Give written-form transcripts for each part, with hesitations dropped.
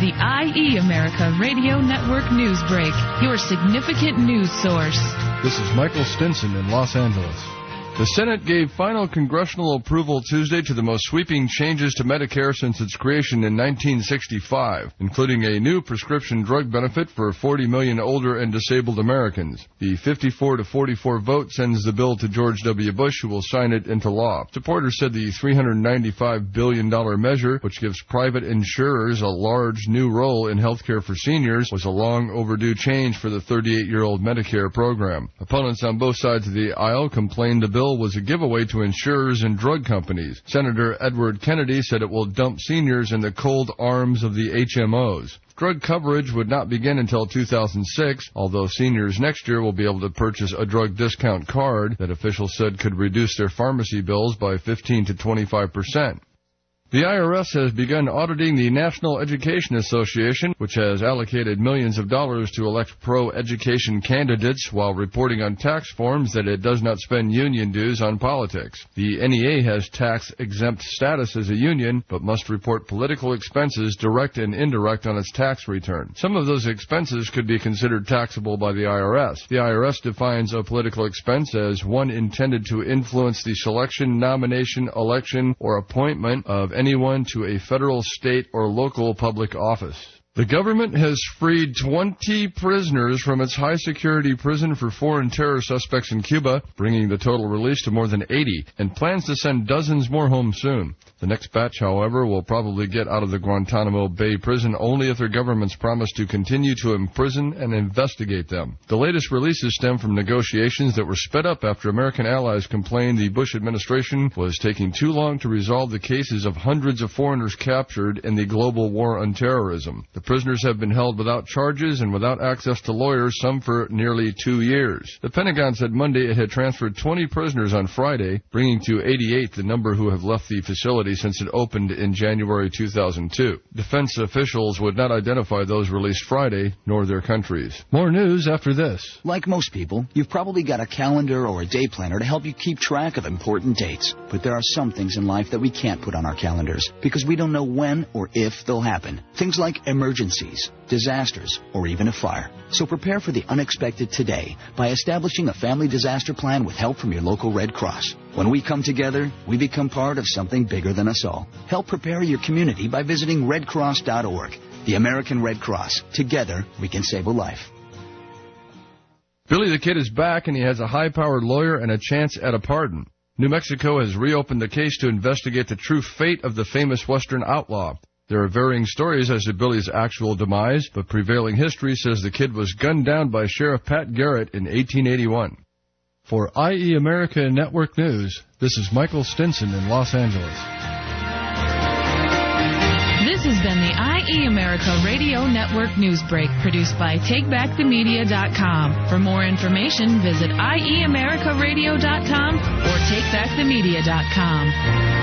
the IE America Radio Network News Break, your significant news source. This is Michael Stinson in Los Angeles. The Senate gave final congressional approval Tuesday to the most sweeping changes to Medicare since its creation in 1965, including a new prescription drug benefit for 40 million older and disabled Americans. The 54-44 vote sends the bill to George W. Bush, who will sign it into law. Supporters said the $395 billion measure, which gives private insurers a large new role in health care for seniors, was a long overdue change for the 38-year-old Medicare program. Opponents on both sides of the aisle complained the bill was a giveaway to insurers and drug companies. Senator Edward Kennedy said it will dump seniors in the cold arms of the HMOs. Drug coverage would not begin until 2006, although seniors next year will be able to purchase a drug discount card that officials said could reduce their pharmacy bills by 15 to 25%. The IRS has begun auditing the National Education Association, which has allocated millions of dollars to elect pro-education candidates while reporting on tax forms that it does not spend union dues on politics. The NEA has tax-exempt status as a union, but must report political expenses, direct and indirect, on its tax return. Some of those expenses could be considered taxable by the IRS. The IRS defines a political expense as one intended to influence the selection, nomination, election, or appointment of anyone to a federal, state, or local public office. The government has freed 20 prisoners from its high-security prison for foreign terror suspects in Cuba, bringing the total release to more than 80, and plans to send dozens more home soon. The next batch, however, will probably get out of the Guantanamo Bay prison only if their governments promise to continue to imprison and investigate them. The latest releases stem from negotiations that were sped up after American allies complained the Bush administration was taking too long to resolve the cases of hundreds of foreigners captured in the global war on terrorism. The prisoners have been held without charges and without access to lawyers, some for nearly 2 years. The Pentagon said Monday it had transferred 20 prisoners on Friday, bringing to 88 the number who have left the facility since it opened in January 2002. Defense officials would not identify those released Friday, nor their countries. More news after this. Like most people, you've probably got a calendar or a day planner to help you keep track of important dates. But there are some things in life that we can't put on our calendars because we don't know when or if they'll happen. Things like emergencies, disasters, or even a fire. So prepare for the unexpected today by establishing a family disaster plan with help from your local Red Cross. When we come together, we become part of something bigger than us all. Help prepare your community by visiting redcross.org. The American Red Cross. Together, we can save a life. Billy the Kid is back, and he has a high-powered lawyer and a chance at a pardon. New Mexico has reopened the case to investigate the true fate of the famous Western outlaw. There are varying stories as to Billy's actual demise, but prevailing history says the kid was gunned down by Sheriff Pat Garrett in 1881. For IE America Network News, this is Michael Stinson in Los Angeles. This has been the IE America Radio Network News Break, produced by TakeBackTheMedia.com. For more information, visit IEAmericaRadio.com or TakeBackTheMedia.com.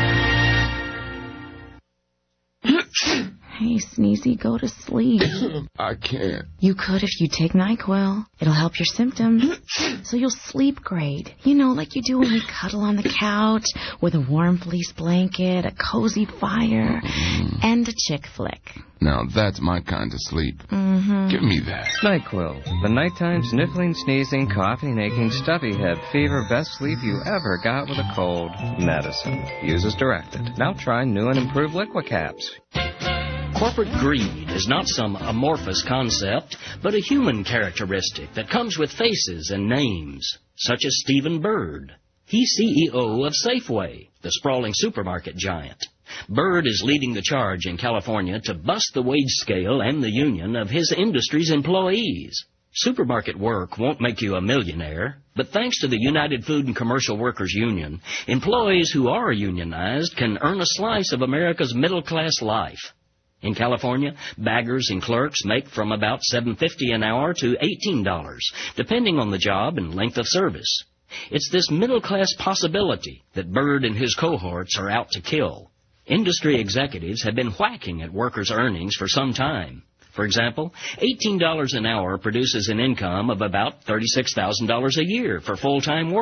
Hey, Sneezy, go to sleep. I can't. You could if you take NyQuil. It'll help your symptoms, so you'll sleep great. You know, like you do when you cuddle on the couch with a warm fleece blanket, a cozy fire, and a chick flick. Now that's my kind of sleep. Give me that. NyQuil, the nighttime sniffling, sneezing, coughing, aching, stuffy head, fever, best sleep you ever got with a cold. Medicine. Use as directed. Now try new and improved Liquicaps. Corporate greed is not some amorphous concept, but a human characteristic that comes with faces and names, such as Stephen Bird. He's CEO of Safeway, the sprawling supermarket giant. Bird is leading the charge in California to bust the wage scale and the union of his industry's employees. Supermarket work won't make you a millionaire, but thanks to the United Food and Commercial Workers Union, employees who are unionized can earn a slice of America's middle-class life. In California, baggers and clerks make from about $7.50 an hour to $18, depending on the job and length of service. It's this middle-class possibility that Bird and his cohorts are out to kill. Industry executives have been whacking at workers' earnings for some time. For example, $18 an hour produces an income of about $36,000 a year for full-time work.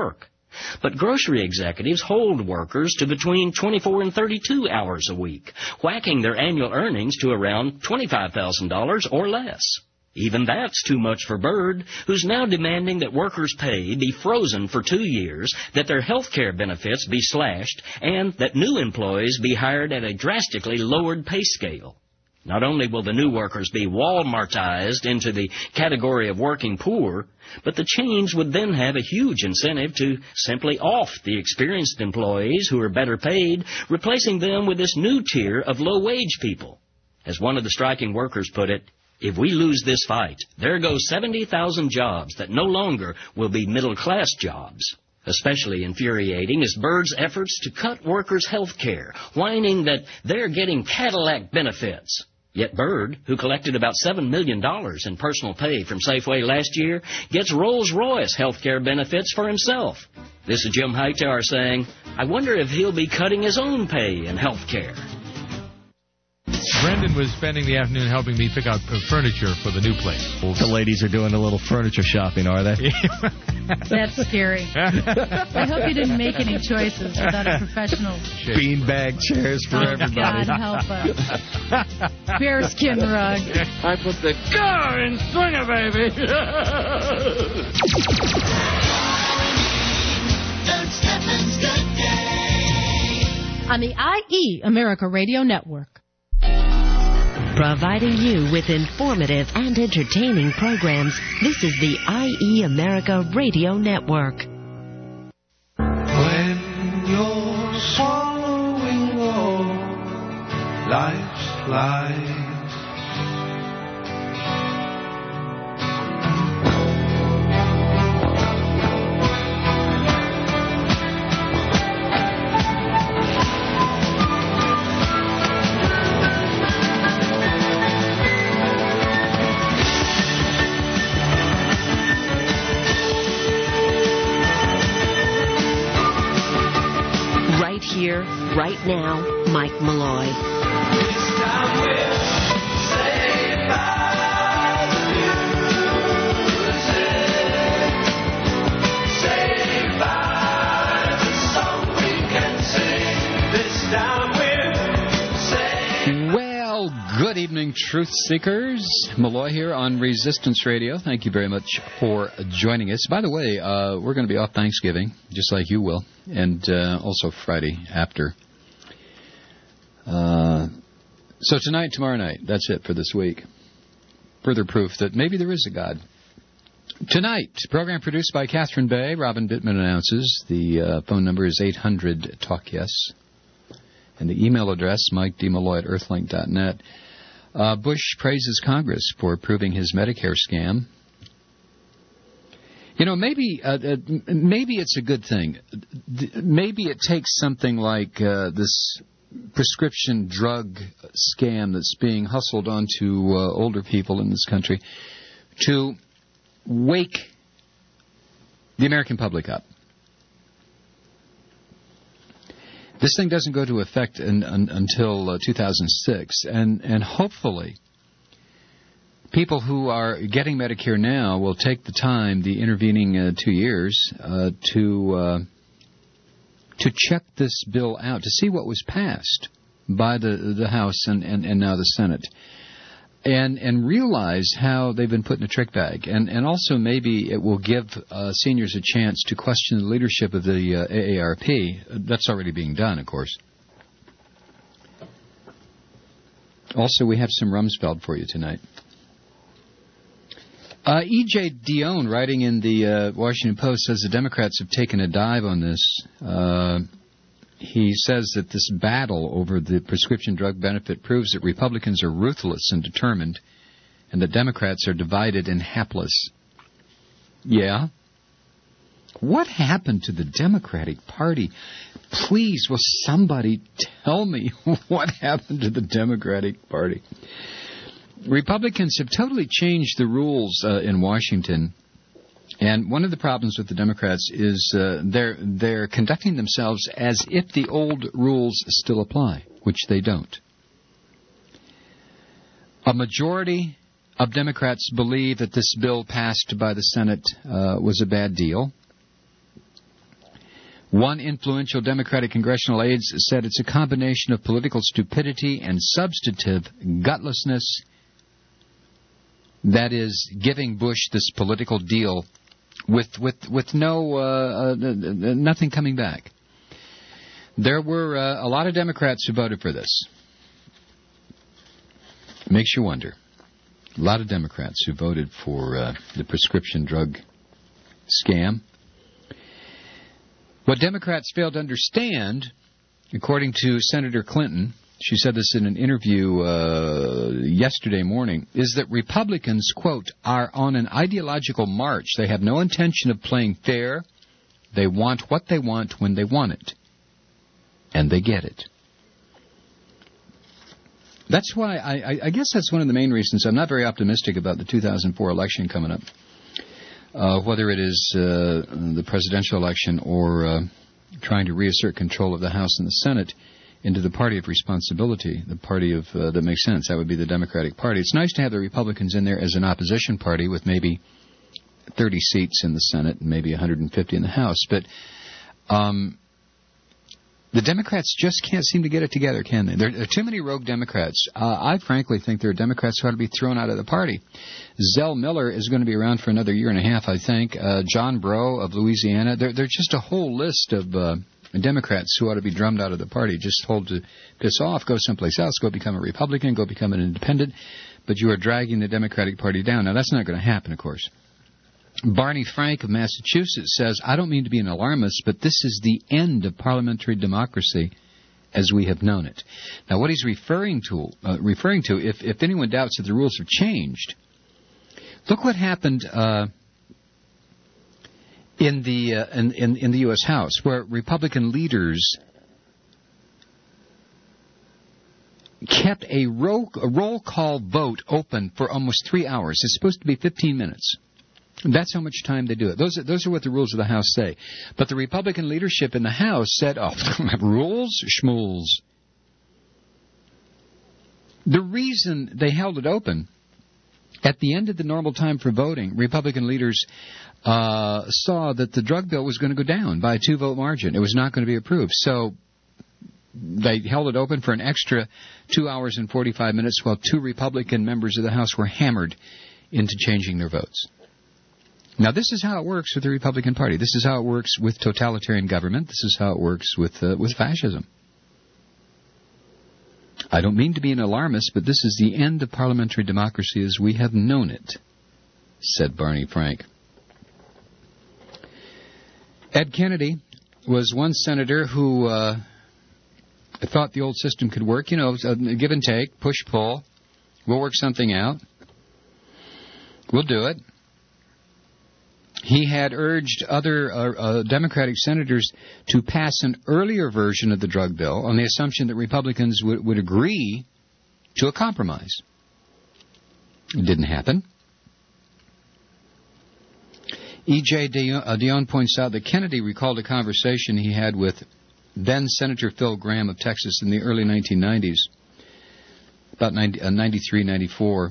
But grocery executives hold workers to between 24 and 32 hours a week, whacking their annual earnings to around $25,000 or less. Even that's too much for Byrd, who's now demanding that workers' pay be frozen for 2 years, that their health care benefits be slashed, and that new employees be hired at a drastically lowered pay scale. Not only will the new workers be Walmartized into the category of working poor, but the chains would then have a huge incentive to simply off the experienced employees who are better paid, replacing them with this new tier of low-wage people. As one of the striking workers put it, if we lose this fight, there go 70,000 jobs that no longer will be middle-class jobs. Especially infuriating is Byrd's efforts to cut workers' health care, whining that they're getting Cadillac benefits. Yet Byrd, who collected about $7 million in personal pay from Safeway last year, gets Rolls-Royce health care benefits for himself. This is Jim Hightower saying, I wonder if he'll be cutting his own pay in health care. Brendan was spending the afternoon helping me pick out furniture for the new place. The ladies are doing a little furniture shopping, are they? That's scary. I hope you didn't make any choices without a professional. Beanbag chairs for everybody. God help us. Bearskin rug. I put the car in swinger, baby. Bert Steffens' Good Day. On the IE America Radio Network. Providing you with informative and entertaining programs, this is the IE America Radio Network. When you're swallowing all life's lies, Here, right now, Mike Malloy. Well, good evening, Truth Seekers. Malloy here on Resistance Radio. Thank you very much for joining us. By the way, we're going to be off Thanksgiving, just like you will, and also Friday after. So tonight, tomorrow night, that's it for this week. Further proof that maybe there is a God. Tonight, program produced by Catherine Bay. Robin Bittman announces. The phone number is 800-TALK-YES. And the email address, MikeDMalloy@earthlink.net. Bush praises Congress for approving his Medicare scam. You know, maybe it's a good thing. Maybe it takes something like this prescription drug scam that's being hustled onto older people in this country to wake the American public up. This thing doesn't go into effect until 2006, and hopefully people who are getting Medicare now will take the time, the intervening 2 years, to check this bill out, to see what was passed by the House and now the Senate, and realize how they've been put in a trick bag. And also maybe it will give seniors a chance to question the leadership of the AARP. That's already being done, of course. Also, we have some Rumsfeld for you tonight. E.J. Dionne, writing in the Washington Post, says the Democrats have taken a dive on this. He says that this battle over the prescription drug benefit proves that Republicans are ruthless and determined, and that Democrats are divided and hapless. Yeah? What happened to the Democratic Party? Please, will somebody tell me what happened to the Democratic Party? Republicans have totally changed the rules in Washington. And one of the problems with the Democrats is they're conducting themselves as if the old rules still apply, which they don't. A majority of Democrats believe that this bill passed by the Senate was a bad deal. One influential Democratic congressional aide said it's a combination of political stupidity and substantive gutlessness that is giving Bush this political deal with nothing coming back. There were a lot of Democrats who voted for this. Makes you wonder. A lot of Democrats who voted for the prescription drug scam. What Democrats failed to understand, according to Senator Clinton, she said this in an interview yesterday morning, is that Republicans, quote, are on an ideological march. They have no intention of playing fair. They want what they want when they want it. And they get it. That's why I guess that's one of the main reasons I'm not very optimistic about the 2004 election coming up. Whether it is the presidential election or trying to reassert control of the House and the Senate into the party of responsibility, the party of that makes sense. That would be the Democratic Party. It's nice to have the Republicans in there as an opposition party with maybe 30 seats in the Senate and maybe 150 in the House. But the Democrats just can't seem to get it together, can they? There are too many rogue Democrats. I frankly think there are Democrats who ought to be thrown out of the party. Zell Miller is going to be around for another year and a half, I think. John Breaux of Louisiana. There's just a whole list of Democrats who ought to be drummed out of the party, just told to piss off, go someplace else, go become a Republican, go become an independent. But you are dragging the Democratic Party down. Now, that's not going to happen, of course. Barney Frank of Massachusetts says, I don't mean to be an alarmist, but this is the end of parliamentary democracy as we have known it. Now, what he's referring to, if anyone doubts that the rules have changed, look what happened in the U.S. House, where Republican leaders kept a roll call vote open for almost 3 hours. It's supposed to be 15 minutes. That's how much time they do it. Those are what the rules of the House say. But the Republican leadership in the House said, oh, rules? Schmools. The reason they held it open, at the end of the normal time for voting, Republican leaders saw that the drug bill was going to go down by a 2-vote margin. It was not going to be approved. So they held it open for an extra 2 hours and 45 minutes while 2 Republican members of the House were hammered into changing their votes. Now, this is how it works with the Republican Party. This is how it works with totalitarian government. This is how it works with fascism. I don't mean to be an alarmist, but this is the end of parliamentary democracy as we have known it, said Barney Frank. Ed Kennedy was one senator who thought the old system could work. You know, give and take, push-pull. We'll work something out. We'll do it. He had urged other Democratic senators to pass an earlier version of the drug bill on the assumption that Republicans would agree to a compromise. It didn't happen. E.J. Dion points out that Kennedy recalled a conversation he had with then Senator Phil Gramm of Texas in the early 1990s, about 93, 94,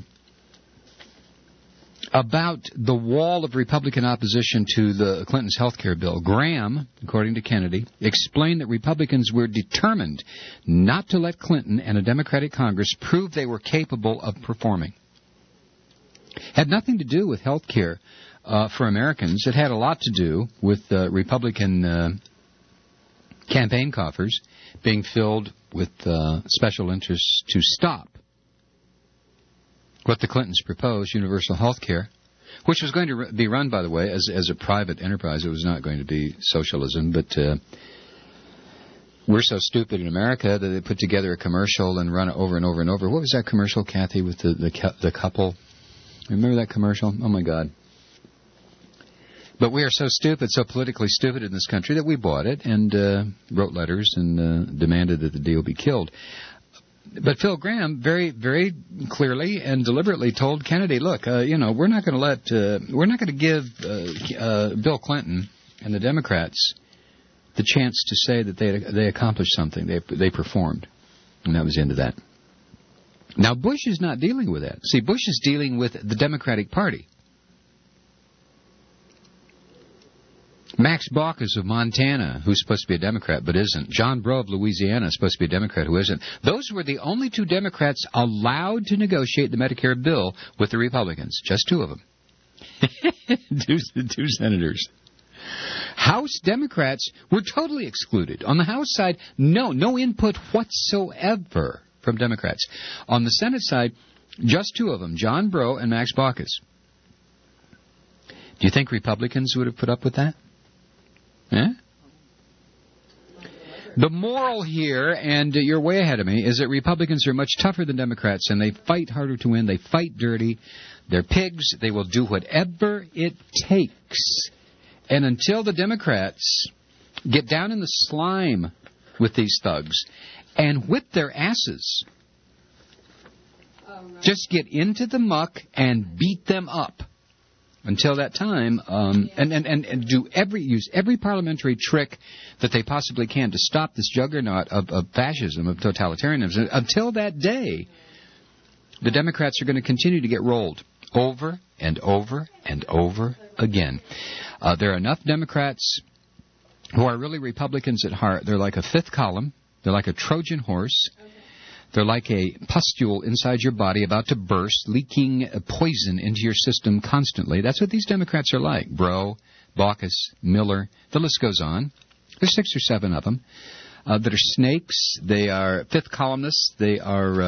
about the wall of Republican opposition to the Clinton's health care bill. Graham, according to Kennedy, explained that Republicans were determined not to let Clinton and a Democratic Congress prove they were capable of performing. Had nothing to do with health care for Americans. It had a lot to do with Republican campaign coffers being filled with special interests to stop what the Clintons proposed, universal health care, which was going to be run, by the way, as a private enterprise. It was not going to be socialism, but we're so stupid in America that they put together a commercial and run it over and over and over. What was that commercial, Kathy, with the couple? Remember that commercial? Oh, my God. But we are so stupid, so politically stupid in this country that we bought it and wrote letters and demanded that the deal be killed. But Phil Gramm very, very clearly and deliberately told Kennedy, look, we're not going to give Bill Clinton and the Democrats the chance to say that they accomplished something. They performed. And that was the end of that. Now, Bush is not dealing with that. See, Bush is dealing with the Democratic Party. Max Baucus of Montana, who's supposed to be a Democrat but isn't. John Breaux of Louisiana is supposed to be a Democrat who isn't. Those were the only two Democrats allowed to negotiate the Medicare bill with the Republicans. Just two of them. two senators. House Democrats were totally excluded. On the House side, no input whatsoever from Democrats. On the Senate side, just two of them, John Breaux and Max Baucus. Do you think Republicans would have put up with that? Eh? The moral here, and you're way ahead of me, is that Republicans are much tougher than Democrats, and they fight harder to win. They fight dirty. They're pigs. They will do whatever it takes. And until the Democrats get down in the slime with these thugs and whip their asses, just get into the muck and beat them up. Until that time, and use every parliamentary trick that they possibly can to stop this juggernaut of fascism, of totalitarianism. Until that day, the Democrats are going to continue to get rolled over and over and over again. There are enough Democrats who are really Republicans at heart. They're like a fifth column. They're like a Trojan horse. They're like a pustule inside your body about to burst, leaking poison into your system constantly. That's what these Democrats are like. Breaux, Baucus, Miller, the list goes on. There's 6 or 7 of them that are snakes. They are fifth columnists. They're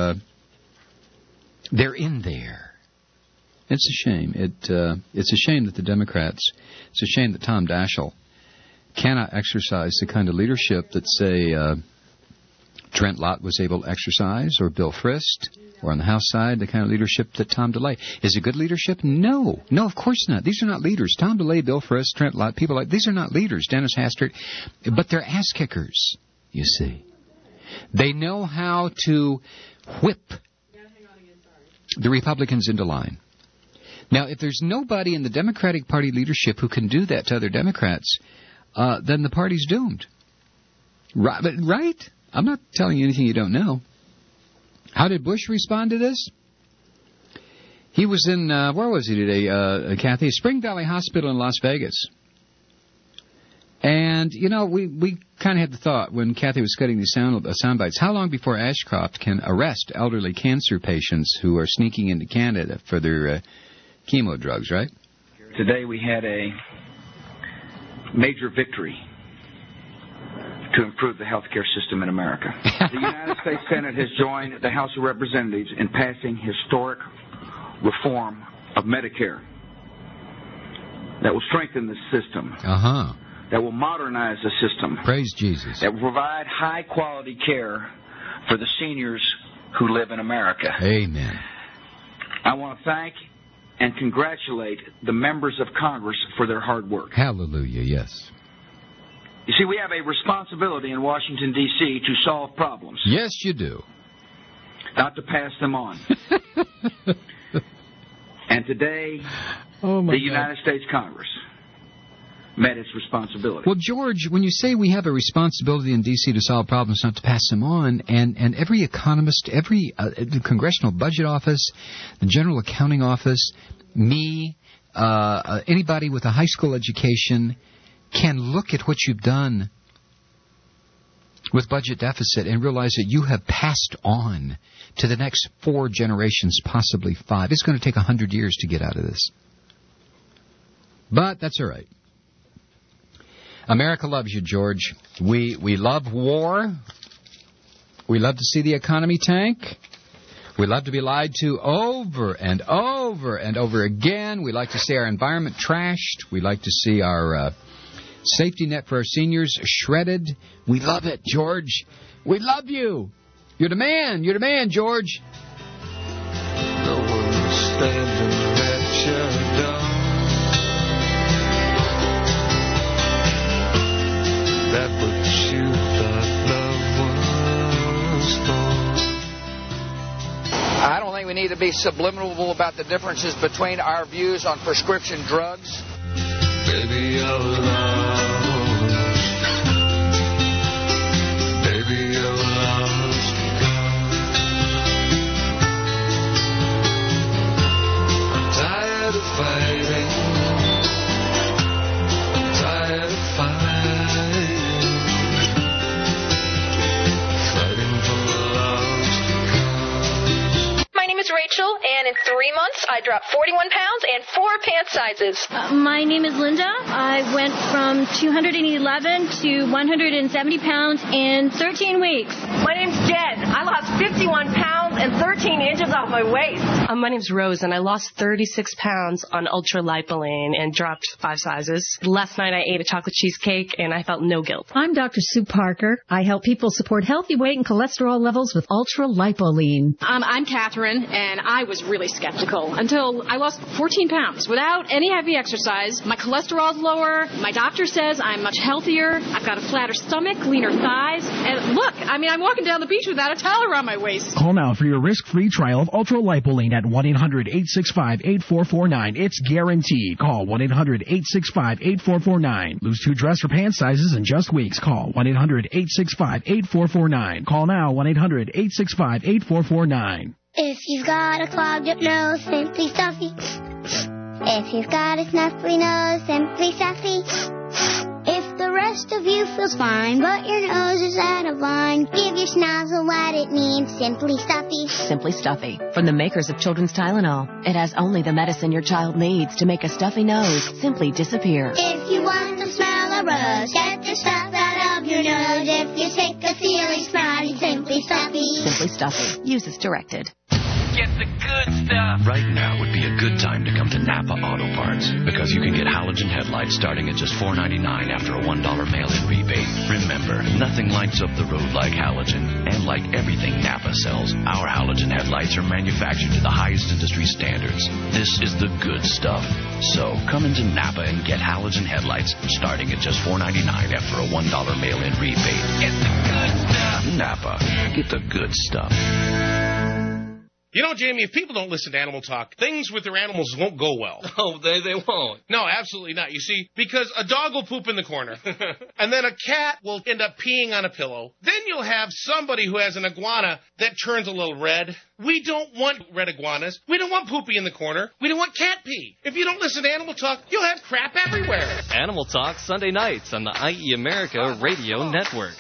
in there. It's a shame. It's a shame that the Democrats, it's a shame that Tom Daschle cannot exercise the kind of leadership that, say, Trent Lott was able to exercise, or Bill Frist, or on the House side, the kind of leadership that Tom DeLay. Is it good leadership? No, of course not. These are not leaders. Tom DeLay, Bill Frist, Trent Lott, people like these are not leaders. Dennis Hastert, but they're ass kickers. You see, they know how to whip the Republicans into line. Now, if there's nobody in the Democratic Party leadership who can do that to other Democrats, then the party's doomed. Right? I'm not telling you anything you don't know. How did Bush respond to this? He was in, where was he today, Kathy? Spring Valley Hospital in Las Vegas. And, we kind of had the thought when Kathy was cutting these sound bites, how long before Ashcroft can arrest elderly cancer patients who are sneaking into Canada for their chemo drugs, right? Today we had a major victory to improve the health care system in America. The United States Senate has joined the House of Representatives in passing historic reform of Medicare that will strengthen the system, that will modernize the system, praise Jesus, that will provide high-quality care for the seniors who live in America. Amen. I want to thank and congratulate the members of Congress for their hard work. Hallelujah, yes. You see, we have a responsibility in Washington, D.C. to solve problems. Yes, you do. Not to pass them on. And today, the United States Congress met its responsibility. Well, George, when you say we have a responsibility in D.C. to solve problems, not to pass them on, and every economist, every the Congressional Budget Office, the General Accounting Office, me, anybody with a high school education can look at what you've done with budget deficit and realize that you have passed on to the next 4 generations, possibly 5. It's going to take 100 years to get out of this. But that's all right. America loves you, George. We love war. We love to see the economy tank. We love to be lied to over and over and over again. We like to see our environment trashed. We like to see our safety net for our seniors shredded. We love it, George. We love you. You're the man. You're the man, George. No one's standing at your door. That what you thought love was for. I don't think we need to be subliminal about the differences between our views on prescription drugs. Baby, you're lost. Baby, you're lost. I'm tired of fighting. I'm tired of I dropped 41 pounds and 4 pant sizes. My name is Linda. I went from 211 to 170 pounds in 13 weeks. My name's Jen. I lost 51 pounds and 13 inches off my waist. My name's Rose, and I lost 36 pounds on ultralipoline and dropped 5 sizes. Last night I ate a chocolate cheesecake, and I felt no guilt. I'm Dr. Sue Parker. I help people support healthy weight and cholesterol levels with ultralipoline. I'm Catherine, and I was really skeptical until I lost 14 pounds without any heavy exercise. My cholesterol's lower. My doctor says I'm much healthier. I've got a flatter stomach, leaner thighs. And look, I'm walking down the beach without a towel around my waist. Call now for your risk-free trial of ultralipoline at 1-800-865-8449. It's guaranteed. Call 1-800-865-8449. Lose 2 dress or pant sizes in just weeks. Call 1-800-865-8449. Call now, 1-800-865-8449. If you've got a clogged up nose, Simply Stuffy. If you've got a snuffly nose, Simply Stuffy. If the rest of you feels fine, but your nose is out of line, give your snozzle what it needs, Simply Stuffy. Simply Stuffy, from the makers of Children's Tylenol. It has only the medicine your child needs to make a stuffy nose simply disappear. If you want to smell a rose, get the stuff out of your nose. If you're sick of feeling snotty, Simply Stuffy. Simply Stuffy. Use as directed. Get the good stuff. Right now would be a good time to come to Napa Auto Parts because you can get halogen headlights starting at just $4.99 after a $1 mail-in rebate. Remember, nothing lights up the road like halogen. And like everything Napa sells, our halogen headlights are manufactured to the highest industry standards. This is the good stuff. So come into Napa and get halogen headlights starting at just $4.99 after a $1 mail-in rebate. Get the good stuff. Napa. Get the good stuff. You know, Jamie, if people don't listen to Animal Talk, things with their animals won't go well. Oh, they won't. No, absolutely not. You see, because a dog will poop in the corner, and then a cat will end up peeing on a pillow. Then you'll have somebody who has an iguana that turns a little red. We don't want red iguanas. We don't want poopy in the corner. We don't want cat pee. If you don't listen to Animal Talk, you'll have crap everywhere. Animal Talk, Sunday nights on the IE America Radio Network.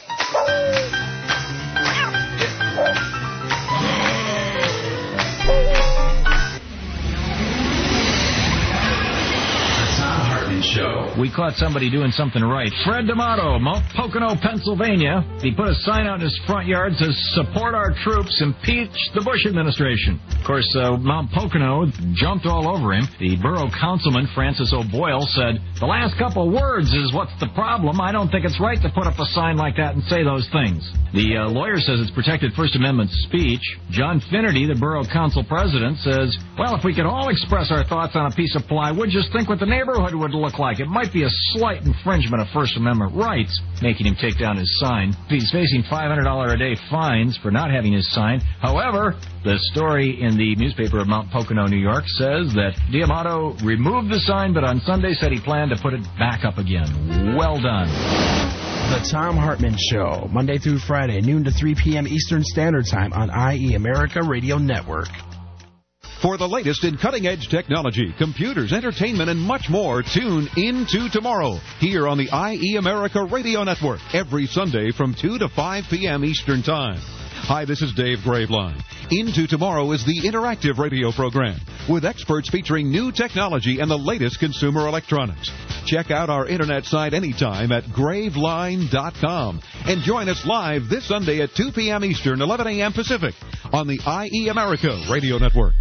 Show. We caught somebody doing something right. Fred D'Amato, Mount Pocono, Pennsylvania. He put a sign out in his front yard that says, "Support our troops, impeach the Bush administration." Of course, Mount Pocono jumped all over him. The borough councilman, Francis O'Boyle, said, "The last couple words is what's the problem. I don't think it's right to put up a sign like that and say those things." The lawyer says it's protected First Amendment speech. John Finnerty, the borough council president, says, "Well, if we could all express our thoughts on a piece of plywood, just think what the neighborhood would look like. It might be a slight infringement of First Amendment rights," making him take down his sign. He's facing $500 a day fines for not having his sign. However, the story in the newspaper of Mount Pocono, New York, says that D'Amato removed the sign, but on Sunday said he planned to put it back up again. Well done. The Thom Hartmann Show, Monday through Friday, noon to 3 p.m. Eastern Standard Time on IE America Radio Network. For the latest in cutting-edge technology, computers, entertainment, and much more, tune into Tomorrow here on the IE America Radio Network every Sunday from 2 to 5 p.m. Eastern Time. Hi, this is Dave Graveline. Into Tomorrow is the interactive radio program with experts featuring new technology and the latest consumer electronics. Check out our internet site anytime at graveline.com and join us live this Sunday at 2 p.m. Eastern, 11 a.m. Pacific on the IE America Radio Network.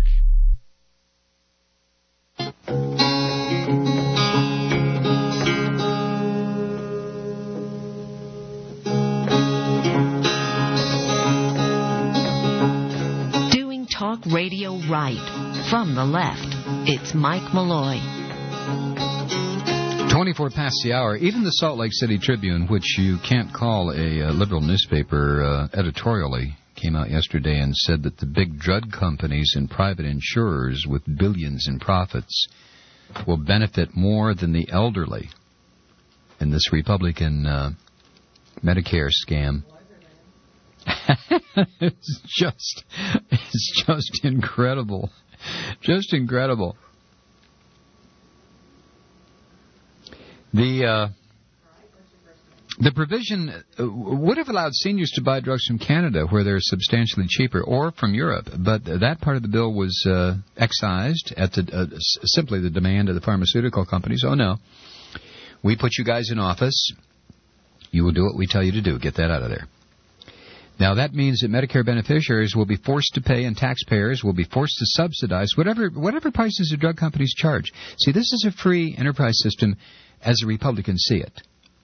Doing talk radio right. From the left, it's Mike Malloy. 24 past the hour. Even the Salt Lake City Tribune, which you can't call a liberal newspaper editorially, came out yesterday and said that the big drug companies and private insurers with billions in profits will benefit more than the elderly in this Republican Medicare scam. It's just incredible. Just incredible. The provision would have allowed seniors to buy drugs from Canada, where they're substantially cheaper, or from Europe, but that part of the bill was excised at simply the demand of the pharmaceutical companies. Oh, no. We put you guys in office. You will do what we tell you to do. Get that out of there. Now, that means that Medicare beneficiaries will be forced to pay and taxpayers will be forced to subsidize whatever prices the drug companies charge. See, this is a free enterprise system as the Republicans see it.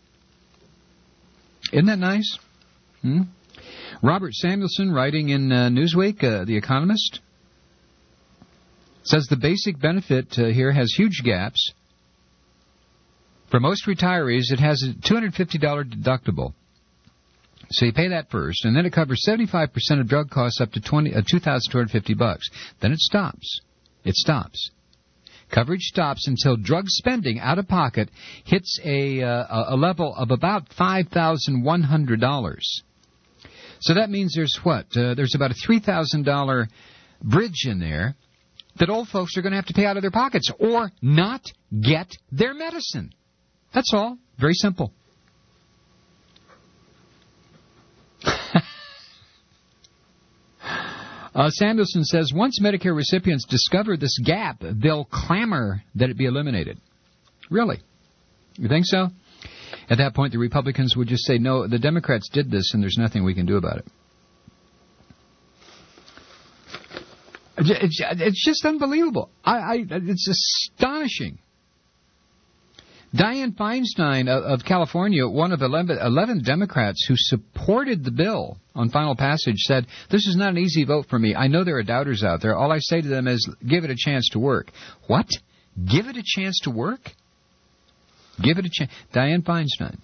Isn't that nice? Robert Samuelson, writing in Newsweek, The Economist, says the basic benefit here has huge gaps. For most retirees, it has a $250 deductible. So you pay that first, and then it covers 75% of drug costs up to $2,250. Then it stops. It stops. Coverage stops until drug spending out of pocket hits a level of about $5,100. So that means there's what? There's about a $3,000 bridge in there that old folks are going to have to pay out of their pockets or not get their medicine. That's all. Very simple. Samuelson says, once Medicare recipients discover this gap, they'll clamor that it be eliminated. Really? You think so? At that point, the Republicans would just say, no, the Democrats did this, and there's nothing we can do about it. It's just unbelievable. It's astonishing. Dianne Feinstein of California, one of 11 Democrats who supported the bill on final passage, said, this is not an easy vote for me. I know there are doubters out there. All I say to them is, give it a chance to work. What? Give it a chance to work? Give it a chance. Dianne Feinstein.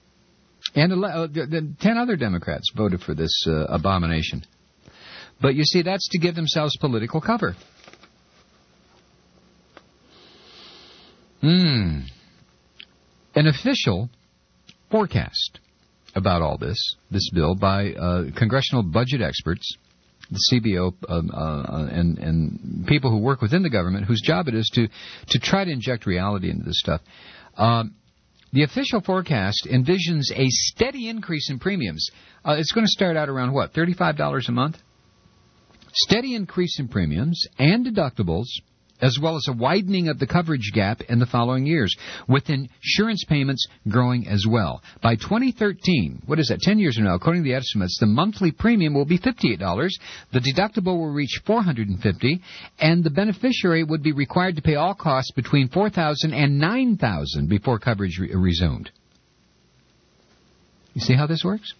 And 10 other Democrats voted for this abomination. But you see, that's to give themselves political cover. An official forecast about all this bill by congressional budget experts, the CBO, and people who work within the government whose job it is to try to inject reality into this stuff. The official forecast envisions a steady increase in premiums. It's going to start out around, what, $35 a month? Steady increase in premiums and deductibles, as well as a widening of the coverage gap in the following years, with insurance payments growing as well. By 2013, what is that, 10 years from now, according to the estimates, the monthly premium will be $58, the deductible will reach $450, and the beneficiary would be required to pay all costs between $4,000 and $9,000 before coverage resumed. You see how this works?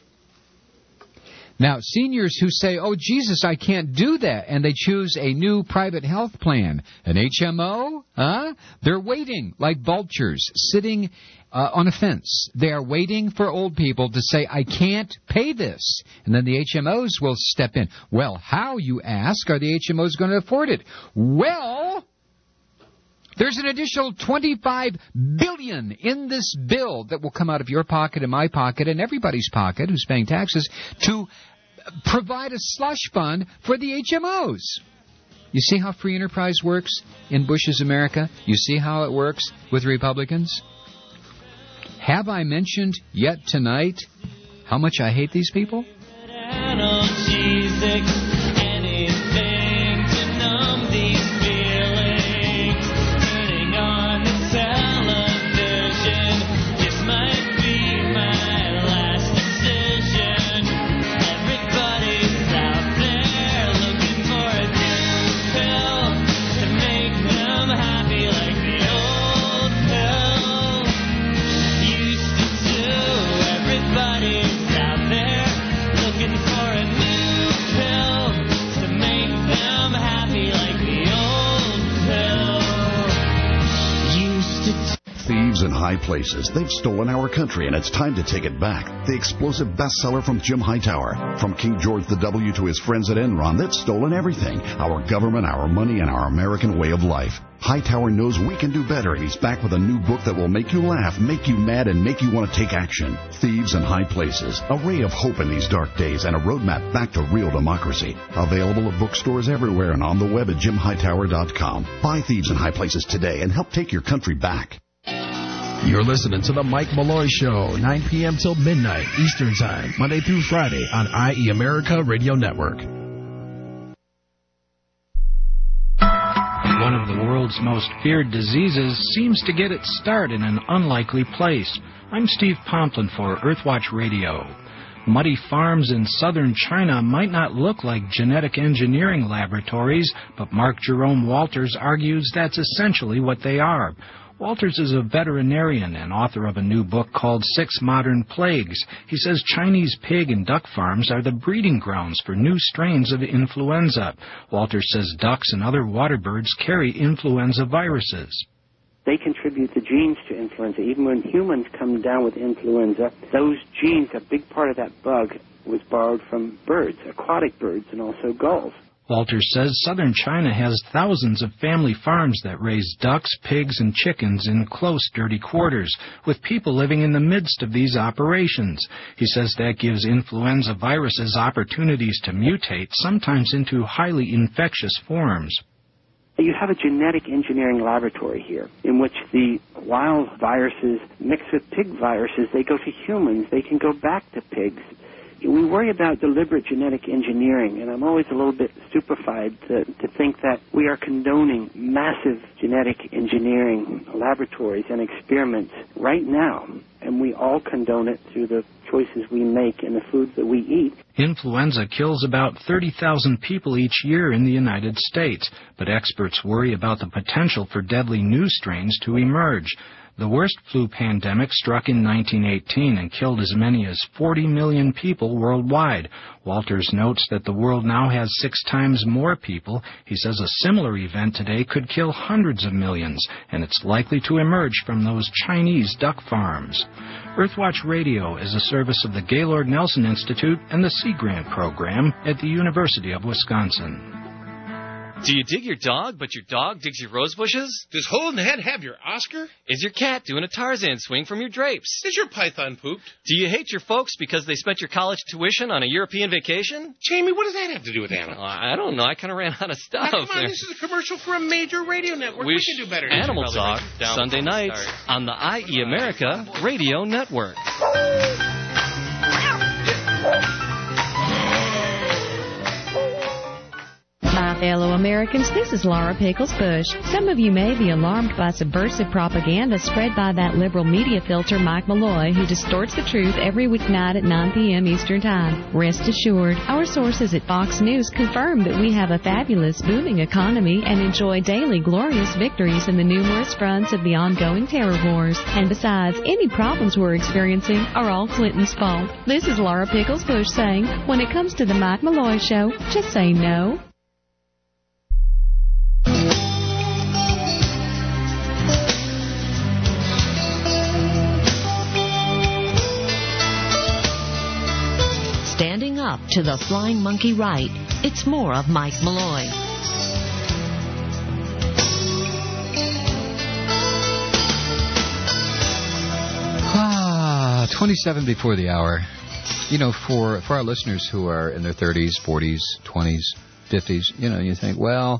Now, seniors who say, oh, Jesus, I can't do that, and they choose a new private health plan, an HMO, they're waiting like vultures sitting on a fence. They are waiting for old people to say, I can't pay this. And then the HMOs will step in. Well, how, you ask, are the HMOs going to afford it? Well, there's an additional $25 billion in this bill that will come out of your pocket and my pocket and everybody's pocket who's paying taxes to provide a slush fund for the HMOs. You see how free enterprise works in Bush's America? You see how it works with Republicans? Have I mentioned yet tonight how much I hate these people? Thieves in high places. They've stolen our country, and it's time to take it back. The explosive bestseller from Jim Hightower. From King George W. to his friends at Enron, they've stolen everything. Our government, our money, and our American way of life. Hightower knows we can do better, and he's back with a new book that will make you laugh, make you mad, and make you want to take action. Thieves in High Places. A ray of hope in these dark days and a roadmap back to real democracy. Available at bookstores everywhere and on the web at jimhightower.com. Buy Thieves in High Places today and help take your country back. You're listening to The Mike Malloy Show, 9 p.m. till midnight Eastern Time, Monday through Friday on IE America Radio Network. One of the world's most feared diseases seems to get its start in an unlikely place. I'm Steve Pomplin for Earthwatch Radio. Muddy farms in southern China might not look like genetic engineering laboratories, but Mark Jerome Walters argues that's essentially what they are. Walters is a veterinarian and author of a new book called 6 Modern Plagues. He says Chinese pig and duck farms are the breeding grounds for new strains of influenza. Walters says ducks and other water birds carry influenza viruses. They contribute the genes to influenza. Even when humans come down with influenza, those genes, a big part of that bug, was borrowed from birds, aquatic birds, and also gulls. Walters says southern China has thousands of family farms that raise ducks, pigs, and chickens in close, dirty quarters, with people living in the midst of these operations. He says that gives influenza viruses opportunities to mutate, sometimes into highly infectious forms. You have a genetic engineering laboratory here in which the wild viruses mix with pig viruses. They go to humans. They can go back to pigs. We worry about deliberate genetic engineering, and I'm always a little bit stupefied to think that we are condoning massive genetic engineering laboratories and experiments right now, and we all condone it through the choices we make and the foods that we eat. Influenza kills about 30,000 people each year in the United States, but experts worry about the potential for deadly new strains to emerge. The worst flu pandemic struck in 1918 and killed as many as 40 million people worldwide. Walters notes that the world now has 6 times more people. He says a similar event today could kill hundreds of millions, and it's likely to emerge from those Chinese duck farms. Earthwatch Radio is a service of the Gaylord Nelson Institute and the Sea Grant Program at the University of Wisconsin. Do you dig your dog, but your dog digs your rose bushes? Does Hole in the Head have your Oscar? Is your cat doing a Tarzan swing from your drapes? Is your python pooped? Do you hate your folks because they spent your college tuition on a European vacation? Jamie, what does that have to do with animals? I don't know. I kind of ran out of stuff. Now, come on, this is a commercial for a major radio network. We can do better. Animal Talk, Sunday nights on the IE America Radio Network. My fellow Americans, this is Laura Pickles Bush. Some of you may be alarmed by subversive propaganda spread by that liberal media filter Mike Malloy, who distorts the truth every weeknight at 9 p.m. Eastern Time. Rest assured, our sources at Fox News confirm that we have a fabulous, booming economy and enjoy daily glorious victories in the numerous fronts of the ongoing terror wars. And besides, any problems we're experiencing are all Clinton's fault. This is Laura Pickles Bush saying, when it comes to the Mike Malloy Show, just say no. Standing up to the flying monkey right, it's more of Mike Malloy. 27 before the hour. You know, for our listeners who are in their 30s, 40s, 20s, 50s, you know, you think, well,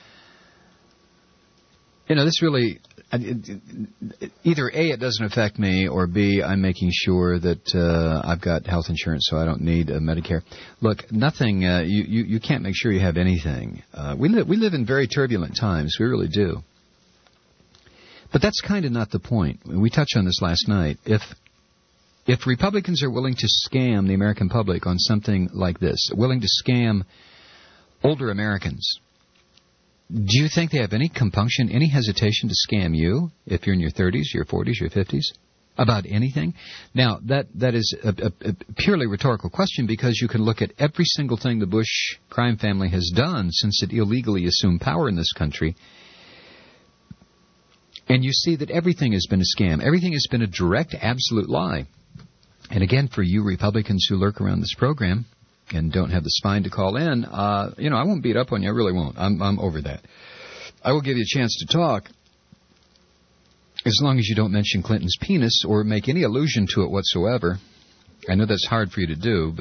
you know, this really, either A, it doesn't affect me, or B, I'm making sure that I've got health insurance so I don't need Medicare. Look, nothing, you can't make sure you have anything. We live in very turbulent times. We really do. But that's kind of not the point. We touched on this last night. If Republicans are willing to scam the American public on something like this, willing to scam older Americans, do you think they have any compunction, any hesitation to scam you if you're in your 30s, your 40s, your 50s, about anything? Now, that is a purely rhetorical question, because you can look at every single thing the Bush crime family has done since it illegally assumed power in this country, and you see that everything has been a scam. Everything has been a direct, absolute lie. And again, for you Republicans who lurk around this program and don't have the spine to call in, you know, I won't beat up on you. I really won't. I'm over that. I will give you a chance to talk as long as you don't mention Clinton's penis or make any allusion to it whatsoever. I know that's hard for you to do,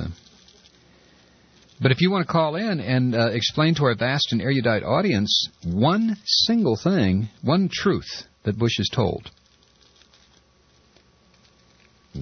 but if you want to call in and explain to our vast and erudite audience one single thing, one truth that Bush has told,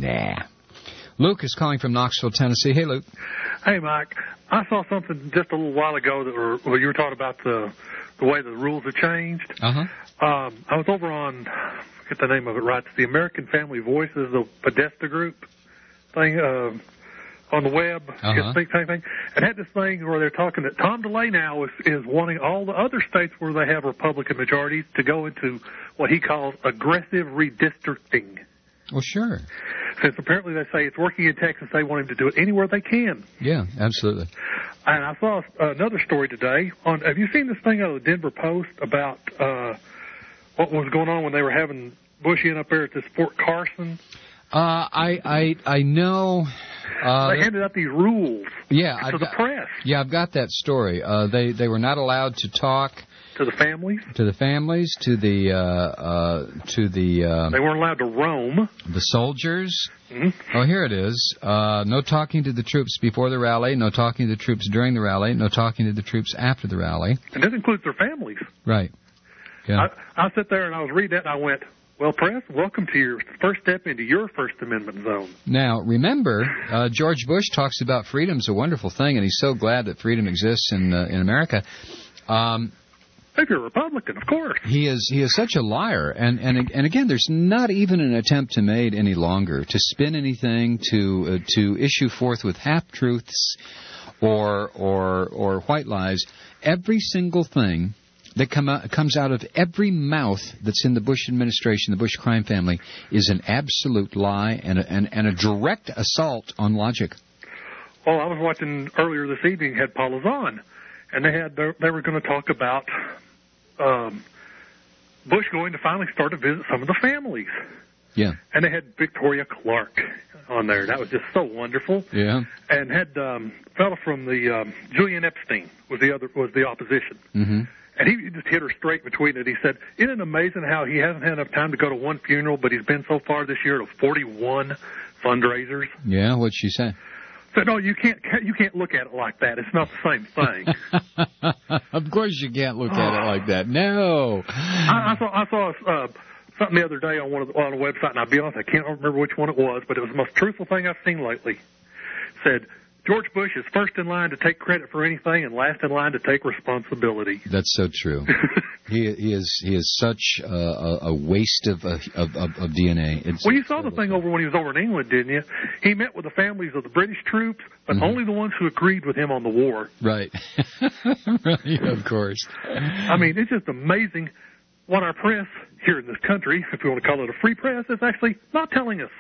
Nah. Luke is calling from Knoxville, Tennessee. Hey, Luke. Hey, Mike. I saw something just a little while ago that you were talking about the way the rules have changed. Uh-huh. I was over on, I forget the name of it right, it's the American Family Voices, the Podesta group thing on the web. Same thing. And had this thing where they're talking that Tom DeLay now is wanting all the other states where they have Republican majorities to go into what he calls aggressive redistricting. Well, sure. Since apparently they say it's working in Texas, they want him to do it anywhere they can. Yeah, absolutely. And I saw another story today. Have you seen this thing out of the Denver Post about what was going on when they were having Bush in up there at this Fort Carson? I know. They handed out these rules to the press. Yeah, I've got that story. They were not allowed to talk to the families. To the families, to the. They weren't allowed to roam. The soldiers. Mm-hmm. Oh, here it is. No talking to the troops before the rally. No talking to the troops during the rally. No talking to the troops after the rally. And this includes their families. Right. Yeah. I sat there and I was reading that and I went, well, press, welcome to your first step into your First Amendment zone. Now, remember, George Bush talks about freedom's a wonderful thing, and he's so glad that freedom exists in America. If you're a Republican, of course. He is such a liar, and again, there's not even an attempt to made any longer to spin anything, to issue forth with half truths or white lies. Every single thing that comes out of every mouth that's in the Bush administration, the Bush crime family, is an absolute lie and a direct assault on logic. Well, I was watching earlier this evening, had Paula Zahn, and they were going to talk about Bush going to finally start to visit some of the families. Yeah. And they had Victoria Clark on there. That was just so wonderful. Yeah. And had fellow from the Julian Epstein was the opposition. Mm-hmm. And he just hit her straight between it. He said, isn't it amazing how he hasn't had enough time to go to one funeral, but he's been so far this year to 41 fundraisers? Yeah, what'd she say? Said, no, you can't look at it like that. It's not the same thing. Of course you can't look at it like that. No. I saw something the other day on on a website, and I'll be honest, I can't remember which one it was, but it was the most truthful thing I've seen lately. It said, George Bush is first in line to take credit for anything and last in line to take responsibility. That's so true. He is such a waste of DNA. Well, you saw the thing over when he was over in England, didn't you? He met with the families of the British troops, but only the ones who agreed with him on the war. Right. Right, of course. I mean, it's just amazing what our press here in this country, if you want to call it a free press, is actually not telling us.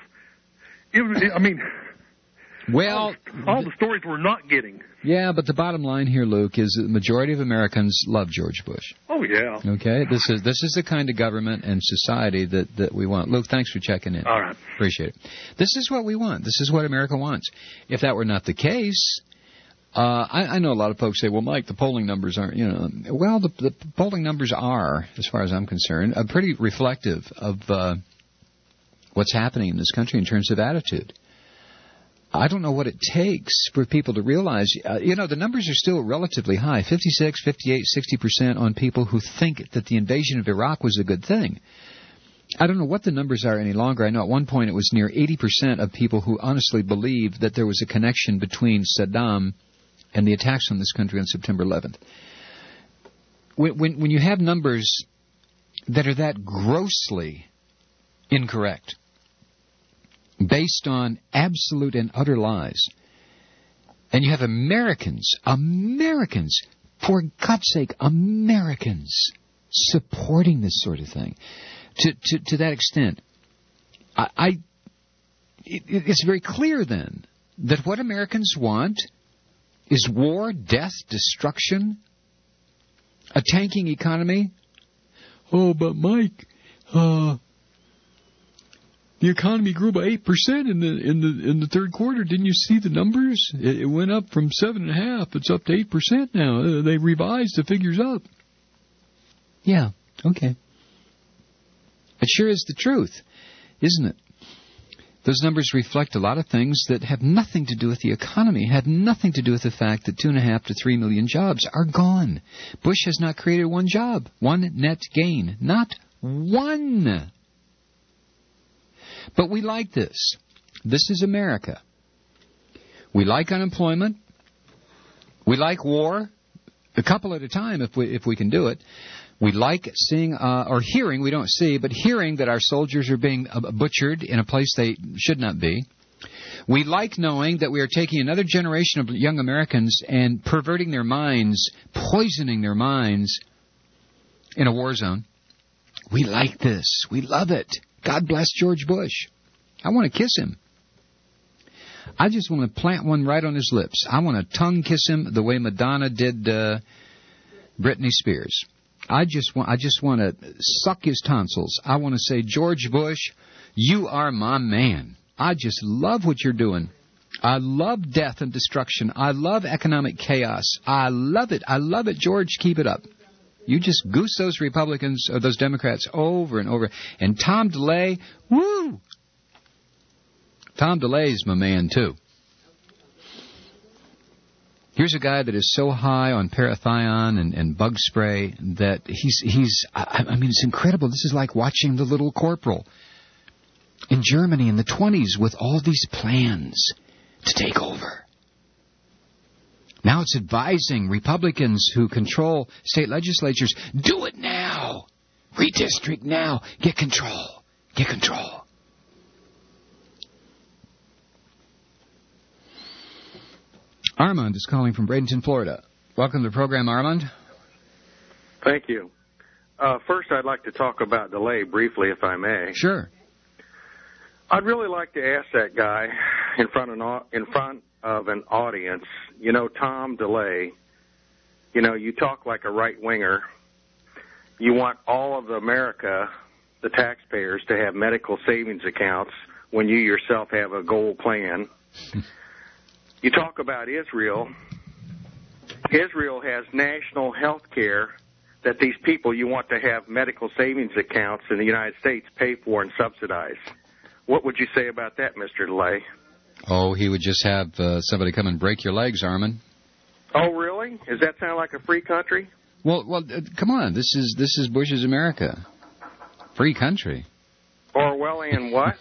Well, all the stories we're not getting. Yeah, but the bottom line here, Luke, is the majority of Americans love George Bush. Oh, yeah. Okay? This is the kind of government and society that we want. Luke, thanks for checking in. All right. Appreciate it. This is what we want. This is what America wants. If that were not the case, I know a lot of folks say, well, Mike, the polling numbers aren't, Well, the polling numbers are, as far as I'm concerned, pretty reflective of what's happening in this country in terms of attitude. I don't know what it takes for people to realize, the numbers are still relatively high, 56, 58, 60% on people who think that the invasion of Iraq was a good thing. I don't know what the numbers are any longer. I know at one point it was near 80% of people who honestly believed that there was a connection between Saddam and the attacks on this country on September 11th. When you have numbers that are that grossly incorrect, based on absolute and utter lies, and you have Americans, for God's sake, Americans supporting this sort of thing, to that extent, it's very clear then that what Americans want is war, death, destruction, a tanking economy. Oh, but Mike, the economy grew by 8% in the third quarter. Didn't you see the numbers? It went up from 7.5%. It's up to 8% now. They revised the figures up. Yeah, okay. It sure is the truth, isn't it? Those numbers reflect a lot of things that have nothing to do with the economy, had nothing to do with the fact that 2.5 to 3 million jobs are gone. Bush has not created one job, one net gain, not one. But we like this. This is America. We like unemployment. We like war, a couple at a time if we can do it. We like seeing or hearing, we don't see, but hearing that our soldiers are being butchered in a place they should not be. We like knowing that we are taking another generation of young Americans and perverting their minds, poisoning their minds in a war zone. We like this. We love it. God bless George Bush. I want to kiss him. I just want to plant one right on his lips. I want to tongue kiss him the way Madonna did Britney Spears. I just want to suck his tonsils. I want to say, George Bush, you are my man. I just love what you're doing. I love death and destruction. I love economic chaos. I love it. I love it, George. Keep it up. You just goose those Republicans or those Democrats over and over. And Tom DeLay, woo! Tom DeLay's my man, too. Here's a guy that is so high on parathion and bug spray that I mean, it's incredible. This is like watching The Little Corporal in Germany in the 1920s with all these plans to take over. Now it's advising Republicans who control state legislatures, do it now. Redistrict now. Get control. Get control. Armand is calling from Bradenton, Florida. Welcome to the program, Armand. Thank you. First, I'd like to talk about DeLay briefly, if I may. Sure. I'd really like to ask that guy in front of an audience, you know, Tom DeLay, you know, you talk like a right-winger. You want all of America, the taxpayers, to have medical savings accounts when you yourself have a goal plan. You talk about Israel. Israel has national health care that these people you want to have medical savings accounts in the United States pay for and subsidize. What would you say about that, Mr. DeLay? Oh, he would just have somebody come and break your legs, Armand. Oh, really? Does that sound like a free country? Well, come on. This is Bush's America. Free country. Orwellian what?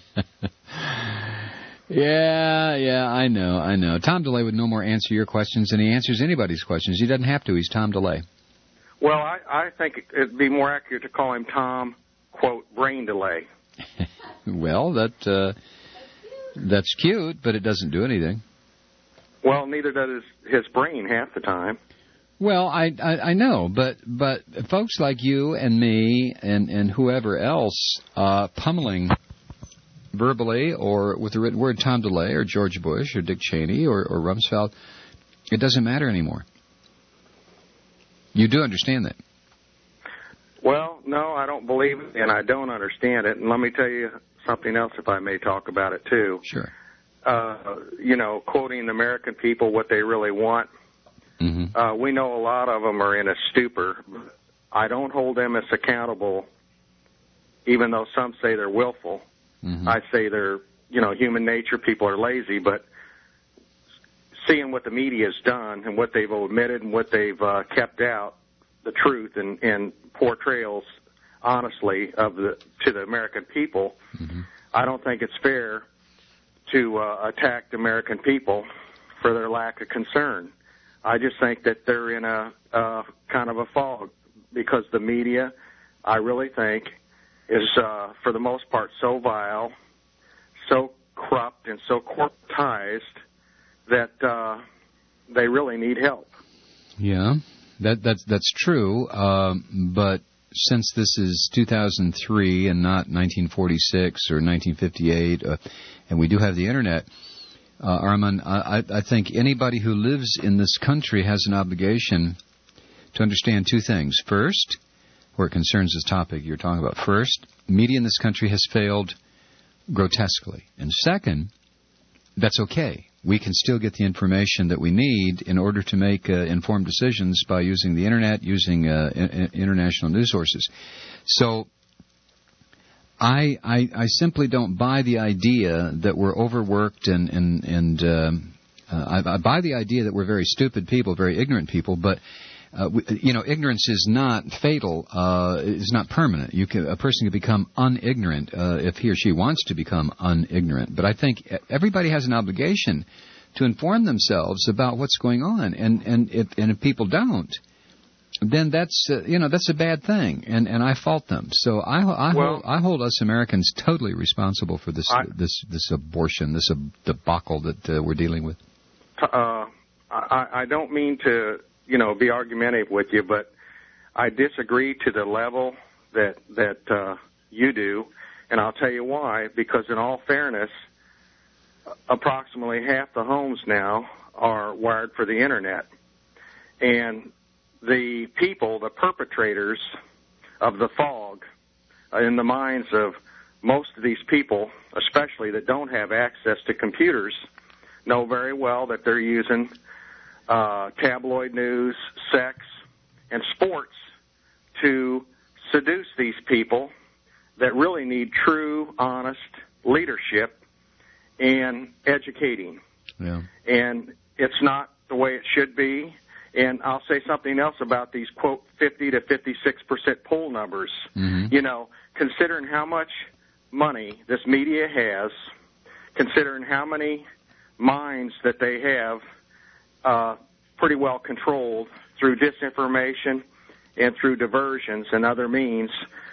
Yeah, I know. Tom DeLay would no more answer your questions than he answers anybody's questions. He doesn't have to. He's Tom DeLay. Well, I think it'd be more accurate to call him Tom, quote, Brain DeLay. Well, that's cute, but it doesn't do anything. Well, neither does his brain half the time. Well, I know, but folks like you and me and whoever else pummeling verbally or with the written word Tom DeLay or George Bush or Dick Cheney or Rumsfeld, it doesn't matter anymore. You do understand that? Well, no, I don't believe it, and I don't understand it. And let me tell you something else, if I may talk about it, too. Sure. You know, quoting the American people what they really want. Mm-hmm. We know a lot of them are in a stupor. I don't hold them as accountable, even though some say they're willful. Mm-hmm. I say they're, you know, human nature. People are lazy, but seeing what the media has done and what they've omitted and what they've kept out, the truth and portrayals, honestly, to the American people, mm-hmm. I don't think it's fair to attack the American people for their lack of concern. I just think that they're in a kind of a fog because the media, I really think, is, for the most part, so vile, so corrupt, and so corporatized that they really need help. Yeah, that's true. But since this is 2003 and not 1946 or 1958, and we do have the Internet, Armand, I think anybody who lives in this country has an obligation to understand two things. First, where it concerns this topic you're talking about. First, media in this country has failed grotesquely. And second, that's okay. We can still get the information that we need in order to make informed decisions by using the Internet, using international news sources. So I simply don't buy the idea that we're overworked and I buy the idea that we're very stupid people, very ignorant people, but ignorance is not fatal, is not permanent. A person can become unignorant if he or she wants to become unignorant. But I think everybody has an obligation to inform themselves about what's going on, and if people don't, then that's a bad thing, and I fault them. So I hold us Americans totally responsible for this abortion, this debacle that we're dealing with. I don't mean to be argumentative with you, but I disagree to the level that you do, and I'll tell you why. Because in all fairness, approximately half the homes now are wired for the internet, and the people, the perpetrators of the fog in the minds of most of these people, especially that don't have access to computers, know very well that they're using tabloid news, sex, and sports to seduce these people that really need true, honest leadership and educating. Yeah. And it's not the way it should be. And I'll say something else about these, quote, 50 to 56% poll numbers. Mm-hmm. Considering how much money this media has, considering how many minds that they have pretty well controlled through disinformation and through diversions and other means,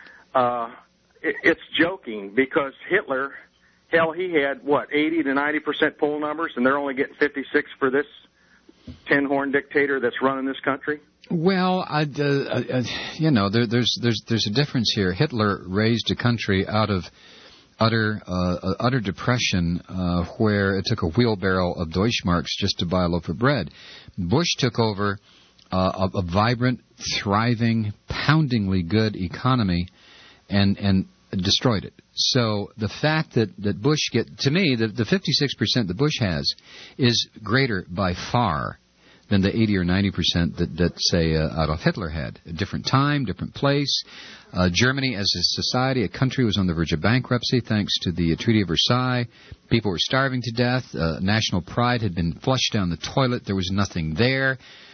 it's joking, because Hitler, hell, he had, 80 to 90% poll numbers, and they're only getting 56 for this tin-horn dictator that's running this country? Well, there's a difference here. Hitler raised a country out of utter depression, where it took a wheelbarrow of Deutschmarks just to buy a loaf of bread. Bush took over a vibrant, thriving, poundingly good economy and destroyed it. So the fact that Bush to me, the 56% that Bush has is greater by far than the 80 or 90% that say, Adolf Hitler had. A different time, different place. Germany as a society, a country, was on the verge of bankruptcy thanks to the Treaty of Versailles. People were starving to death. National pride had been flushed down the toilet. There was nothing there.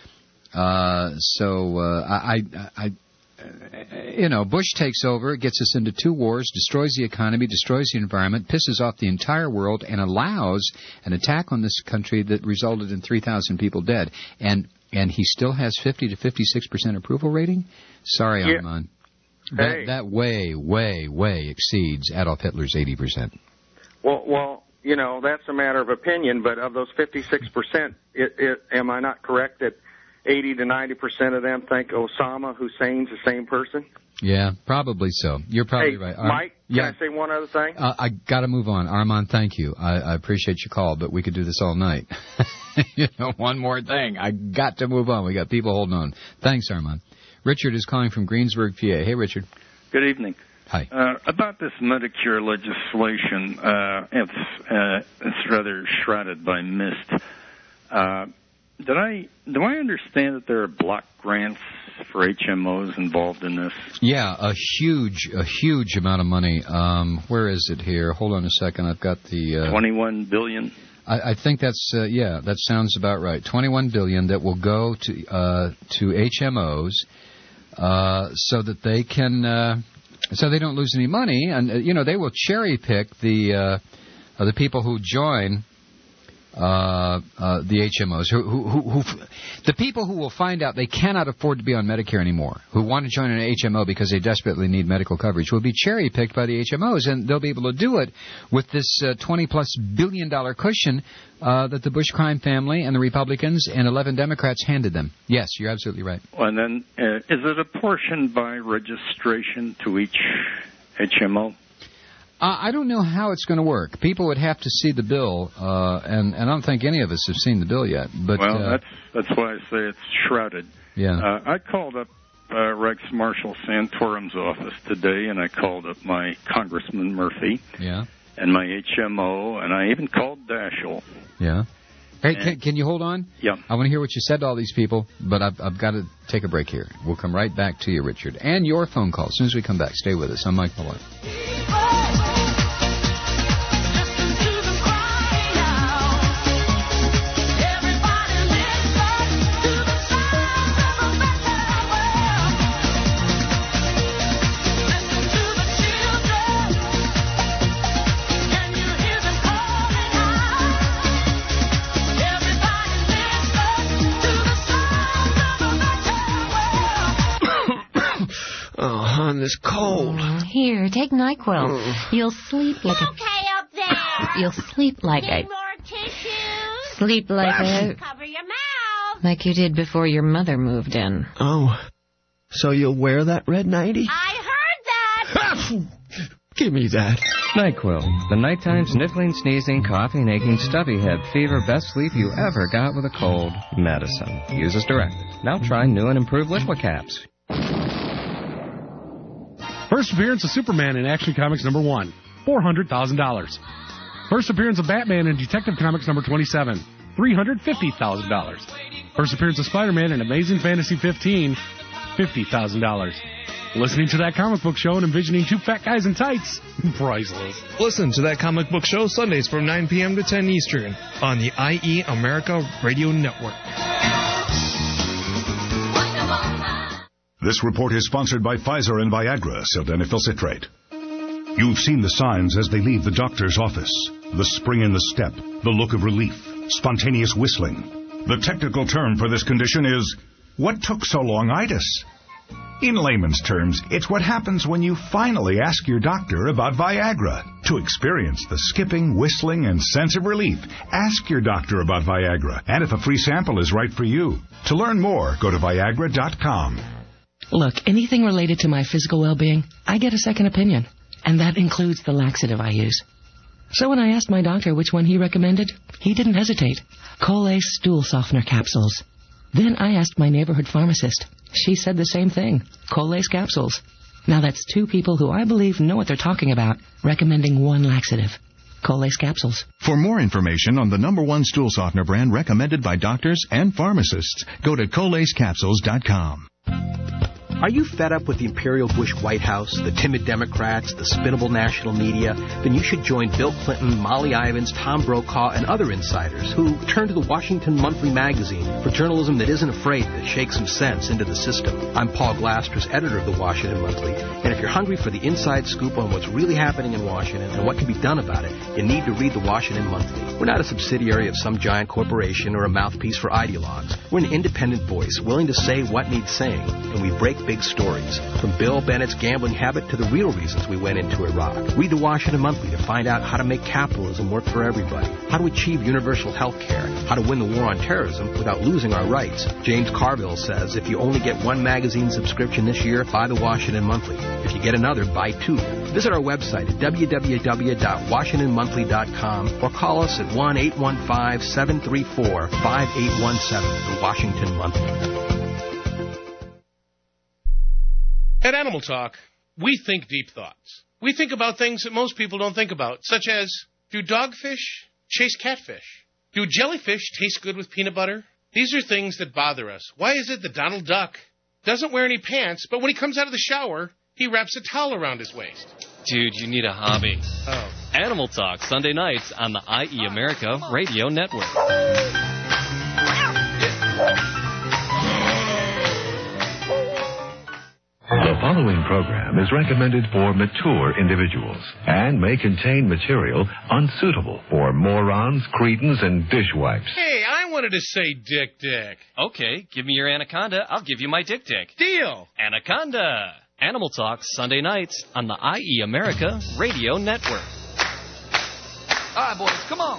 Bush takes over, gets us into two wars, destroys the economy, destroys the environment, pisses off the entire world, and allows an attack on this country that resulted in 3,000 people dead. And he still has 50 to 56% approval rating? Sorry, yeah. Armand. That way exceeds Adolf Hitler's 80%. Well, that's a matter of opinion, but of those 56%, am I not correct that 80 to 90% of them think Osama Hussein's the same person? Yeah, probably so. You're probably right. Mike, can I say one other thing? I got to move on. Armand, thank you. I appreciate your call, but we could do this all night. One more thing. I got to move on. We got people holding on. Thanks, Armand. Richard is calling from Greensburg, PA. Hey, Richard. Good evening. Hi. About this Medicare legislation, it's rather shrouded by mist. Do I understand that there are block grants for HMOs involved in this? Yeah, a huge amount of money. Where is it here? Hold on a second. I've got the $21 billion. I think that's that sounds about right. $21 billion that will go to HMOs so that they can so they don't lose any money, and they will cherry pick the people who join. The HMOs, who the people who will find out they cannot afford to be on Medicare anymore, who want to join an HMO because they desperately need medical coverage, will be cherry-picked by the HMOs, and they'll be able to do it with this $20-plus billion cushion that the Bush crime family and the Republicans and 11 Democrats handed them. Yes, you're absolutely right. And then, is it apportioned by registration to each HMO? I don't know how it's going to work. People would have to see the bill, and I don't think any of us have seen the bill yet. But that's why I say it's shrouded. Yeah. I called up Rex Marshal Santorum's office today, and I called up my Congressman Murphy. Yeah. And my HMO, and I even called Daschle. Yeah. Hey, can you hold on? Yeah. I want to hear what you said to all these people, but I've got to take a break here. We'll come right back to you, Richard, and your phone call as soon as we come back. Stay with us. I'm Mike Malloy. this cold. Here, take NyQuil. You'll sleep like a... Okay up there. You'll sleep like Need a... more tissues? Sleep like a... Cover your mouth. Like you did before your mother moved in. Oh, so you'll wear that red nightie? I heard that. Give me that. NyQuil, the nighttime sniffling, sneezing, coughing, aching, stuffy head, fever, best sleep you ever got with a cold medicine. Use as directed. Now try new and improved Liqua Caps. First appearance of Superman in Action Comics number 1, $400,000. First appearance of Batman in Detective Comics number 27, $350,000. First appearance of Spider-Man in Amazing Fantasy 15, $50,000. Listening to that comic book show and envisioning two fat guys in tights, priceless. Listen to that comic book show Sundays from 9 p.m. to 10 Eastern on the IE America Radio Network. This report is sponsored by Pfizer and Viagra, sildenafil citrate. You've seen the signs as they leave the doctor's office. The spring in the step, the look of relief, spontaneous whistling. The technical term for this condition is, what took so long-itis? In layman's terms, it's what happens when you finally ask your doctor about Viagra. To experience the skipping, whistling, and sense of relief, ask your doctor about Viagra, and if a free sample is right for you. To learn more, go to Viagra.com. Look, anything related to my physical well-being, I get a second opinion, and that includes the laxative I use. So when I asked my doctor which one he recommended, he didn't hesitate. Colace Stool Softener Capsules. Then I asked my neighborhood pharmacist. She said the same thing, Colace capsules. Now that's two people who I believe know what they're talking about, recommending one laxative, Colace capsules. For more information on the #1 stool softener brand recommended by doctors and pharmacists, go to colacecapsules.com. Are you fed up with the Imperial Bush White House, the timid Democrats, the spinnable national media? Then you should join Bill Clinton, Molly Ivins, Tom Brokaw, and other insiders who turn to the Washington Monthly magazine for journalism that isn't afraid to shake some sense into the system. I'm Paul Glasters, editor of the Washington Monthly, and if you're hungry for the inside scoop on what's really happening in Washington and what can be done about it, you need to read the Washington Monthly. We're not a subsidiary of some giant corporation or a mouthpiece for ideologues. We're an independent voice willing to say what needs saying, and we break big stories, from Bill Bennett's gambling habit to the real reasons we went into Iraq. Read the Washington Monthly to find out how to make capitalism work for everybody, how to achieve universal health care, how to win the war on terrorism without losing our rights. James Carville says if you only get one magazine subscription this year, buy the Washington Monthly. If you get another, buy two. Visit our website at www.washingtonmonthly.com or call us at 1-815-734-5817, the Washington Monthly. At Animal Talk, we think deep thoughts. We think about things that most people don't think about, such as, do dogfish chase catfish? Do jellyfish taste good with peanut butter? These are things that bother us. Why is it that Donald Duck doesn't wear any pants, but when he comes out of the shower, he wraps a towel around his waist? Dude, you need a hobby. Oh. Animal Talk, Sunday nights on the IE America Radio Network. The following program is recommended for mature individuals and may contain material unsuitable for morons, cretins, and dishwipes. Hey, I wanted to say dick. Okay, give me your anaconda. I'll give you my dick. Deal. Anaconda. Animal Talk, Sunday nights on the IE America Radio Network. All right, boys, come on.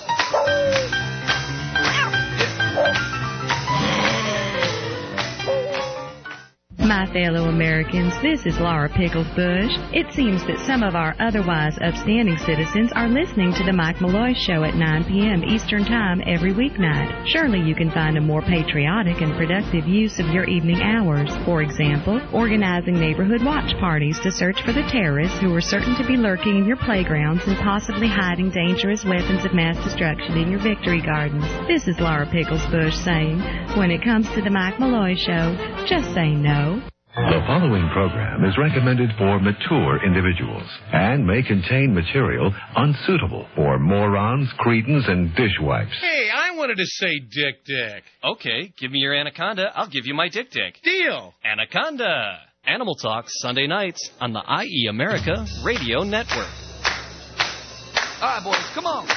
My fellow Americans, this is Laura Pickles Bush. It seems that some of our otherwise upstanding citizens are listening to the Mike Malloy Show at 9 p.m. Eastern Time every weeknight. Surely you can find a more patriotic and productive use of your evening hours. For example, organizing neighborhood watch parties to search for the terrorists who are certain to be lurking in your playgrounds and possibly hiding dangerous weapons of mass destruction in your victory gardens. This is Laura Pickles Bush saying, when it comes to the Mike Malloy Show, just say no. The following program is recommended for mature individuals and may contain material unsuitable for morons, cretins, and dishwipes. Hey, I wanted to say dick. Okay, give me your anaconda. I'll give you my dick. Deal. Anaconda. Animal Talk, Sunday nights on the IE America Radio Network. All right, boys, come on.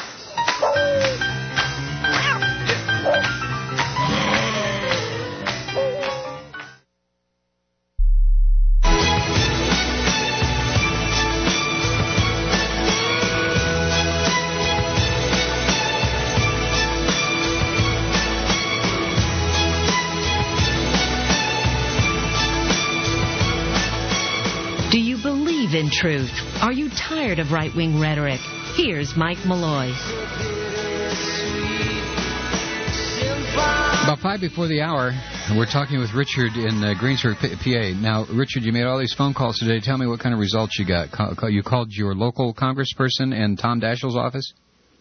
American truth? Are you tired of right-wing rhetoric? Here's Mike Malloy. About 5 before the hour, we're talking with Richard in Greensburg, PA. Now, Richard, you made all these phone calls today. Tell me what kind of results you got. You called your local congressperson and Tom Daschle's office?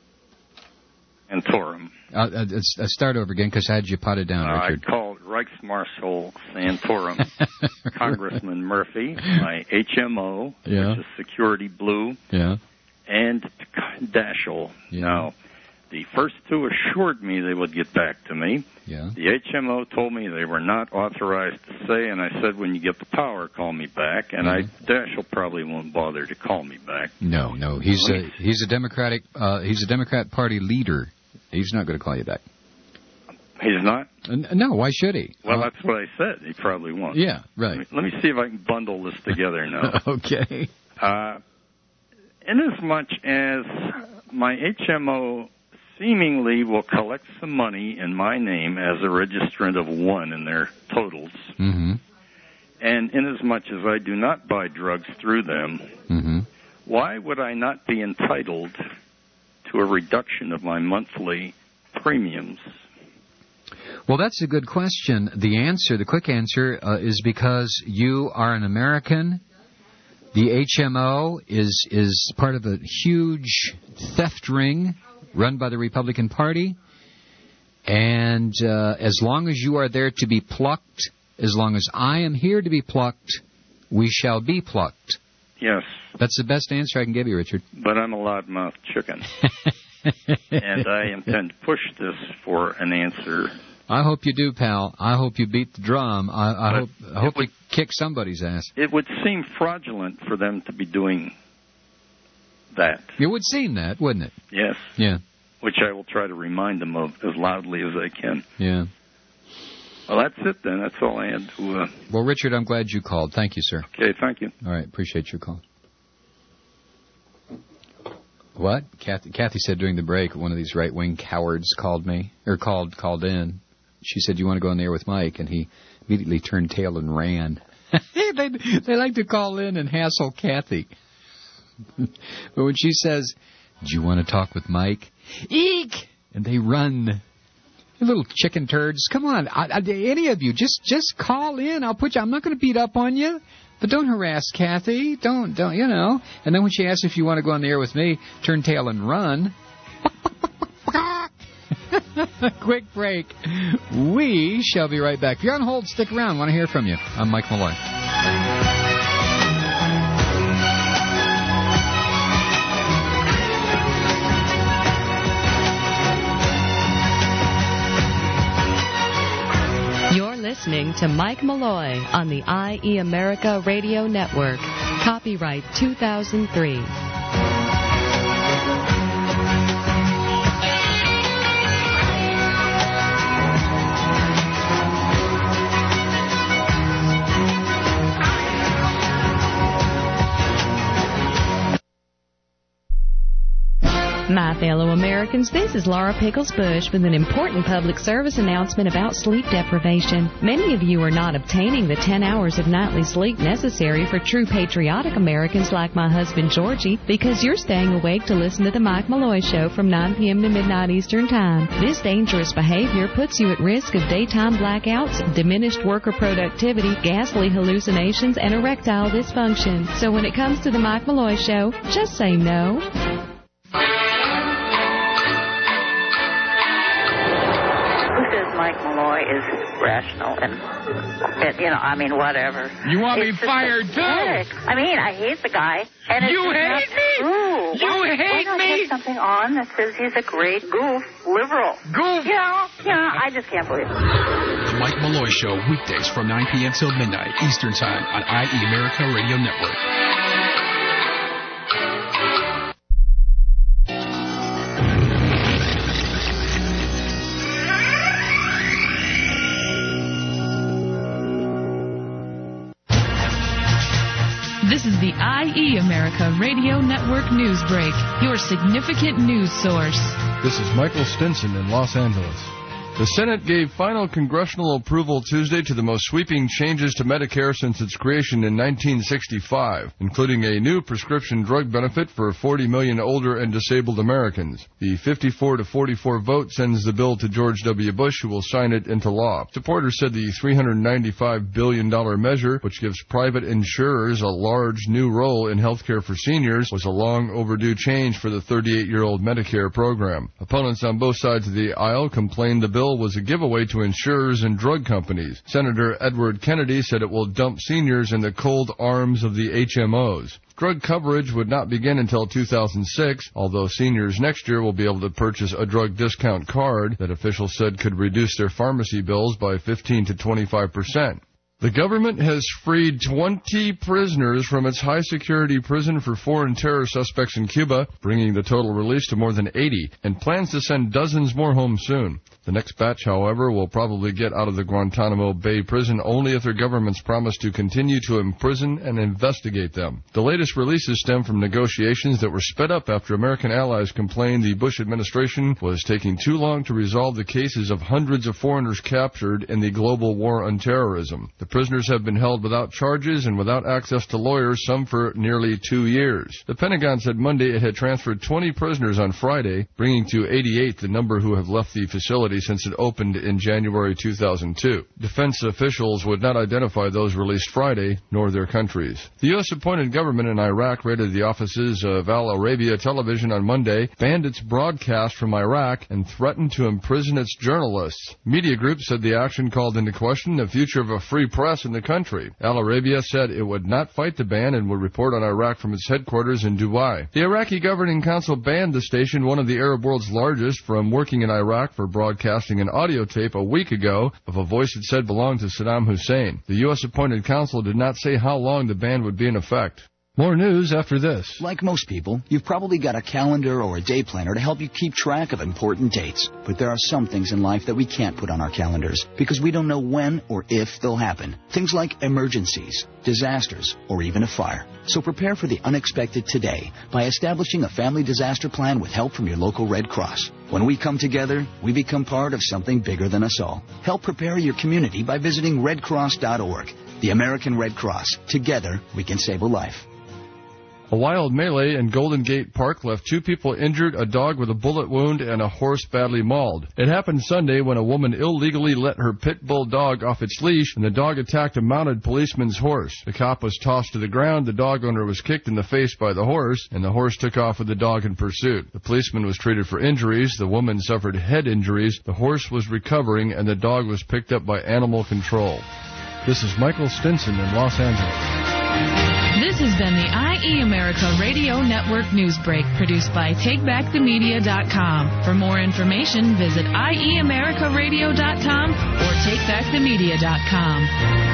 Santorum. Start over again, because I had you potted down, Richard. I called Reichsmarshal Santorum, Congressman Murphy, my HMO, which is Security Blue, and Daschle. Yeah. Now, the first two assured me they would get back to me. Yeah. The HMO told me they were not authorized to say, and I said, when you get the power, call me back. And Daschle probably won't bother to call me back. No, he's a Democratic Party leader. He's not going to call you back. He's not? No, why should he? Well, that's what I said. He probably won't. Yeah, right. Let me see if I can bundle this together now. Okay. Inasmuch as my HMO seemingly will collect some money in my name as a registrant of 1 in their totals, and inasmuch as I do not buy drugs through them, why would I not be entitled to a reduction of my monthly premiums? Well, that's a good question. The quick answer, is because you are an American. The HMO is part of a huge theft ring run by the Republican Party. And as long as you are there to be plucked, as long as I am here to be plucked, we shall be plucked. Yes. That's the best answer I can give you, Richard. But I'm a loudmouth chicken. And I intend to push this for an answer. I hope you do, pal. I hope you beat the drum. I hope you kick somebody's ass. It would seem fraudulent for them to be doing that. It would seem that, wouldn't it? Yes. Yeah. Which I will try to remind them of as loudly as I can. Yeah. Well, that's it then. That's all I had to... Well, Richard, I'm glad you called. Thank you, sir. Okay, thank you. All right, appreciate your call. What? Kathy said during the break, one of these right-wing cowards called in. She said, you want to go in there with Mike? And he immediately turned tail and ran. They like to call in and hassle Kathy. But when she says, do you want to talk with Mike? Eek! And they run. You little chicken turds. Come on. Any of you, just call in. I'll put you. I'm not going to beat up on you. But don't harass Kathy. Don't, you know. And then when she asks if you want to go on the air with me, turn tail and run. Quick break. We shall be right back. If you're on hold, stick around. Want to hear from you. I'm Mike Malloy. Listening to Mike Malloy on the IE America Radio Network. Copyright 2003. My fellow Americans, this is Laura Pickles Bush with an important public service announcement about sleep deprivation. Many of you are not obtaining the 10 hours of nightly sleep necessary for true patriotic Americans like my husband Georgie because you're staying awake to listen to the Mike Malloy Show from 9 p.m. to midnight Eastern Time. This dangerous behavior puts you at risk of daytime blackouts, diminished worker productivity, ghastly hallucinations, and erectile dysfunction. So when it comes to the Mike Malloy Show, just say no. Mike Malloy is rational and whatever. You want me fired, too? I mean, I hate the guy. And you hate me? True. You hate me? Put something on that says he's a great goof, liberal. Goof? I just can't believe it. The Mike Malloy Show, weekdays from 9 p.m. till midnight Eastern Time on IE America Radio Network. This is the IE America Radio Network News Break, your significant news source. This is Michael Stinson in Los Angeles. The Senate gave final congressional approval Tuesday to the most sweeping changes to Medicare since its creation in 1965, including a new prescription drug benefit for 40 million older and disabled Americans. The 54-44 vote sends the bill to George W. Bush, who will sign it into law. Supporters said the $395 billion measure, which gives private insurers a large new role in health care for seniors, was a long overdue change for the 38-year-old Medicare program. Opponents on both sides of the aisle complained the bill was a giveaway to insurers and drug companies. Senator Edward Kennedy said it will dump seniors in the cold arms of the HMOs. Drug coverage would not begin until 2006, although seniors next year will be able to purchase a drug discount card that officials said could reduce their pharmacy bills by 15 to 25%. The government has freed 20 prisoners from its high-security prison for foreign terror suspects in Cuba, bringing the total release to more than 80, and plans to send dozens more home soon. The next batch, however, will probably get out of the Guantanamo Bay prison only if their governments promise to continue to imprison and investigate them. The latest releases stem from negotiations that were sped up after American allies complained the Bush administration was taking too long to resolve the cases of hundreds of foreigners captured in the global war on terrorism. The prisoners have been held without charges and without access to lawyers, some for nearly 2 years. The Pentagon said Monday it had transferred 20 prisoners on Friday, bringing to 88 the number who have left the facility since it opened in January 2002. Defense officials would not identify those released Friday, nor their countries. The U.S.-appointed government in Iraq raided the offices of Al Arabiya Television on Monday, banned its broadcast from Iraq, and threatened to imprison its journalists. Media groups said the action called into question the future of a free press in the country. Al Arabiya said it would not fight the ban and would report on Iraq from its headquarters in Dubai. The Iraqi Governing Council banned the station, one of the Arab world's largest, from working in Iraq for broadcasting an audio tape a week ago of a voice it said belonged to Saddam Hussein. The U.S.-appointed council did not say how long the ban would be in effect. More news after this. Like most people, you've probably got a calendar or a day planner to help you keep track of important dates. But there are some things in life that we can't put on our calendars because we don't know when or if they'll happen. Things like emergencies, disasters, or even a fire. So prepare for the unexpected today by establishing a family disaster plan with help from your local Red Cross. When we come together, we become part of something bigger than us all. Help prepare your community by visiting redcross.org. The American Red Cross. Together, we can save a life. A wild melee in Golden Gate Park left 2 people injured, a dog with a bullet wound, and a horse badly mauled. It happened Sunday when a woman illegally let her pit bull dog off its leash, and the dog attacked a mounted policeman's horse. The cop was tossed to the ground, the dog owner was kicked in the face by the horse, and the horse took off with the dog in pursuit. The policeman was treated for injuries, the woman suffered head injuries, the horse was recovering, and the dog was picked up by animal control. This is Michael Stinson in Los Angeles. This has been the IE America Radio Network News Break, produced by TakeBackTheMedia.com. For more information, visit IEAmericaRadio.com or TakeBackTheMedia.com.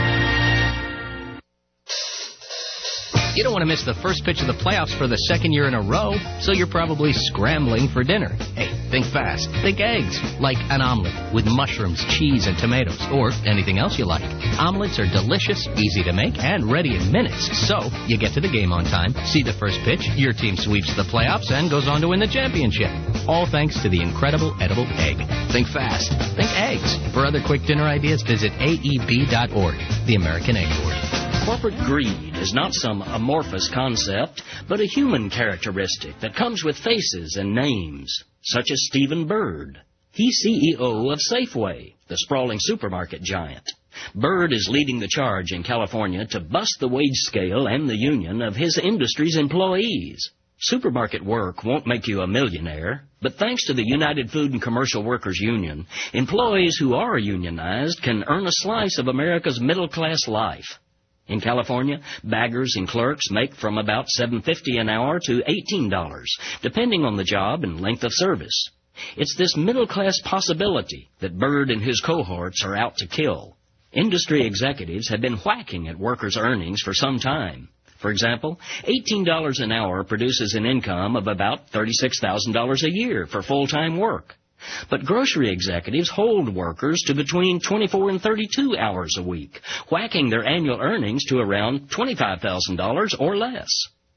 You don't want to miss the first pitch of the playoffs for the second year in a row, so you're probably scrambling for dinner. Hey, think fast. Think eggs, like an omelet with mushrooms, cheese, and tomatoes, or anything else you like. Omelets are delicious, easy to make, and ready in minutes, so you get to the game on time, see the first pitch, your team sweeps the playoffs, and goes on to win the championship. All thanks to the incredible edible egg. Think fast. Think eggs. For other quick dinner ideas, visit AEB.org, the American Egg Board. Corporate greed is not some amorphous concept, but a human characteristic that comes with faces and names, such as Stephen Bird. He's CEO of Safeway, the sprawling supermarket giant. Bird is leading the charge in California to bust the wage scale and the union of his industry's employees. Supermarket work won't make you a millionaire, but thanks to the United Food and Commercial Workers Union, employees who are unionized can earn a slice of America's middle-class life. In California, baggers and clerks make from about $7.50 an hour to $18, depending on the job and length of service. It's this middle-class possibility that Bird and his cohorts are out to kill. Industry executives have been whacking at workers' earnings for some time. For example, $18 an hour produces an income of about $36,000 a year for full-time work. But grocery executives hold workers to between 24 and 32 hours a week, whacking their annual earnings to around $25,000 or less.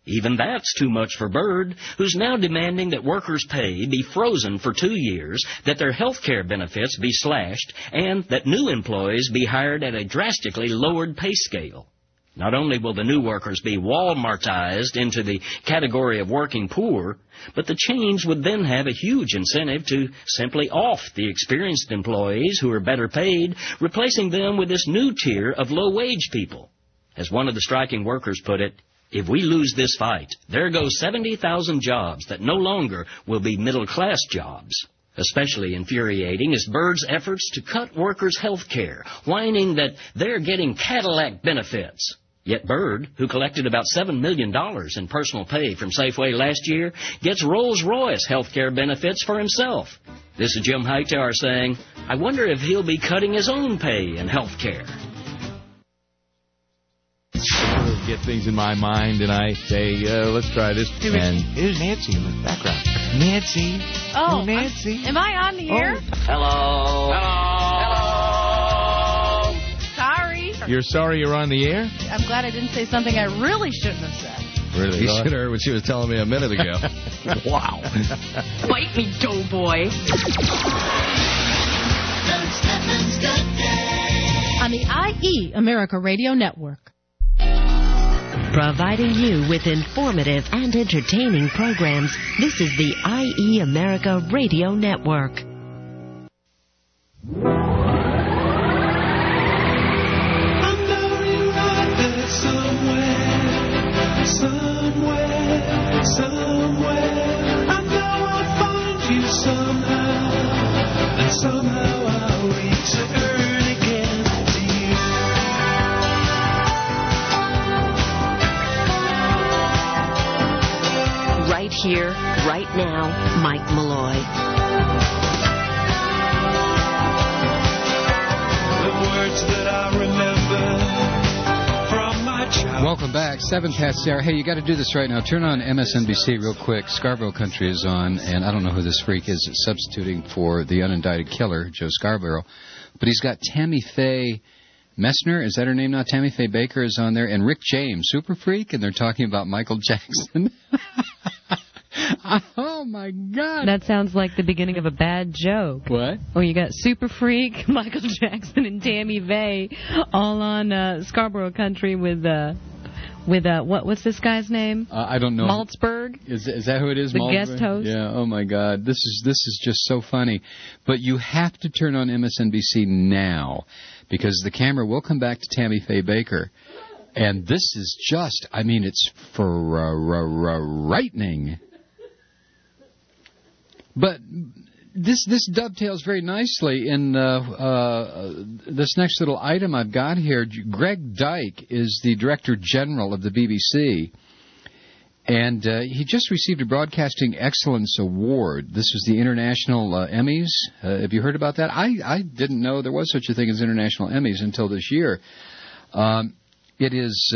Even that's too much for Byrd, who's now demanding that workers' pay be frozen for 2 years, that their health care benefits be slashed, and that new employees be hired at a drastically lowered pay scale. Not only will the new workers be Walmartized into the category of working poor, but the change would then have a huge incentive to simply off the experienced employees who are better paid, replacing them with this new tier of low-wage people. As one of the striking workers put it, if we lose this fight, there go 70,000 jobs that no longer will be middle-class jobs. Especially infuriating is Byrd's efforts to cut workers' health care, whining that they're getting Cadillac benefits. Yet Byrd, who collected about $7 million in personal pay from Safeway last year, gets Rolls-Royce health care benefits for himself. This is Jim Hightower saying, I wonder if he'll be cutting his own pay in health care. Get things in my mind, and I say, let's try this. And here's Nancy in the background. Nancy. Oh, Nancy. Am I on the air? Hello. Hello. Sorry. You're sorry you're on the air? I'm glad I didn't say something I really shouldn't have said. Really? You should have heard what she was telling me a minute ago. Wow. Bite me, doughboy. On the IE America Radio Network. Providing you with informative and entertaining programs, this is the IE America Radio Network. Somewhere, I know I'll find you somehow, and somehow I'll return again to you. Right here, right now, Mike Malloy. The words that I remember. Welcome back. 7 past the hour. Hey, you got to do this right now. Turn on MSNBC real quick. Scarborough Country is on, and I don't know who this freak is substituting for the unindicted killer, Joe Scarborough. But he's got Tammy Faye Messner. Is that her name now? Tammy Faye Baker is on there. And Rick James, Super Freak, and they're talking about Michael Jackson. Oh, my God. That sounds like the beginning of a bad joke. What? Oh, you got Super Freak, Michael Jackson, and Tammy Faye all on Scarborough Country with what's this guy's name? I don't know. Maltzberg? Is that who it is? The Maltzberg? guest host? Yeah. Oh my God. This is just so funny. But you have to turn on MSNBC now, because the camera will come back to Tammy Faye Baker, and this is just, I mean, it's frightening. But this dovetails very nicely in this next little item I've got here. Greg Dyke is the Director General of the BBC, and he just received a Broadcasting Excellence Award. This was the International Emmys. Have you heard about that? I didn't know there was such a thing as International Emmys until this year. It is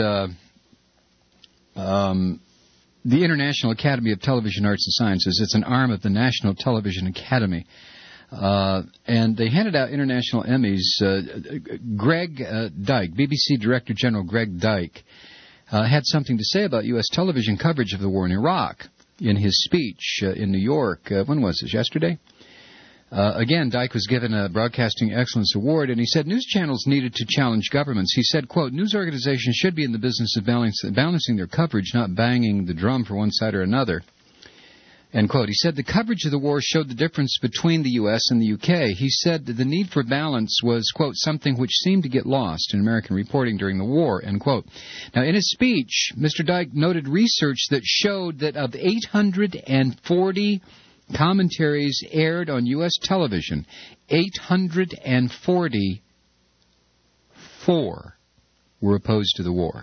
the International Academy of Television Arts and Sciences. It's an arm of the National Television Academy. And they handed out international Emmys. Greg Dyke, BBC Director General Greg Dyke, had something to say about U.S. television coverage of the war in Iraq in his speech in New York. When was this? Yesterday? Again, Dyke was given a Broadcasting Excellence Award, and he said news channels needed to challenge governments. He said, quote, news organizations should be in the business of balancing their coverage, not banging the drum for one side or another. End quote. He said the coverage of the war showed the difference between the U.S. and the U.K. He said that the need for balance was, quote, something which seemed to get lost in American reporting during the war, end quote. Now, in his speech, Mr. Dyke noted research that showed that of 840 commentaries aired on U.S. television, 844 were opposed to the war.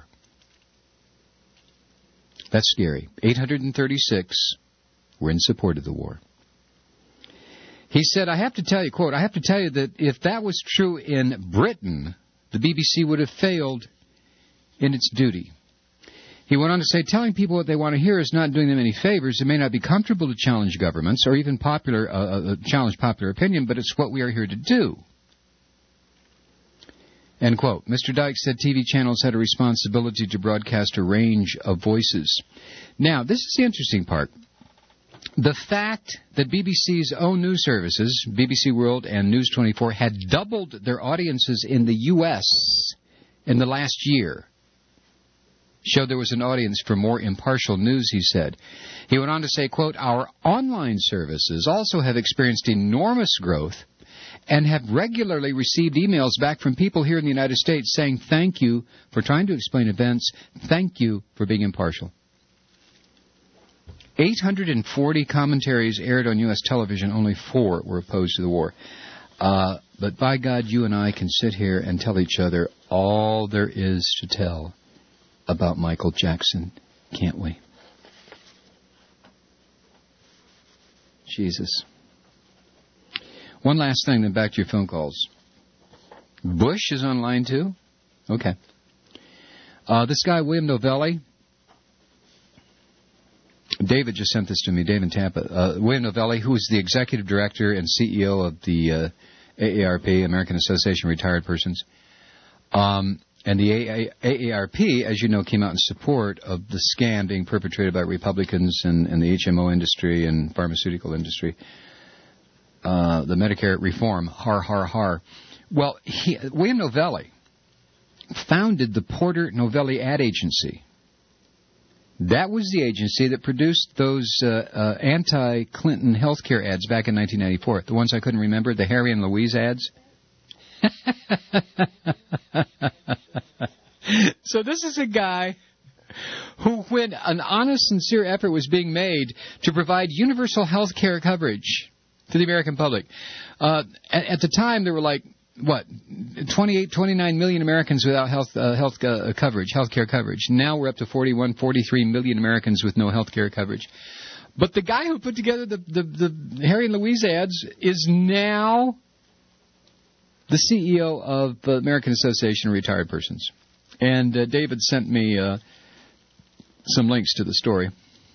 That's scary. 836 were in support of the war. He said, I have to tell you, quote, I have to tell you that if that was true in Britain, the BBC would have failed in its duty. He went on to say, telling people what they want to hear is not doing them any favors. It may not be comfortable to challenge governments or even challenge popular opinion, but it's what we are here to do. End quote. Mr. Dykes said TV channels had a responsibility to broadcast a range of voices. Now, this is the interesting part. The fact that BBC's own news services, BBC World and News 24, had doubled their audiences in the U.S. in the last year showed there was an audience for more impartial news, he said. He went on to say, quote, our online services also have experienced enormous growth and have regularly received emails back from people here in the United States saying thank you for trying to explain events, thank you for being impartial. 840 commentaries aired on U.S. television, only 4 were opposed to the war. But by God, you and I can sit here and tell each other all there is to tell about Michael Jackson, can't we? Jesus. One last thing, then back to your phone calls. Bush is on line too? Okay. This guy, William Novelli. David just sent this to me, Dave in Tampa. William Novelli, who is the executive director and CEO of the AARP, American Association of Retired Persons. And the AARP, as you know, came out in support of the scam being perpetrated by Republicans and the HMO industry and pharmaceutical industry. The Medicare reform, har, har, har. Well, William Novelli founded the Porter Novelli Ad Agency. That was the agency that produced those anti-Clinton healthcare ads back in 1994. The ones I couldn't remember, the Harry and Louise ads. So this is a guy who, when an honest, sincere effort was being made to provide universal health care coverage to the American public, at the time there were like, 29 million Americans without health care coverage. Now we're up to 41, 43 million Americans with no health care coverage. But the guy who put together the Harry and Louise ads is now the CEO of the American Association of Retired Persons. And David sent me some links to the story.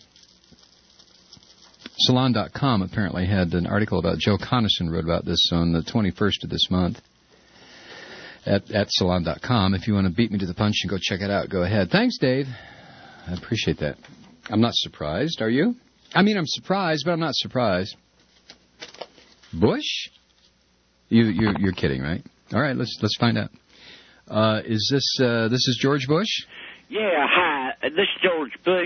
Salon.com apparently had an article about Joe Conason wrote about this on the 21st of this month at Salon.com. If you want to beat me to the punch and go check it out, go ahead. Thanks, Dave. I appreciate that. I'm not surprised. Are you? I mean, I'm surprised, but I'm not surprised. Bush? You're kidding, right? All right, let's find out. Is this is George Bush? Yeah, hi. This is George Bush.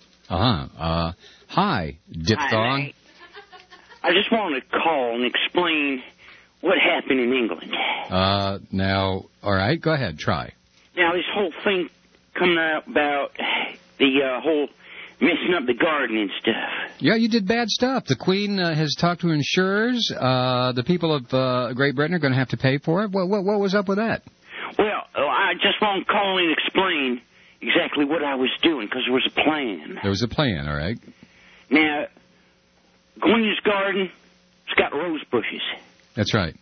Hi, diphthong. I just want to call and explain what happened in England. Now, all right, go ahead, try. Now, this whole thing coming out about the whole messing up the garden and stuff. Yeah, you did bad stuff. The Queen has talked to insurers. The people of Great Britain are going to have to pay for it. What was up with that? Well, I just want to call and explain exactly what I was doing, because there was a plan. There was a plan, all right. Now, Queen's garden, it's got rose bushes. That's right.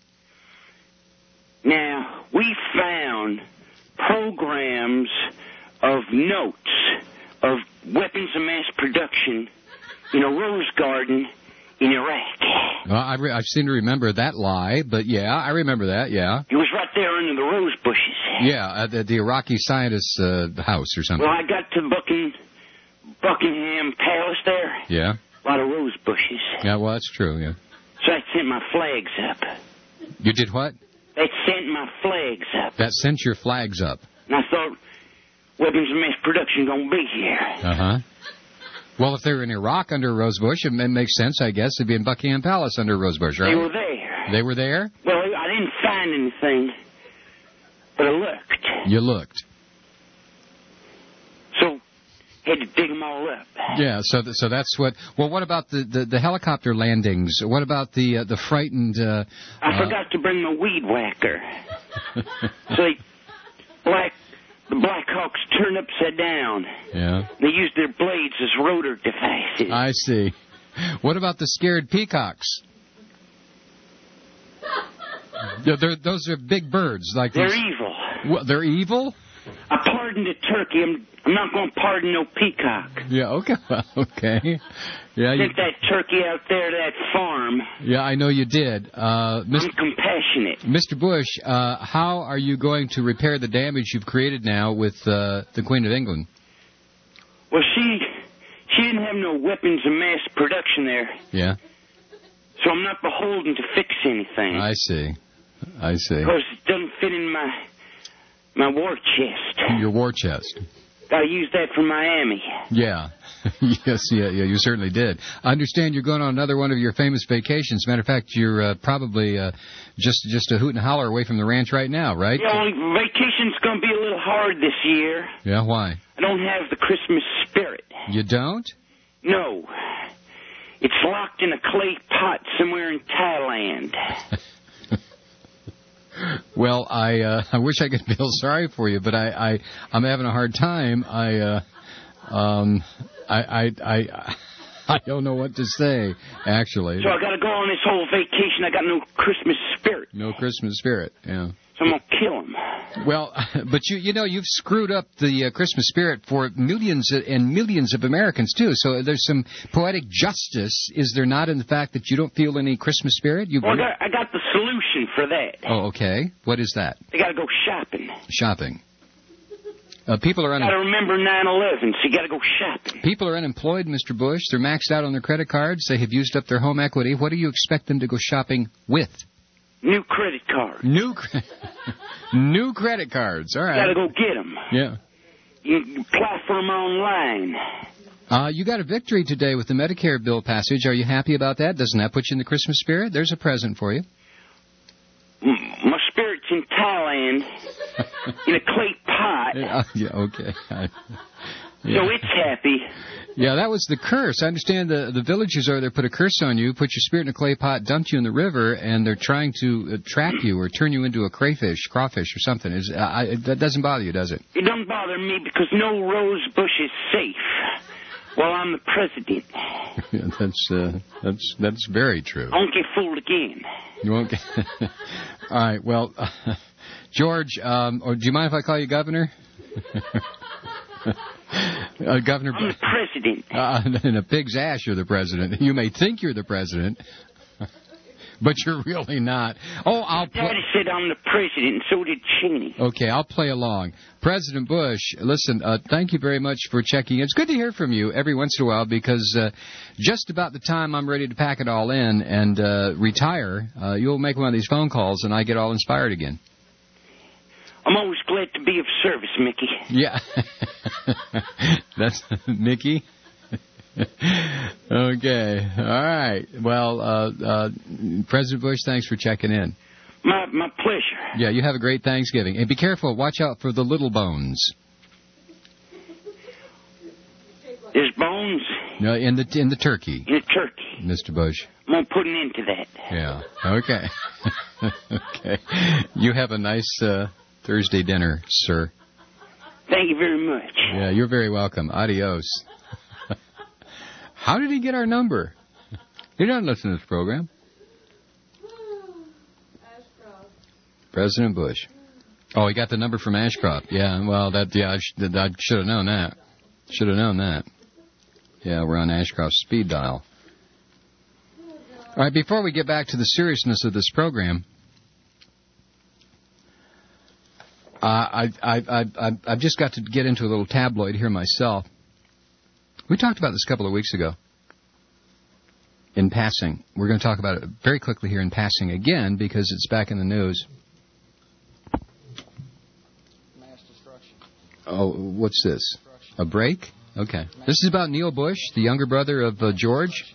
Now, we found programs of notes of weapons of mass production in a rose garden in Iraq. Well, I seem to remember that lie, but yeah, I remember that, yeah. It was right there under the rose bushes. Yeah, at the Iraqi scientist's house or something. Well, I got to Buckingham Palace there. Yeah. A lot of rose bushes. Yeah, well, that's true, yeah. So I sent my flags up. You did what? They sent my flags up. That sent your flags up. And I thought, weapons of mass production going to be here. Uh-huh. Well, if they were in Iraq under a rosebush, it makes sense, I guess. They'd be in Buckingham Palace under a rosebush, right? They were there. They were there? Well, I didn't find anything, but I looked. You looked. So, had to dig them all up. Yeah, so that's what... Well, what about the helicopter landings? What about the frightened... I forgot to bring my weed whacker. So the Black Hawks turned upside down. Yeah. They used their blades as rotor devices. I see. What about the scared peacocks? Those are big birds. They're evil. What, they're evil? I pardon the turkey. I'm not going to pardon no peacock. Yeah, okay. Okay. Yeah, Sent that turkey out there to that farm. Yeah, I know you did. I'm compassionate. Mr. Bush, how are you going to repair the damage you've created now with the Queen of England? Well, she didn't have no weapons of mass production there. Yeah. So I'm not beholden to fix anything. I see. Because it doesn't fit in my war chest. Your war chest. I used that for Miami. Yeah. Yes, you certainly did. I understand you're going on another one of your famous vacations. Matter of fact, you're probably just a hoot and holler away from the ranch right now, right? Yeah, only vacation's going to be a little hard this year. Yeah, why? I don't have the Christmas spirit. You don't? No. It's locked in a clay pot somewhere in Thailand. Well, I wish I could feel sorry for you, but I'm having a hard time. I don't know what to say, actually. So I got to go on this whole vacation. I got no Christmas spirit. No Christmas spirit, yeah. So I'm going to kill him. Well, but you've screwed up the Christmas spirit for millions and millions of Americans, too. So there's some poetic justice, is there not, in the fact that you don't feel any Christmas spirit? Well, I got the solution for that. Oh, okay. What is that? They got to go shopping. Shopping. People are got to remember 9/11, so you got to go shopping. People are unemployed, Mr. Bush. They're maxed out on their credit cards. They have used up their home equity. What do you expect them to go shopping with? New credit cards. New credit cards. All right. You got to go get them. Yeah. You apply for them online. You got a victory today with the Medicare bill passage. Are you happy about that? Doesn't that put you in the Christmas spirit? There's a present for you. My spirit's in Thailand in a clay pot. Yeah, okay. So it's happy. Yeah, that was the curse. I understand the villagers over there put a curse on you, put your spirit in a clay pot, dumped you in the river, and they're trying to trap you or turn you into a crawfish or something. That doesn't bother you, does it? It doesn't bother me because no rose bush is safe while I'm the president. Yeah, that's very true. I won't get fooled again. You won't get... All right, well, George, or do you mind if I call you Governor? Governor... I'm the president. In a pig's ass, you're the president. You may think you're the president, but you're really not. Oh, Daddy said I'm the president, and so did Cheney. Okay, I'll play along. President Bush, listen, thank you very much for checking in. It's good to hear from you every once in a while because just about the time I'm ready to pack it all in and retire, you'll make one of these phone calls and I get all inspired again. I'm always glad to be of service, Mickey. Yeah. That's Mickey. Okay. All right. Well, President Bush, thanks for checking in. My pleasure. Yeah, you have a great Thanksgiving. And be careful. Watch out for the little bones. There's bones? No, in the turkey. In the turkey. Mr. Bush. I'm going to put an end to that. Yeah. Okay. Okay. You have a nice Thursday dinner, sir. Thank you very much. Yeah, you're very welcome. Adios. How did he get our number? He doesn't listen to this program. President Bush. Oh, he got the number from Ashcroft. Yeah, well, I should have known that. Should have known that. Yeah, we're on Ashcroft's speed dial. All right, before we get back to the seriousness of this program, I've just got to get into a little tabloid here myself. We talked about this a couple of weeks ago. In passing. We're going to talk about it very quickly here in passing again because it's back in the news. Mass destruction. Oh, what's this? A break? Okay. This is about Neil Bush, the younger brother of George.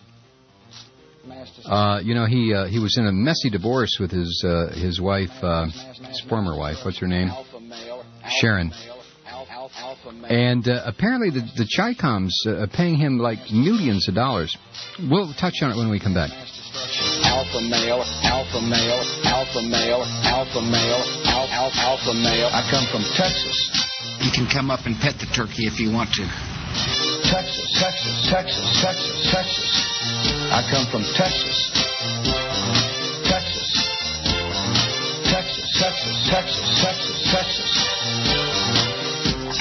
He was in a messy divorce with his wife, his former wife. What's her name? Sharon. And apparently the Chi-Coms are paying him like millions of dollars. We'll touch on it when we come back. Alpha male, alpha male, alpha male, alpha male, alpha male. I come from Texas. You can come up and pet the turkey if you want to. Texas, Texas, Texas, Texas, Texas. I come from Texas. Texas. Texas, Texas, Texas, Texas, Texas.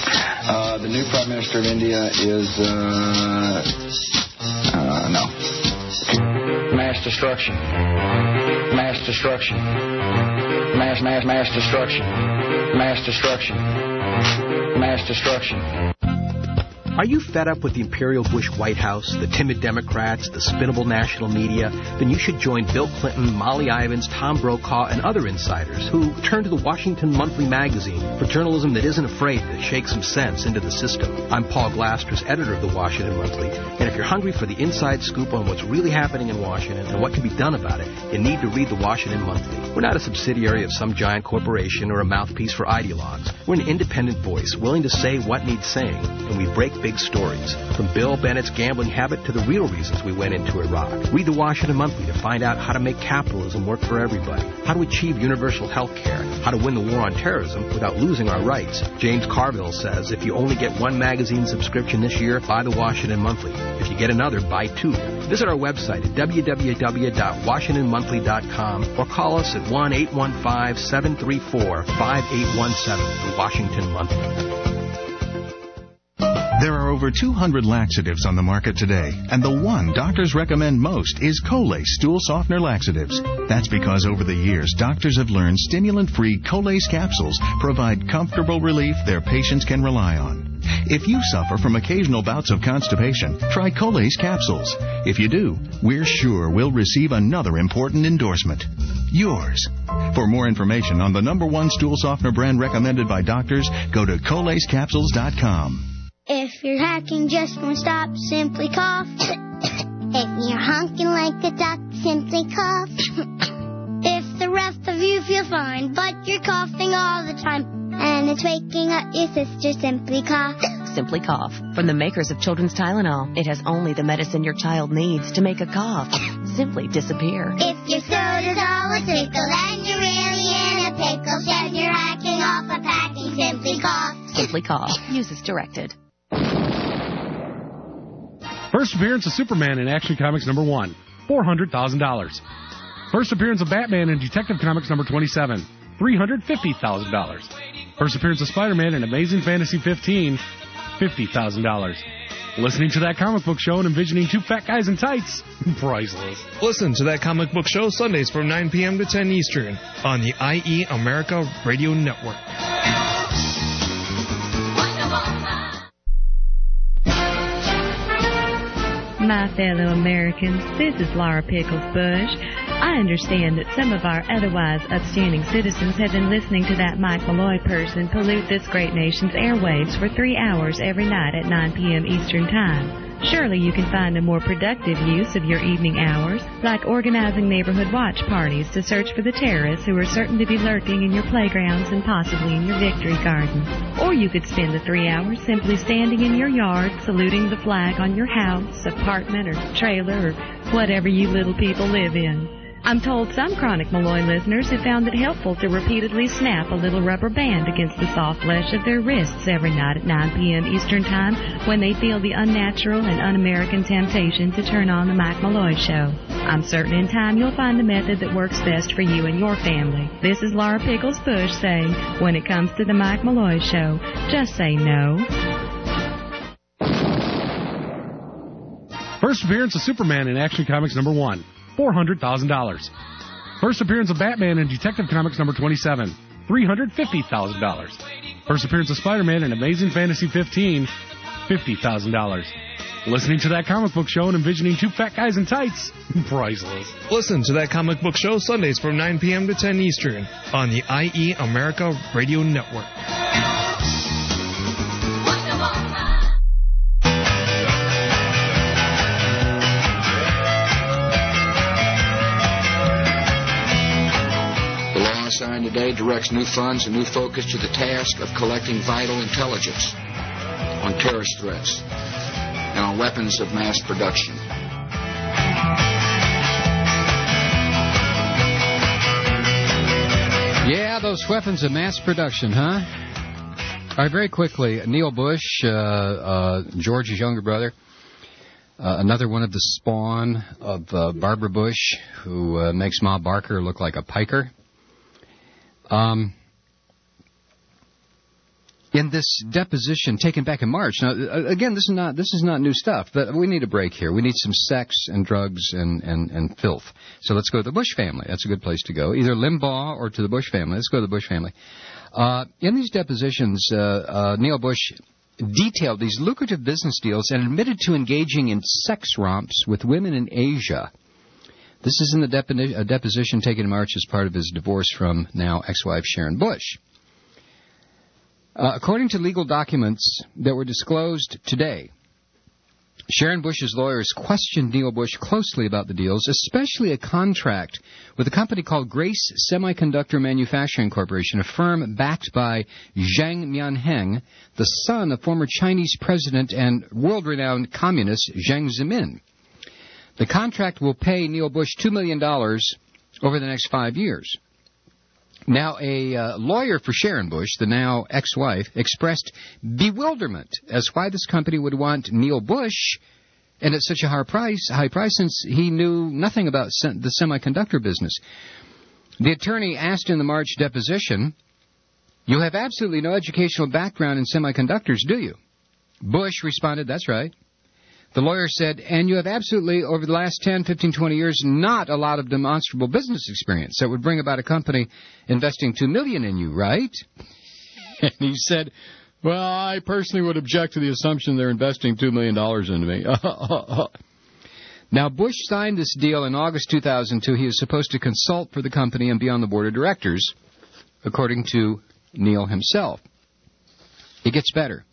Prime Minister of India is, no. Mass destruction. Mass destruction. Mass destruction. Mass destruction. Mass destruction. Are you fed up with the Imperial Bush White House, the timid Democrats, the spinnable national media? Then you should join Bill Clinton, Molly Ivins, Tom Brokaw, and other insiders who turn to the Washington Monthly magazine for journalism that isn't afraid to shake some sense into the system. I'm Paul Glasters, editor of the Washington Monthly, and if you're hungry for the inside scoop on what's really happening in Washington and what can be done about it, you need to read the Washington Monthly. We're not a subsidiary of some giant corporation or a mouthpiece for ideologues. We're an independent voice, willing to say what needs saying, and we break big stories, from Bill Bennett's gambling habit to the real reasons we went into Iraq. Read the Washington Monthly to find out how to make capitalism work for everybody, how to achieve universal health care, how to win the war on terrorism without losing our rights. James Carville says if you only get one magazine subscription this year, buy the Washington Monthly. If you get another, buy two. Visit our website at www.washingtonmonthly.com or call us at 1-815-734-5817, the Washington Monthly. There are over 200 laxatives on the market today, and the one doctors recommend most is Colace Stool Softener Laxatives. That's because over the years, doctors have learned stimulant-free Colace capsules provide comfortable relief their patients can rely on. If you suffer from occasional bouts of constipation, try Colace capsules. If you do, we're sure we'll receive another important endorsement. Yours. For more information on the #1 stool softener brand recommended by doctors, go to ColaceCapsules.com. If you're hacking, just won't stop, simply cough. If you're honking like a duck, simply cough. If the rest of you feel fine, but you're coughing all the time, and it's waking up your sister, simply cough. Simply Cough. From the makers of Children's Tylenol, it has only the medicine your child needs to make a cough simply disappear. If your soda's all a tickle, and you're really in a pickle, says you're hacking off a packing, simply cough. Simply Cough. Use as directed. First appearance of Superman in Action Comics #1, $400,000. First appearance of Batman in Detective Comics #27, $350,000. First appearance of Spider-Man in Amazing Fantasy 15, $50,000. Listening to That Comic Book Show and envisioning two fat guys in tights, priceless. Listen to That Comic Book Show Sundays from 9 p.m. to 10 Eastern on the IE America Radio Network. My fellow Americans, this is Laura Pickles Bush. I understand that some of our otherwise upstanding citizens have been listening to that Mike Malloy person pollute this great nation's airwaves for 3 hours every night at 9 p.m. Eastern Time. Surely you can find a more productive use of your evening hours, like organizing neighborhood watch parties to search for the terrorists who are certain to be lurking in your playgrounds and possibly in your victory gardens. Or you could spend the 3 hours simply standing in your yard saluting the flag on your house, apartment, or trailer, or whatever you little people live in. I'm told some Chronic Malloy listeners have found it helpful to repeatedly snap a little rubber band against the soft flesh of their wrists every night at 9 p.m. Eastern Time when they feel the unnatural and un-American temptation to turn on the Mike Malloy Show. I'm certain in time you'll find a method that works best for you and your family. This is Laura Pickles Bush saying, when it comes to the Mike Malloy Show, just say no. First appearance of Superman in Action Comics #1, $400,000. First appearance of Batman in Detective Comics #27, $350,000. First appearance of Spider-Man in Amazing Fantasy 15, $50,000. Listening to That Comic Book Show and envisioning two fat guys in tights, priceless. Listen to That Comic Book Show Sundays from 9 p.m. to 10 Eastern on the IE America Radio Network. Signed today directs new funds and new focus to the task of collecting vital intelligence on terrorist threats and on weapons of mass production. Yeah, those weapons of mass production, huh? All right, very quickly, Neil Bush, George's younger brother, another one of the spawn of Barbara Bush, who makes Ma Barker look like a piker. in this deposition taken back in March. Now, again, this is not new stuff, but we need a break here. We need some sex and drugs and filth. So let's go to the Bush family. That's a good place to go. Either Limbaugh or to the Bush family. Let's go to the Bush family. In these depositions, Neil Bush detailed these lucrative business deals and admitted to engaging in sex romps with women in Asia. This is in the deposition taken in March as part of his divorce from now ex-wife Sharon Bush. According to legal documents that were disclosed today, Sharon Bush's lawyers questioned Neil Bush closely about the deals, especially a contract with a company called Grace Semiconductor Manufacturing Corporation, a firm backed by Zhang Mianheng, the son of former Chinese president and world-renowned communist Jiang Zemin. The contract will pay Neil Bush $2 million over the next 5 years. Now, a lawyer for Sharon Bush, the now ex-wife, expressed bewilderment as why this company would want Neil Bush, and at such a high price, since he knew nothing about the semiconductor business. The attorney asked in the March deposition, "You have absolutely no educational background in semiconductors, do you?" Bush responded, "That's right." The lawyer said, "And you have absolutely, over the last 10, 15, 20 years, not a lot of demonstrable business experience that would bring about a company investing $2 million in you, right?" And he said, "Well, I personally would object to the assumption they're investing $2 million into me." Now, Bush signed this deal in August 2002. He was supposed to consult for the company and be on the board of directors, according to Neil himself. It gets better.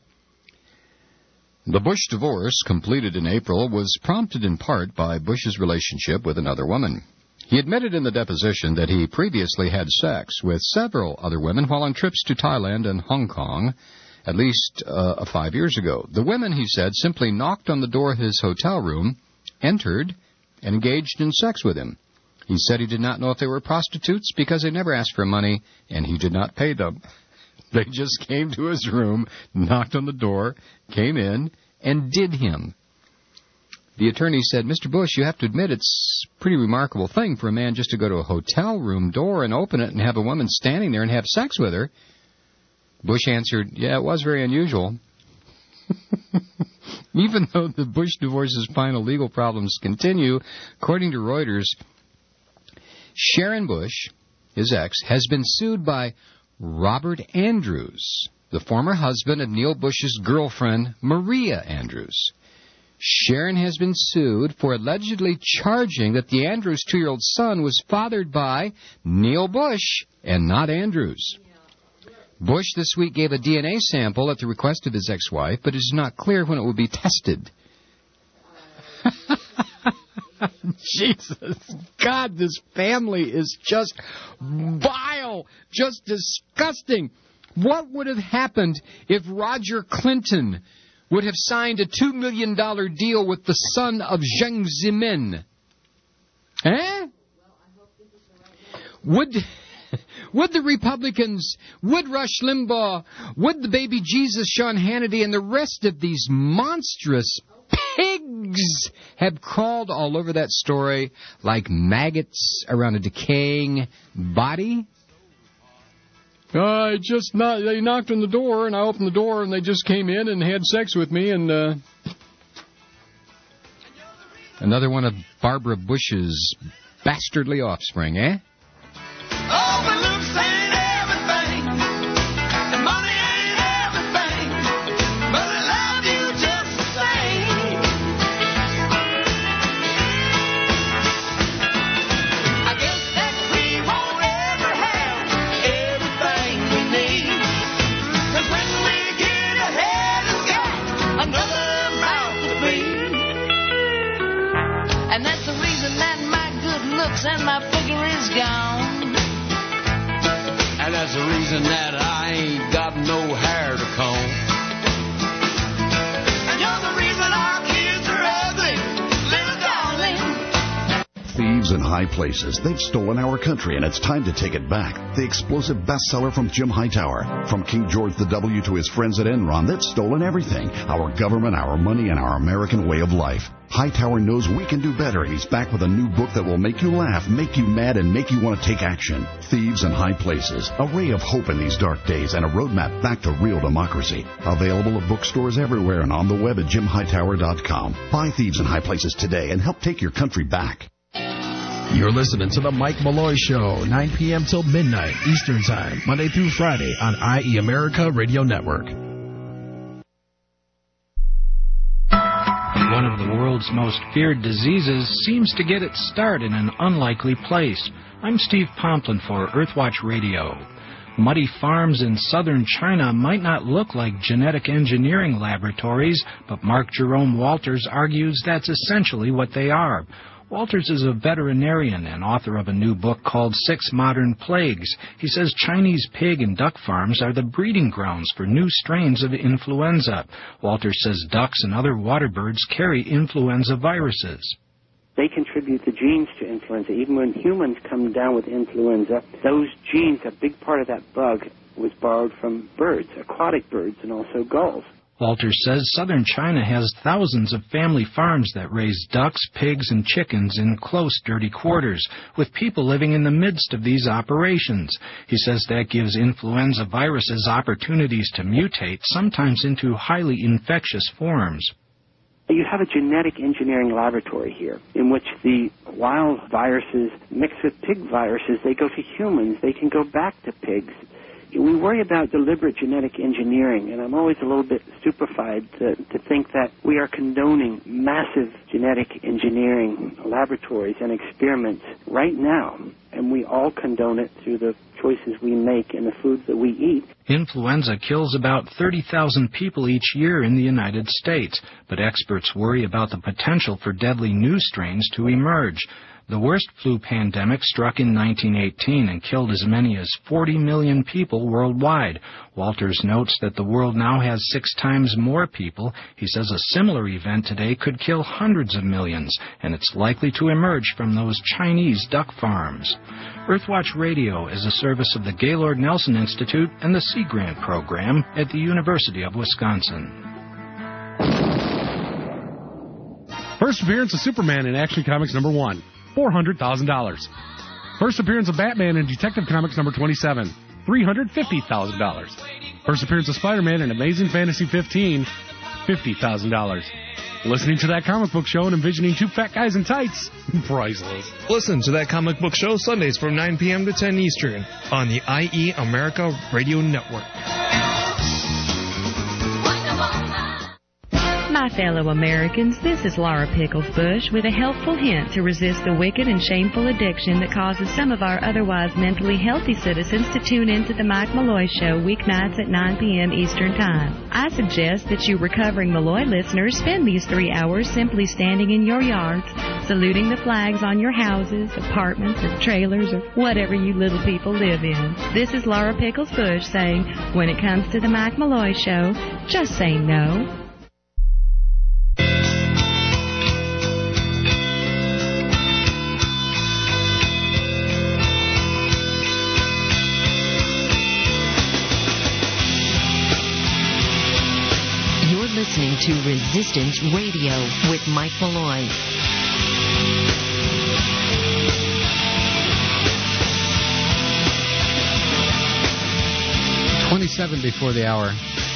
The Bush divorce, completed in April, was prompted in part by Bush's relationship with another woman. He admitted in the deposition that he previously had sex with several other women while on trips to Thailand and Hong Kong, at least 5 years ago. The women, he said, simply knocked on the door of his hotel room, entered, and engaged in sex with him. He said he did not know if they were prostitutes because they never asked for money, and he did not pay them. They just came to his room, knocked on the door, came in, and did him. The attorney said, "Mr. Bush, you have to admit it's a pretty remarkable thing for a man just to go to a hotel room door and open it and have a woman standing there and have sex with her." Bush answered, "Yeah, it was very unusual." Even though the Bush divorce's final legal problems continue, according to Reuters, Sharon Bush, his ex, has been sued by Robert Andrews, the former husband of Neil Bush's girlfriend, Maria Andrews. Sharon has been sued for allegedly charging that the Andrews' 2-year-old son was fathered by Neil Bush and not Andrews. Bush this week gave a DNA sample at the request of his ex-wife, but it is not clear when it will be tested. Jesus, God, this family is just vile, just disgusting. What would have happened if Roger Clinton would have signed a $2 million deal with the son of Jiang Zemin? Eh? Would the Republicans, would Rush Limbaugh, would the baby Jesus Sean Hannity, and the rest of these monstrous pigs have crawled all over that story like maggots around a decaying body? They knocked on the door, and I opened the door, and they just came in and had sex with me, and another one of Barbara Bush's bastardly offspring, eh? Oh, but looks ain't everything, and money ain't everything, but I love you just the same. I guess that we won't ever have everything we need, 'cause when we get ahead, it's got another mouth to feed. And that's the reason that my good looks and my figure is gone. And that's the reason that I ain't got no hair to comb. And you're the reason our kids are ugly, little darling. Thieves in high places. They've stolen our country, and it's time to take it back. The explosive bestseller from Jim Hightower. From King George the W to his friends at Enron, they've stolen everything. Our government, our money, and our American way of life. Hightower knows we can do better, and he's back with a new book that will make you laugh, make you mad, and make you want to take action. Thieves in High Places, a ray of hope in these dark days and a roadmap back to real democracy. Available at bookstores everywhere and on the web at jimhightower.com. Buy Thieves in High Places today and help take your country back. You're listening to the Mike Malloy Show, 9 p.m. till midnight Eastern Time, Monday through Friday on IE America Radio Network. One of the world's most feared diseases seems to get its start in an unlikely place. I'm Steve Pomplin for Earthwatch Radio. Muddy farms in southern China might not look like genetic engineering laboratories, but Mark Jerome Walters argues that's essentially what they are. Walters is a veterinarian and author of a new book called 6 Modern Plagues. He says Chinese pig and duck farms are the breeding grounds for new strains of influenza. Walters says ducks and other water birds carry influenza viruses. They contribute the genes to influenza. Even when humans come down with influenza, those genes, a big part of that bug, was borrowed from birds, aquatic birds, and also gulls. Walters says southern China has thousands of family farms that raise ducks, pigs, and chickens in close, dirty quarters, with people living in the midst of these operations. He says that gives influenza viruses opportunities to mutate, sometimes into highly infectious forms. You have a genetic engineering laboratory here in which the wild viruses mix with pig viruses. They go to humans. They can go back to pigs. We worry about deliberate genetic engineering, and I'm always a little bit stupefied to think that we are condoning massive genetic engineering laboratories and experiments right now, and we all condone it through the choices we make and the foods that we eat. Influenza kills about 30,000 people each year in the United States, but experts worry about the potential for deadly new strains to emerge. The worst flu pandemic struck in 1918 and killed as many as 40 million people worldwide. Walters notes that the world now has 6 times more people. He says a similar event today could kill hundreds of millions, and it's likely to emerge from those Chinese duck farms. Earthwatch Radio is a service of the Gaylord Nelson Institute and the Sea Grant Program at the University of Wisconsin. First appearance of Superman in Action Comics #1. $400,000. First appearance of Batman in Detective Comics #27, $350,000. First appearance of Spider-Man in Amazing Fantasy 15, $50,000. Listening to That Comic Book Show and envisioning 2 fat guys in tights, priceless. Listen to That Comic Book Show Sundays from 9 p.m. to 10 Eastern on the IE America Radio Network. My fellow Americans, this is Laura Pickles Bush with a helpful hint to resist the wicked and shameful addiction that causes some of our otherwise mentally healthy citizens to tune into the Mike Malloy Show weeknights at 9 p.m. Eastern Time. I suggest that you recovering Malloy listeners spend these 3 hours simply standing in your yards, saluting the flags on your houses, apartments, or trailers, or whatever you little people live in. This is Laura Pickles Bush saying, when it comes to the Mike Malloy Show, just say no. Listening to Resistance Radio with Mike Malloy. $27 before the hour.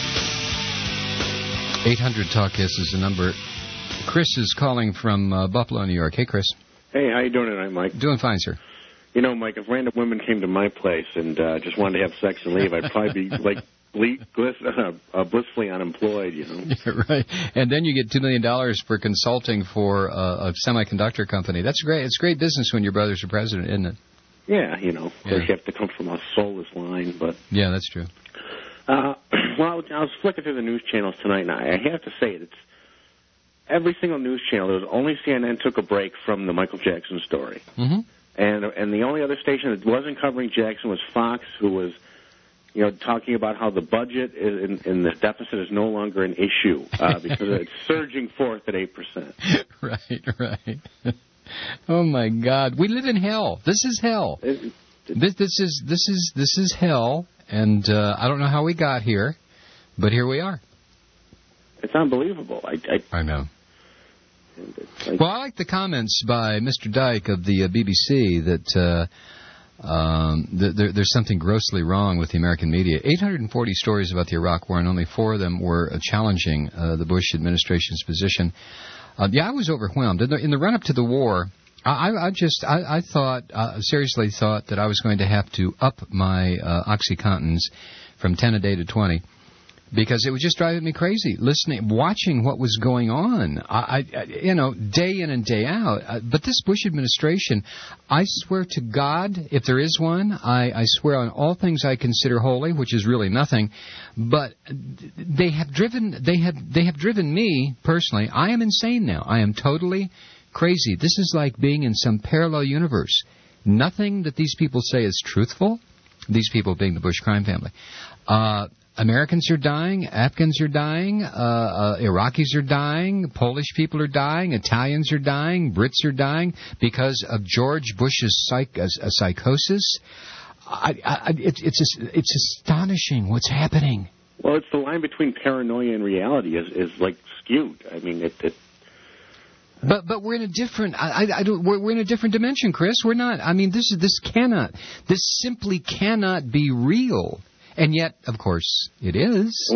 800-TALK-KISS is the number. Chris is calling from Buffalo, New York. Hey, Chris. Hey, how you doing tonight, Mike? Doing fine, sir. You know, Mike, if random women came to my place and just wanted to have sex and leave, I'd probably be like blissfully unemployed, you know. Right. And then you get $2 million for consulting for a semiconductor company. That's great. It's great business when your brother's your president, isn't it? Yeah, you know. Of course, you have to come from a soulless line, but... Yeah, that's true. Well, I was flicking through the news channels tonight, and I have to say, it's every single news channel. There was only CNN took a break from the Michael Jackson story. Mm-hmm. And the only other station that wasn't covering Jackson was Fox, who was... you know, talking about how the budget and the deficit is no longer an issue because it's surging forth at 8%. Right. Oh my God, we live in hell. This is hell. This is hell, and I don't know how we got here, but here we are. It's unbelievable. I know. Well, I like the comments by Mr. Dyke of the BBC that there's something grossly wrong with the American media. 840 stories about the Iraq War, and only 4 of them were challenging the Bush administration's position. I was overwhelmed. In the run-up to the war, I seriously thought that I was going to have to up my OxyContins from 10 a day to 20. Because it was just driving me crazy, watching what was going on, day in and day out. But this Bush administration, I swear to God, if there is one, I swear on all things I consider holy, which is really nothing. But they have driven me personally. I am insane now. I am totally crazy. This is like being in some parallel universe. Nothing that these people say is truthful. These people being the Bush crime family. Americans are dying, Afghans are dying, Iraqis are dying, Polish people are dying, Italians are dying, Brits are dying because of George Bush's psychosis. It's astonishing what's happening. Well, it's the line between paranoia and reality is like skewed. I mean, But we're in a different. We're in a different dimension, Chris. We're not. I mean, this simply cannot be real. And yet, of course, it is.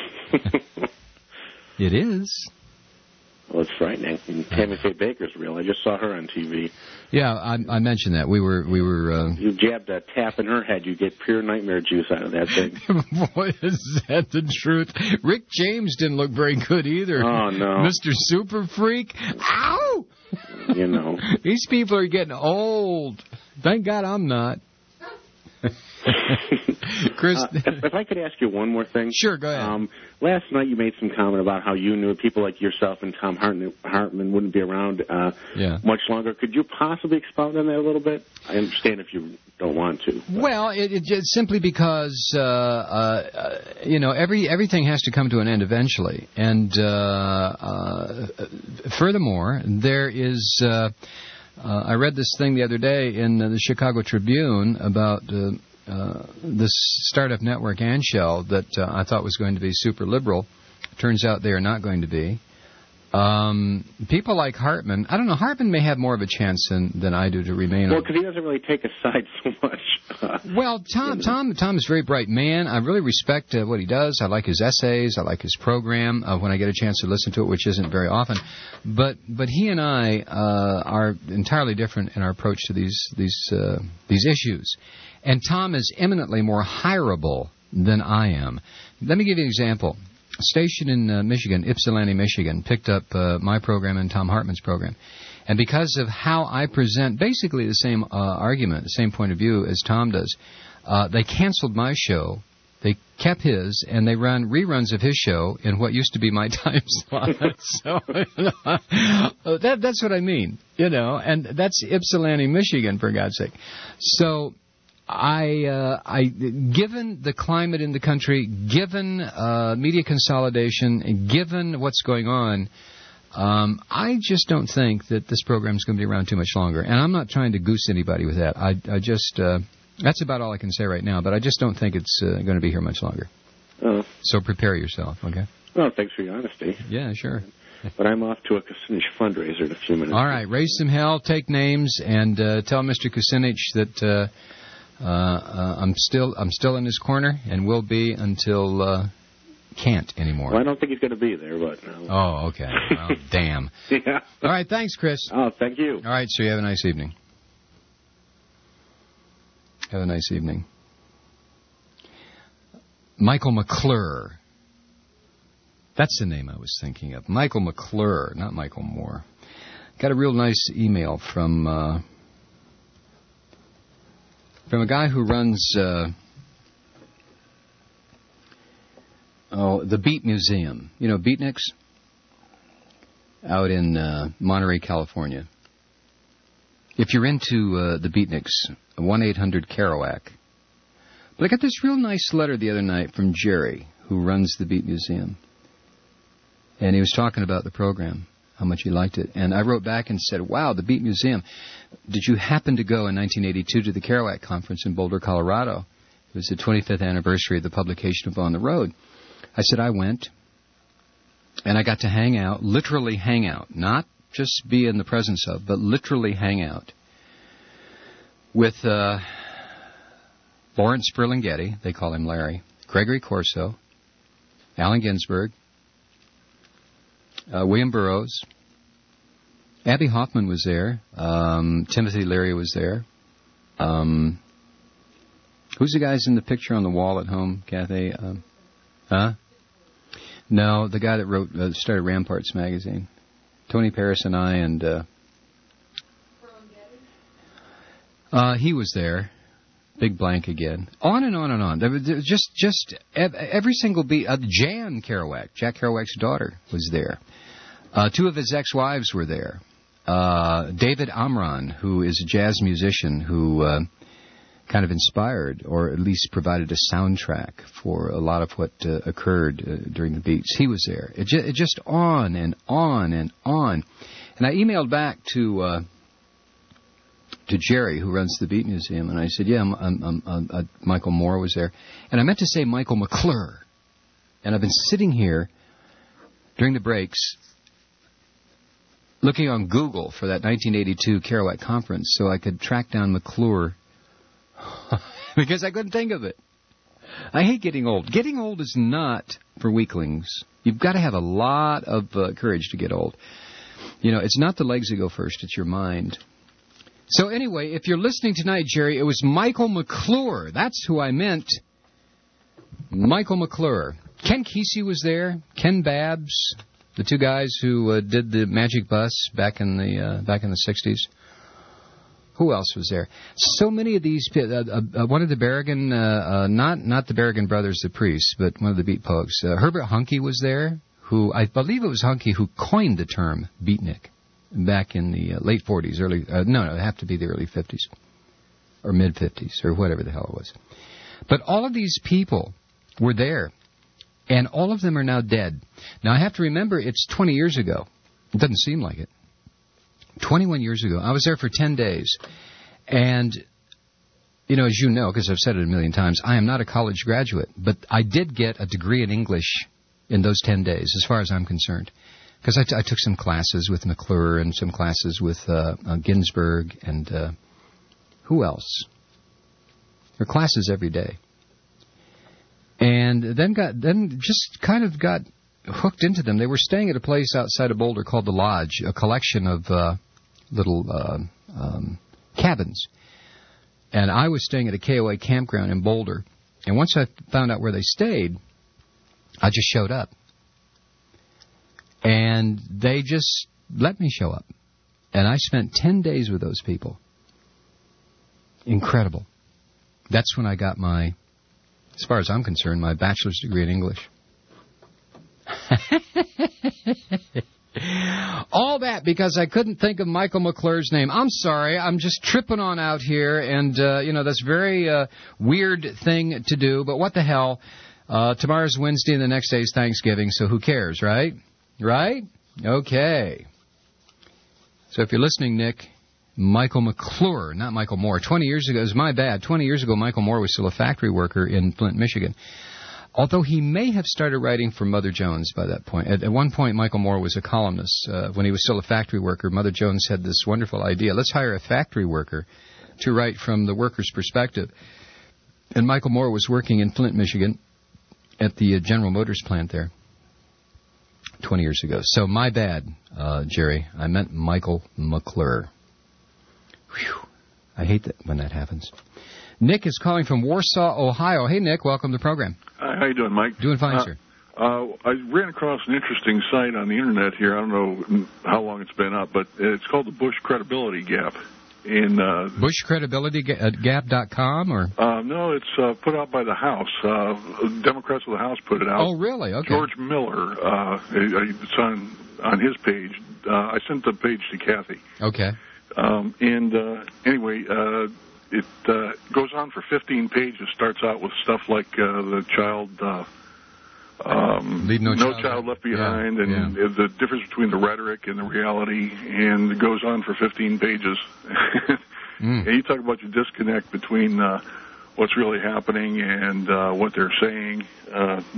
It is. Well, it's frightening. And Tammy Faye Baker's real. I just saw her on TV. Yeah, I mentioned that. We were. You jabbed a tap in her head, you get pure nightmare juice out of that thing. Boy, is that the truth? Rick James didn't look very good either. Oh no, Mr. Super Freak. Ow! These people are getting old. Thank God I'm not. Chris, if I could ask you one more thing. Sure, go ahead. Last night you made some comment about how you knew people like yourself and Tom Hartman wouldn't be around much longer. Could you possibly expound on that a little bit? I understand if you don't want to. Well, it just simply because everything has to come to an end eventually, and furthermore, there is. I read this thing the other day in the Chicago Tribune about this startup network, Anshell, that I thought was going to be super liberal. Turns out they are not going to be. People like Hartman, I don't know, Hartman may have more of a chance than I do to remain. Well, because he doesn't really take a side so much. Well, Tom is a very bright man. I really respect what he does. I like his essays. I like his program when I get a chance to listen to it, which isn't very often. But he and I are entirely different in our approach to these issues. And Tom is eminently more hireable than I am. Let me give you an example. A station in Michigan, Ypsilanti, Michigan, picked up my program and Tom Hartman's program. And because of how I present basically the same argument, the same point of view as Tom does, they canceled my show. They kept his, and they run reruns of his show in what used to be my time slot. So that's what I mean, and that's Ypsilanti, Michigan, for God's sake. So I given the climate in the country, given media consolidation, given what's going on, I just don't think that this program is going to be around too much longer. And I'm not trying to goose anybody with that. I just that's about all I can say right now. But I just don't think it's going to be here much longer. So prepare yourself, okay? Well, thanks for your honesty. Yeah, sure. But I'm off to a Kucinich fundraiser in a few minutes. All right, raise some hell, take names, and tell Mr. Kucinich that I'm still in his corner and will be until can't anymore. Well, I don't think he's going to be there, but. Oh, okay. Well, damn. Yeah. All right, thanks, Chris. Oh, thank you. All right, so you have a nice evening. Have a nice evening. Michael McClure. That's the name I was thinking of. Michael McClure, not Michael Moore. Got a real nice email from a guy who runs the Beat Museum. You know Beatniks? Out in Monterey, California. If you're into the Beatniks, 1-800-Kerouac. But I got this real nice letter the other night from Jerry, who runs the Beat Museum. And he was talking about the program, how much he liked it. And I wrote back and said, wow, the Beat Museum. Did you happen to go in 1982 to the Kerouac Conference in Boulder, Colorado? It was the 25th anniversary of the publication of On the Road. I said, I went. And I got to hang out, literally hang out, not just be in the presence of, but literally hang out with Lawrence Ferlinghetti, they call him Larry, Gregory Corso, Allen Ginsberg, William Burroughs, Abby Hoffman was there, Timothy Leary was there. Who's the guys in the picture on the wall at home, Kathy? No, the guy that wrote, started Ramparts magazine. Tony Paris and I, and he was there. Big blank again. On and on and on. There was just every single beat. Jan Kerouac, Jack Kerouac's daughter, was there. Two of his ex-wives were there. David Amron, who is a jazz musician who kind of inspired, or at least provided a soundtrack for a lot of what occurred during the Beats. He was there. It just on and on and on. And I emailed back to Jerry, who runs the Beat Museum, and I said, yeah, Michael Moore was there. And I meant to say Michael McClure. And I've been sitting here during the breaks looking on Google for that 1982 Kerouac conference so I could track down McClure because I couldn't think of it. I hate getting old. Getting old is not for weaklings. You've got to have a lot of courage to get old. You know, it's not the legs that go first, it's your mind. So anyway, if you're listening tonight, Jerry, it was Michael McClure. That's who I meant. Michael McClure. Ken Kesey was there. Ken Babbs, the two guys who did the Magic Bus back in the 60s. Who else was there? So many of these. One of the Berrigan, not the Berrigan brothers, the priests, but one of the beat pogues. Herbert Huncke was there, who I believe it was Huncke who coined the term beatnik back in the late 40s, early. No, it'd have to be the early 50s or mid 50s or whatever the hell it was. But all of these people were there, and all of them are now dead. Now I have to remember, it's 20 years ago. It doesn't seem like it. 21 years ago. I was there for 10 days. And, you know, as you know, because I've said it a million times, I am not a college graduate. But I did get a degree in English in those 10 days, as far as I'm concerned. Because I took some classes with McClure and some classes with Ginsberg and who else? There are classes every day. And then just kind of got hooked into them. They were staying at a place outside of Boulder called The Lodge, a collection of little cabins. And I was staying at a KOA campground in Boulder. And once I found out where they stayed, I just showed up. And they just let me show up. And I spent 10 days with those people. Incredible. That's when I got my, as far as I'm concerned, my bachelor's degree in English. All that because I couldn't think of Michael McClure's name. I'm sorry. I'm just tripping on out here. And, that's a very weird thing to do. But what the hell? Tomorrow's Wednesday and the next day is Thanksgiving, so who cares, right? Right? Okay. So if you're listening, Nick, Michael McClure, not Michael Moore. 20 years ago, it was my bad. 20 years ago, Michael Moore was still a factory worker in Flint, Michigan. Although he may have started writing for Mother Jones by that point. At one point, Michael Moore was a columnist. When he was still a factory worker, Mother Jones had this wonderful idea. Let's hire a factory worker to write from the worker's perspective. And Michael Moore was working in Flint, Michigan at the General Motors plant there 20 years ago. So my bad, Jerry. I meant Michael McClure. Whew. I hate that when that happens. Nick is calling from Warsaw, Ohio. Hey, Nick, welcome to the program. Hi, how you doing, Mike? Doing fine, sir. I ran across an interesting site on the Internet here. I don't know how long it's been up, but it's called the Bush Credibility Gap. BushCredibilityGap.com or? No, it's put out by the House. Democrats of the House put it out. Oh, really? Okay. George Miller, it's on his page. I sent the page to Kathy. Okay. Anyway, it goes on for 15 pages. Starts out with stuff like the child, Leave No Child Left Behind, and the difference between the rhetoric and the reality, and it goes on for 15 pages. And you talk about the disconnect between what's really happening and what they're saying.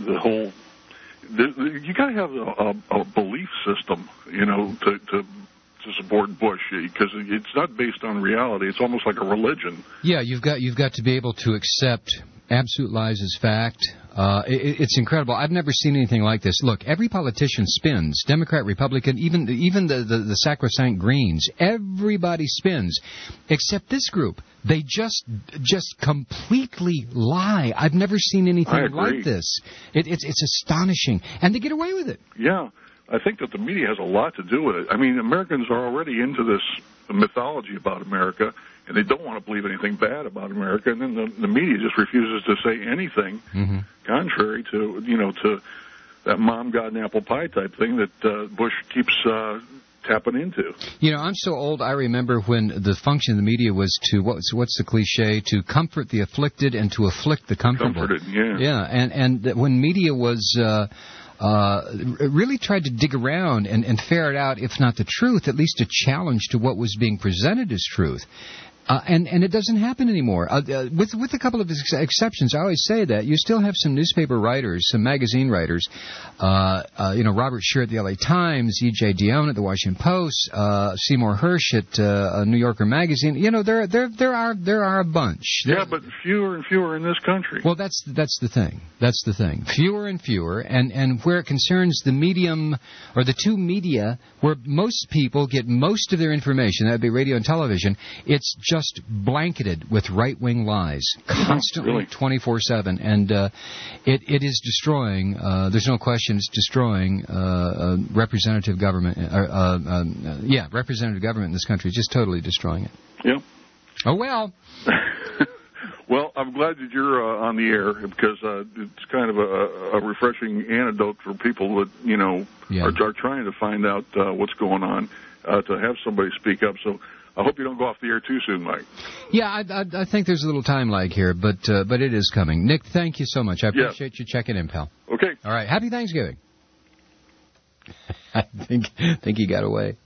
You got to have a belief system, to to support Bush because it's not based on reality. It's almost like a religion. Yeah, you've got to be able to accept absolute lies as fact. It's incredible. I've never seen anything like this. Look, every politician spins. Democrat, Republican, even the sacrosanct Greens. Everybody spins, except this group. They just completely lie. I've never seen anything like this. It's astonishing, and they get away with it. Yeah, I think that the media has a lot to do with it. I mean, Americans are already into this mythology about America, and they don't want to believe anything bad about America, and then the media just refuses to say anything contrary to, to that mom, God, and apple pie type thing that Bush keeps tapping into. I'm so old, I remember when the function of the media was to, what's the cliche, to comfort the afflicted and to afflict the comfortable. Comforted, yeah. Yeah, and when media was... really tried to dig around and ferret out, if not the truth, at least a challenge to what was being presented as truth. And it doesn't happen anymore. With a couple of exceptions, I always say that you still have some newspaper writers, some magazine writers. Robert Scheer at the L.A. Times, E.J. Dionne at the Washington Post, Seymour Hersh at New Yorker Magazine. There are a bunch. But fewer and fewer in this country. Well, that's the thing. That's the thing. Fewer and fewer, and where it concerns the medium or the two media, where most people get most of their information, that would be radio and television. It's just blanketed with right-wing lies, constantly, 24/7, and it is destroying. There's no question, it's destroying representative government. Representative government in this country, just totally destroying it. Yeah. Oh well. Well, I'm glad that you're on the air because it's kind of a refreshing antidote for people that are trying to find out what's going on. To have somebody speak up. So I hope you don't go off the air too soon, Mike. Yeah, I think there's a little time lag here, but it is coming. Nick, thank you so much. I appreciate you checking in, pal. Okay. All right. Happy Thanksgiving. I think he got away.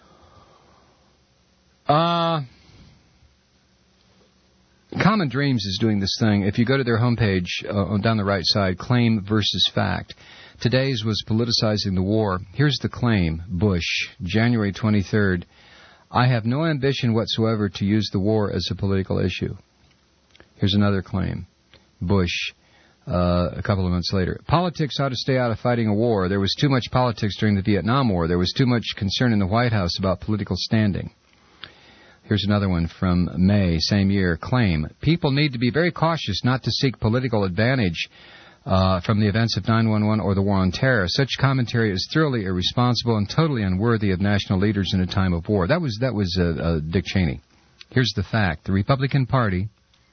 Common Dreams is doing this thing. If you go to their homepage down the right side, claim versus fact. Today's was politicizing the war. Here's the claim. Bush, January 23rd. I have no ambition whatsoever to use the war as a political issue. Here's another claim. Bush, a couple of months later. Politics ought to stay out of fighting a war. There was too much politics during the Vietnam War. There was too much concern in the White House about political standing. Here's another one from May, same year. Claim. People need to be very cautious not to seek political advantage from the events of 9/11 or the war on terror. Such commentary is thoroughly irresponsible and totally unworthy of national leaders in a time of war. That was Dick Cheney. Here's the fact. The Republican Party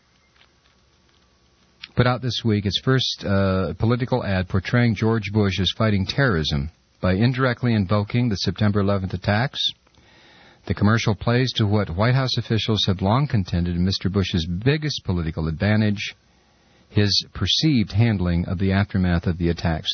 put out this week its first political ad portraying George Bush as fighting terrorism by indirectly invoking the September 11th attacks. The commercial plays to what White House officials have long contended Mr. Bush's biggest political advantage, his perceived handling of the aftermath of the attacks.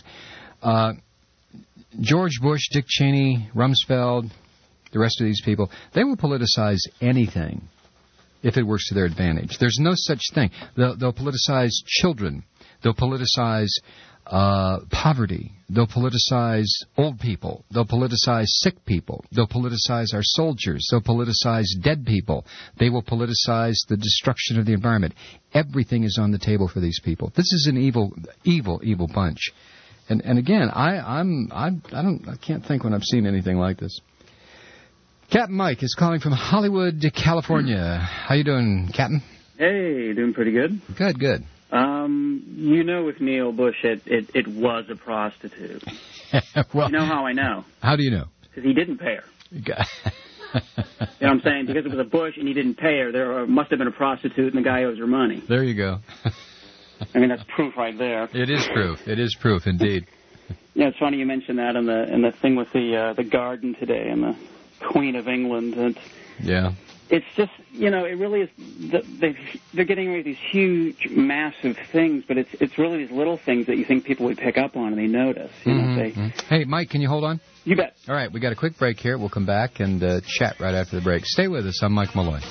George Bush, Dick Cheney, Rumsfeld, the rest of these people, they will politicize anything if it works to their advantage. There's no such thing. They'll politicize children. They'll politicize poverty. They'll politicize old people. They'll politicize sick people. They'll politicize our soldiers. They'll politicize dead people. They will politicize the destruction of the environment. Everything is on the table for these people. This is an evil, evil, evil bunch. And again, I can't think when I've seen anything like this. Captain Mike is calling from Hollywood, California. How you doing, Captain? Hey, doing pretty good. Good. With Neil Bush, it was a prostitute. Well, you know how I know? How do you know? Because he didn't pay her. You know what I'm saying? Because it was a Bush and he didn't pay her, there must have been a prostitute and the guy owes her money. There you go. I mean, that's proof right there. It is proof. It is proof, indeed. Yeah, it's funny you mentioned that in the thing with the garden today and the Queen of England. Yeah. It's just, it really is, they're getting rid of these huge, massive things, but it's really these little things that you think people would pick up on and they notice. Hey, Mike, can you hold on? You bet. All right, we got a quick break here. We'll come back and chat right after the break. Stay with us. I'm Mike Malloy.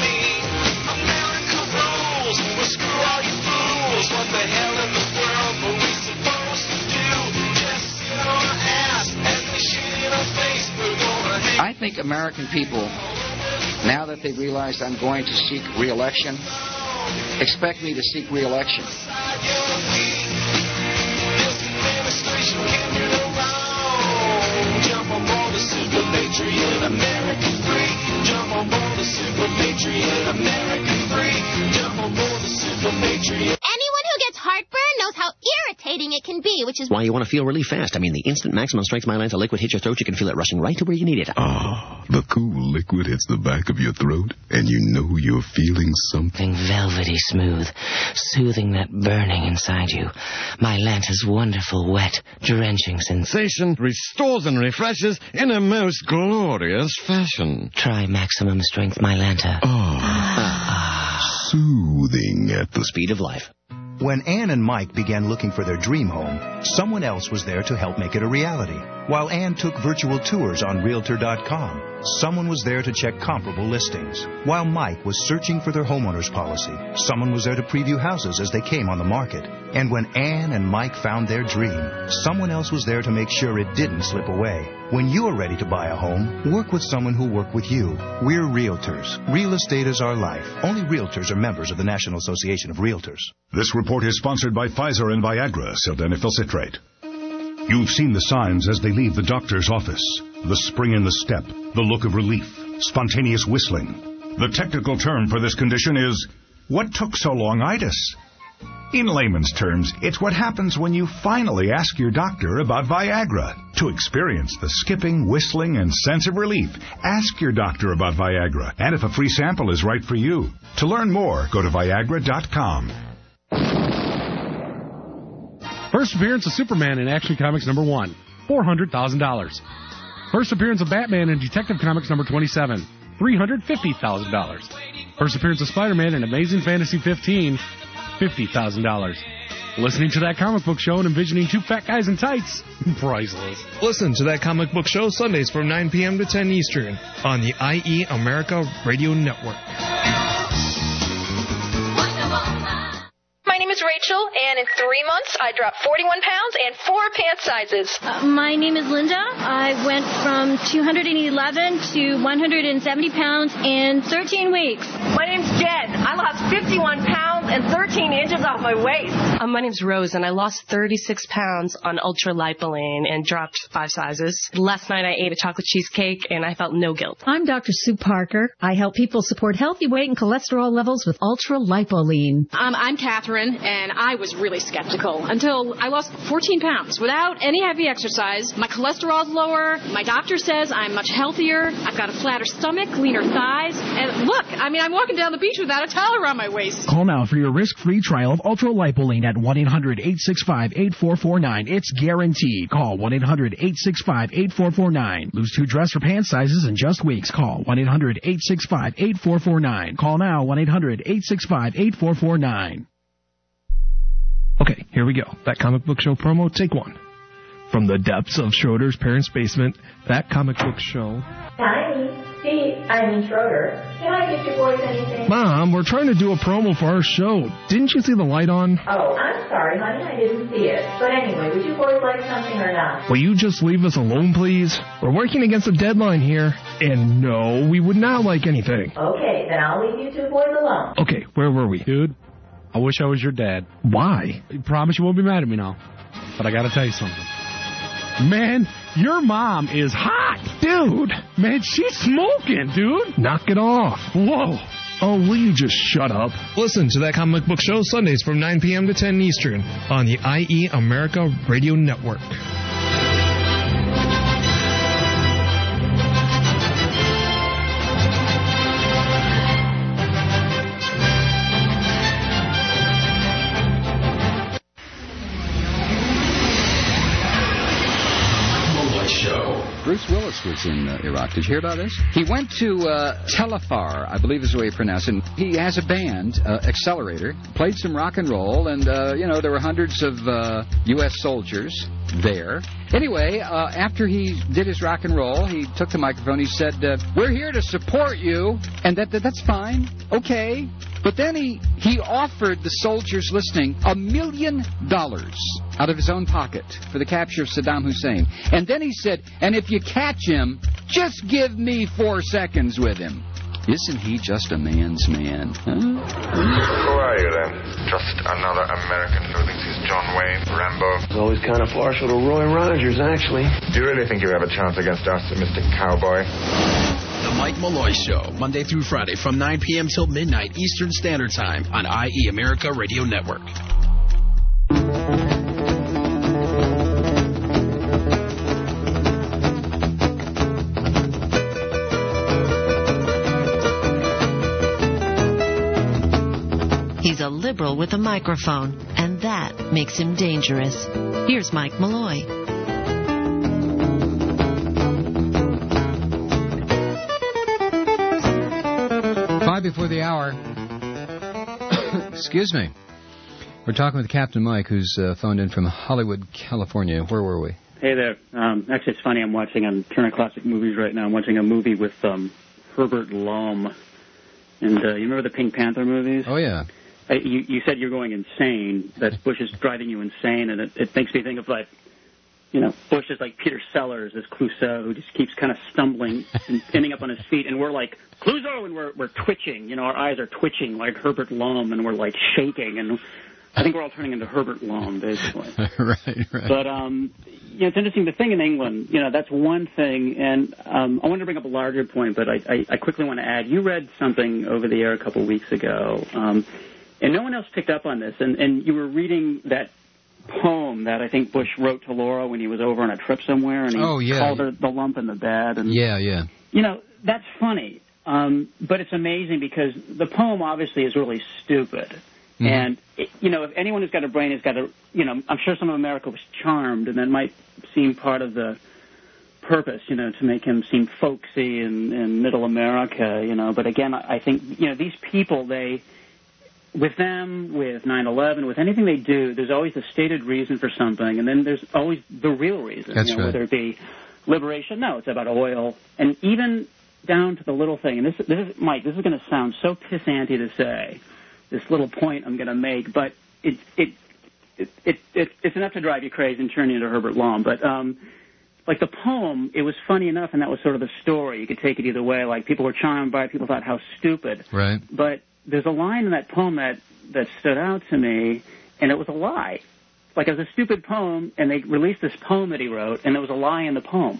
What the hell in the world? think American people, now that they realized I'm going to seek re-election, expect me to seek re-election. Jump on board the Super Patriot, American free. Jump on board the Super Patriot, American free. Jump on board the Super Patriot. Anyone who gets heartburn knows how irritating it can be, which is why you want to feel relief fast. I mean, the instant Maximum Strength Mylanta liquid hits your throat, you can feel it rushing right to where you need it. Ah, the cool liquid hits the back of your throat, and you know you're feeling something. Velvety smooth, soothing that burning inside you. Mylanta's wonderful, wet, drenching sensation restores and refreshes in a most glorious fashion. Try Maximum Strength Mylanta. Soothing at the speed of life. When Ann and Mike began looking for their dream home, someone else was there to help make it a reality. While Ann took virtual tours on Realtor.com, someone was there to check comparable listings. While Mike was searching for their homeowner's policy, someone was there to preview houses as they came on the market. And when Ann and Mike found their dream, someone else was there to make sure it didn't slip away. When you are ready to buy a home, work with someone who worked with you. We're Realtors. Real estate is our life. Only Realtors are members of the National Association of Realtors. This report is sponsored by Pfizer and Viagra, sildenafil citrate. You've seen the signs as they leave the doctor's office. The spring in the step, the look of relief, spontaneous whistling. The technical term for this condition is, what took so long-itis? In layman's terms, it's what happens when you finally ask your doctor about Viagra. To experience the skipping, whistling, and sense of relief, ask your doctor about Viagra, and if a free sample is right for you. To learn more, go to Viagra.com. First appearance of Superman in Action Comics number 1, $400,000. First appearance of Batman in Detective Comics number 27, $350,000. First appearance of Spider-Man in Amazing Fantasy 15, $50,000. Listening to That Comic Book Show and envisioning two fat guys in tights, priceless. Listen to That Comic Book Show Sundays from 9 p.m. to 10 Eastern on the IE America Radio Network. My name is Rachel, and in 3 months, I dropped 41 pounds and 4 pant sizes. My name is Linda. I went from 211 to 170 pounds in 13 weeks. My name's Jen. I lost 51 pounds and 13 inches off my waist. My name's Rose, and I lost 36 pounds on ultra-lipoline and dropped 5 sizes. Last night, I ate a chocolate cheesecake, and I felt no guilt. I'm Dr. Sue Parker. I help people support healthy weight and cholesterol levels with ultra-lipoline. I'm Catherine, and I was really skeptical until I lost 14 pounds without any heavy exercise. My cholesterol's lower. My doctor says I'm much healthier. I've got a flatter stomach, leaner thighs. And look, I'm walking down the beach without a towel around my waist. Call now for your risk-free trial of ultra-lipoline at 1-800-865-8449. It's guaranteed. Call 1-800-865-8449. Lose 2 dress or pant sizes in just weeks. Call 1-800-865-8449. Call now 1-800-865-8449. Okay, here we go. That Comic Book Show promo, take 1. From the depths of Schroeder's parents' basement, That Comic Book Show. Hi, Steve. Schroeder. Can I get you boys anything? Mom, we're trying to do a promo for our show. Didn't you see the light on? Oh, I'm sorry, honey. I didn't see it. But anyway, would you boys like something or not? Will you just leave us alone, please? We're working against a deadline here. And no, we would not like anything. Okay, then I'll leave you 2 boys alone. Okay, where were we? Dude, I wish I was your dad. Why? I promise you won't be mad at me now. But I gotta tell you something. Man, your mom is hot. Dude. Man, she's smoking, dude. Knock it off. Whoa. Oh, will you just shut up? Listen to That Comic Book Show Sundays from 9 p.m. to 10 Eastern on the IE America Radio Network. Bruce Willis was in Iraq. Did you hear about this? He went to Telefar, I believe is the way you pronounce it. He has a band, Accelerator, played some rock and roll, and, there were hundreds of U.S. soldiers there. Anyway, after he did his rock and roll, he took the microphone. He said, we're here to support you, and that's fine. Okay. But then he offered the soldiers listening $1 million out of his own pocket for the capture of Saddam Hussein. And then he said, and if you catch him, Just give me 4 seconds with him. Isn't he just a man's man, huh? Who are you, then? Just another American who thinks he's John Wayne, Rambo? He's always kind of partial to Roy Rogers, actually. Do you really think you have a chance against us, Mr. Cowboy? The Mike Malloy Show, Monday through Friday from 9 p.m. till midnight Eastern Standard Time on IE America Radio Network. He's a liberal with a microphone, and that makes him dangerous. Here's Mike Malloy. 5 before the hour. Excuse me. We're talking with Captain Mike, who's phoned in from Hollywood, California. Where were we? Hey there. Actually, it's funny. I'm Turner Classic Movies right now. I'm watching a movie with Herbert Lom. And you remember the Pink Panther movies? Oh, yeah. You said you're going insane, that Bush is driving you insane, and it makes me think of, like, you know, Bush is like Peter Sellers as Clouseau, who just keeps kind of stumbling and ending up on his feet, and we're like, Clouseau, and we're twitching, you know, our eyes are twitching like Herbert Lom, and we're like shaking, and I think we're all turning into Herbert Lom, basically. Right. But, you know, it's interesting, the thing in England, you know, that's one thing, and I wanted to bring up a larger point, but I quickly want to add, you read something over the air a couple of weeks ago, and no one else picked up on this, and you were reading that poem that I think Bush wrote to Laura when he was over on a trip somewhere, and he called her the lump in the bed. And, yeah. You know, that's funny, but it's amazing because the poem obviously is really stupid. Mm-hmm. And, you know, if anyone who's got a brain has got a, you know, I'm sure some of America was charmed, and that might seem part of the purpose, you know, to make him seem folksy in middle America, you know. But again, I think, you know, these people, with them, with 9/11, with anything they do, there's always a stated reason for something, and then there's always the real reason. That's you know, right. Whether it be liberation, no, it's about oil, and even down to the little thing. And this is Mike. This is going to sound so pissanty to say, this little point I'm going to make, but it's enough to drive you crazy and turn you into Herbert Lom. But like the poem, it was funny enough, and that was sort of the story. You could take it either way. Like people were charmed by it, people thought how stupid. Right. But there's a line in that poem that stood out to me, and it was a lie. Like, it was a stupid poem, and they released this poem that he wrote, and there was a lie in the poem.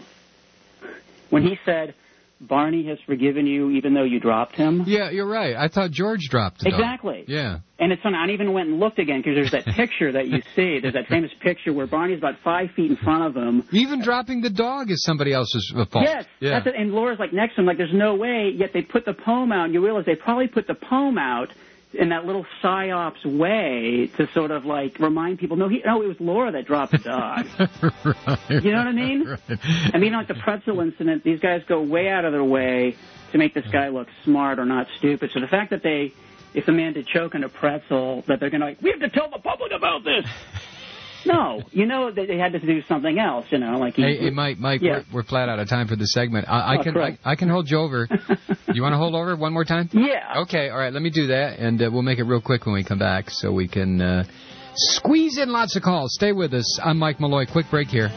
When he said, Barney has forgiven you even though you dropped him. Yeah, you're right. I thought George dropped the dog. Exactly. Yeah. And it's funny, I even went and looked again, because there's that picture that you see. There's that famous picture where Barney's about 5 feet in front of him. Even dropping the dog is somebody else's fault. Yes. Yeah. That's it. And Laura's like next to him, like there's no way, yet they put the poem out, and you realize they probably put the poem out in that little psyops way to sort of like remind people, no, it was Laura that dropped the dog. Right, you know what I mean? Right. I mean, like the pretzel incident, these guys go way out of their way to make this guy look smart or not stupid. So the fact that if the man did choke on a pretzel, that they're going to we have to tell the public about this. No, you know that they had to do something else, you know. Like hey, Mike, yeah. we're flat out of time for this segment. I can hold you over. You want to hold over one more time? Yeah. Okay, all right, let me do that, and we'll make it real quick when we come back so we can squeeze in lots of calls. Stay with us. I'm Mike Malloy. Quick break here.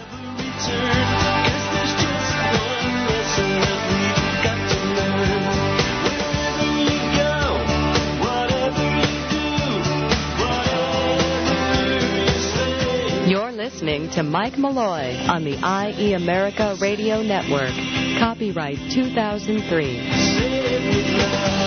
Listening to Mike Malloy on the IE America Radio Network. Copyright 2003.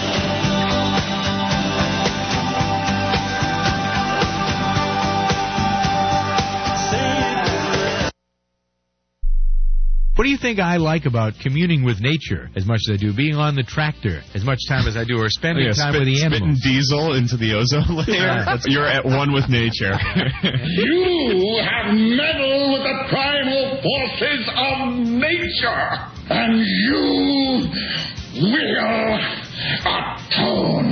What do you think I like about communing with nature as much as I do being on the tractor as much time as I do, or spending time with the animals? Spitting diesel into the ozone layer. You're at one with nature. You have meddled with the primal forces of nature, and you will atone.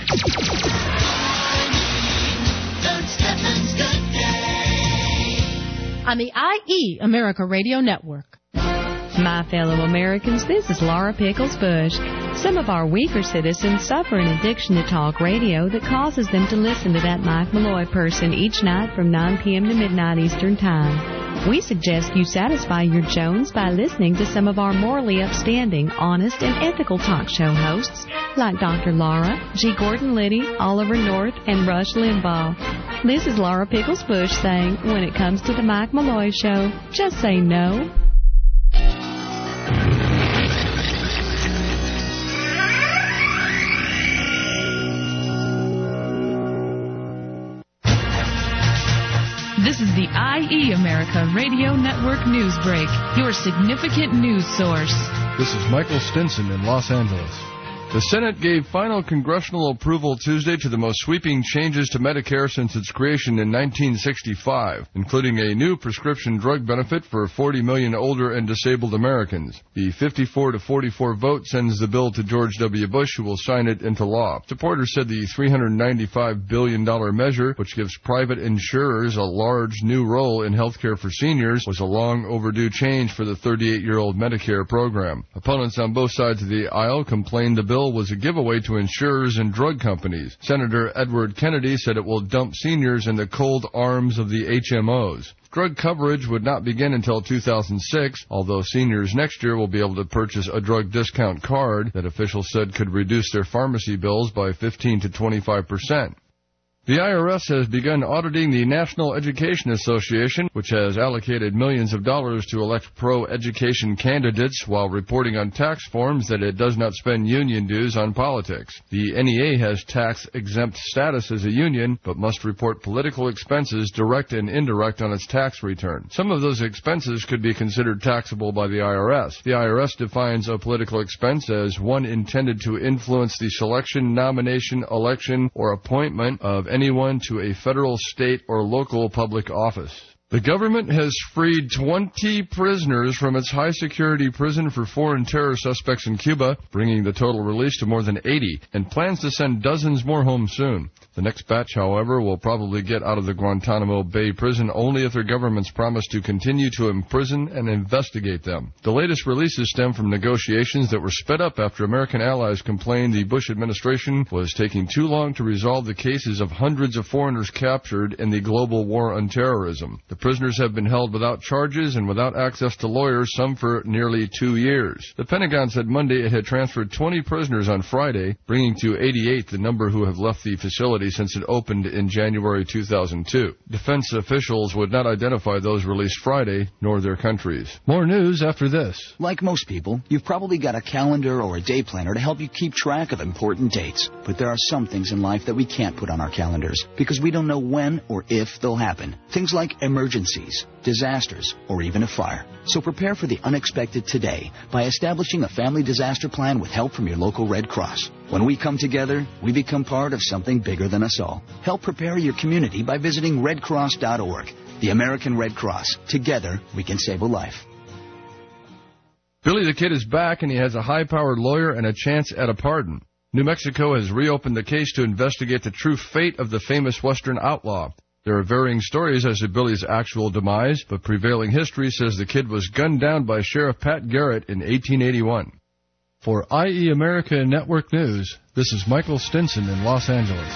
On the IE America Radio Network. My fellow Americans, this is Laura Pickles Bush. Some of our weaker citizens suffer an addiction to talk radio that causes them to listen to that Mike Malloy person each night from 9 p.m. to midnight Eastern Time. We suggest you satisfy your Jones by listening to some of our morally upstanding, honest, and ethical talk show hosts like Dr. Laura, G. Gordon Liddy, Oliver North, and Rush Limbaugh. This is Laura Pickles Bush saying, when it comes to the Mike Malloy Show, just say no. This is the IE America Radio Network News Break, your significant news source. This is Michael Stinson in Los Angeles. The Senate gave final congressional approval Tuesday to the most sweeping changes to Medicare since its creation in 1965, including a new prescription drug benefit for 40 million older and disabled Americans. The 54-44 vote sends the bill to George W. Bush, who will sign it into law. Supporters said the $395 billion measure, which gives private insurers a large new role in health care for seniors, was a long overdue change for the 38-year-old Medicare program. Opponents on both sides of the aisle complained the bill was a giveaway to insurers and drug companies. Senator Edward Kennedy said it will dump seniors in the cold arms of the HMOs. Drug coverage would not begin until 2006, although seniors next year will be able to purchase a drug discount card that officials said could reduce their pharmacy bills by 15 to 25%. The IRS has begun auditing the National Education Association, which has allocated millions of dollars to elect pro-education candidates while reporting on tax forms that it does not spend union dues on politics. The NEA has tax-exempt status as a union, but must report political expenses, direct and indirect, on its tax return. Some of those expenses could be considered taxable by the IRS. The IRS defines a political expense as one intended to influence the selection, nomination, election, or appointment of anyone to a federal, state, or local public office. The government has freed 20 prisoners from its high-security prison for foreign terror suspects in Cuba, bringing the total release to more than 80, and plans to send dozens more home soon. The next batch, however, will probably get out of the Guantanamo Bay prison only if their governments promise to continue to imprison and investigate them. The latest releases stem from negotiations that were sped up after American allies complained the Bush administration was taking too long to resolve the cases of hundreds of foreigners captured in the global war on terrorism. The prisoners have been held without charges and without access to lawyers, some for nearly 2 years. The Pentagon said Monday it had transferred 20 prisoners on Friday, bringing to 88 the number who have left the facility since it opened in January 2002. Defense officials would not identify those released Friday, nor their countries. More news after this. Like most people, you've probably got a calendar or a day planner to help you keep track of important dates. But there are some things in life that we can't put on our calendars because we don't know when or if they'll happen. Things like emergencies, disasters, or even a fire. So prepare for the unexpected today by establishing a family disaster plan with help from your local Red Cross. When we come together, we become part of something bigger than us all. Help prepare your community by visiting redcross.org. The American Red Cross. Together, we can save a life. Billy the Kid is back, and he has a high-powered lawyer and a chance at a pardon. New Mexico has reopened the case to investigate the true fate of the famous Western outlaw. There are varying stories as to Billy's actual demise, but prevailing history says the kid was gunned down by Sheriff Pat Garrett in 1881. For IE America Network News, this is Michael Stinson in Los Angeles.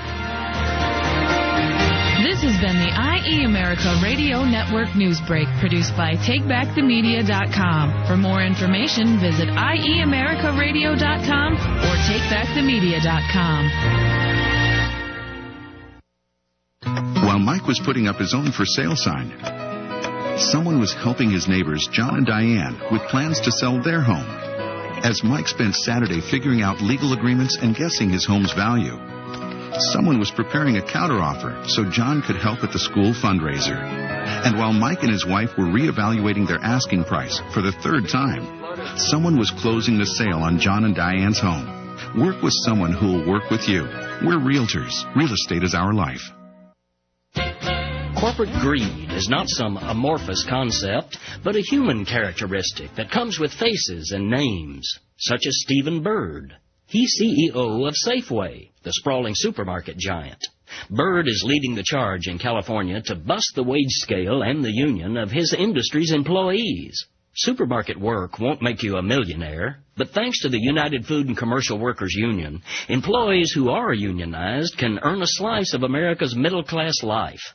This has been the IE America Radio Network News Break, produced by TakeBackTheMedia.com. For more information, visit IEAmericaRadio.com or TakeBackTheMedia.com. While Mike was putting up his own for sale sign, someone was helping his neighbors, John and Diane, with plans to sell their home. As Mike spent Saturday figuring out legal agreements and guessing his home's value, someone was preparing a counteroffer so John could help at the school fundraiser. And while Mike and his wife were reevaluating their asking price for the third time, someone was closing the sale on John and Diane's home. Work with someone who will work with you. We're realtors. Real estate is our life. Corporate greed is not some amorphous concept, but a human characteristic that comes with faces and names, such as Stephen Bird. He's CEO of Safeway, the sprawling supermarket giant. Bird is leading the charge in California to bust the wage scale and the union of his industry's employees. Supermarket work won't make you a millionaire, but thanks to the United Food and Commercial Workers Union, employees who are unionized can earn a slice of America's middle-class life.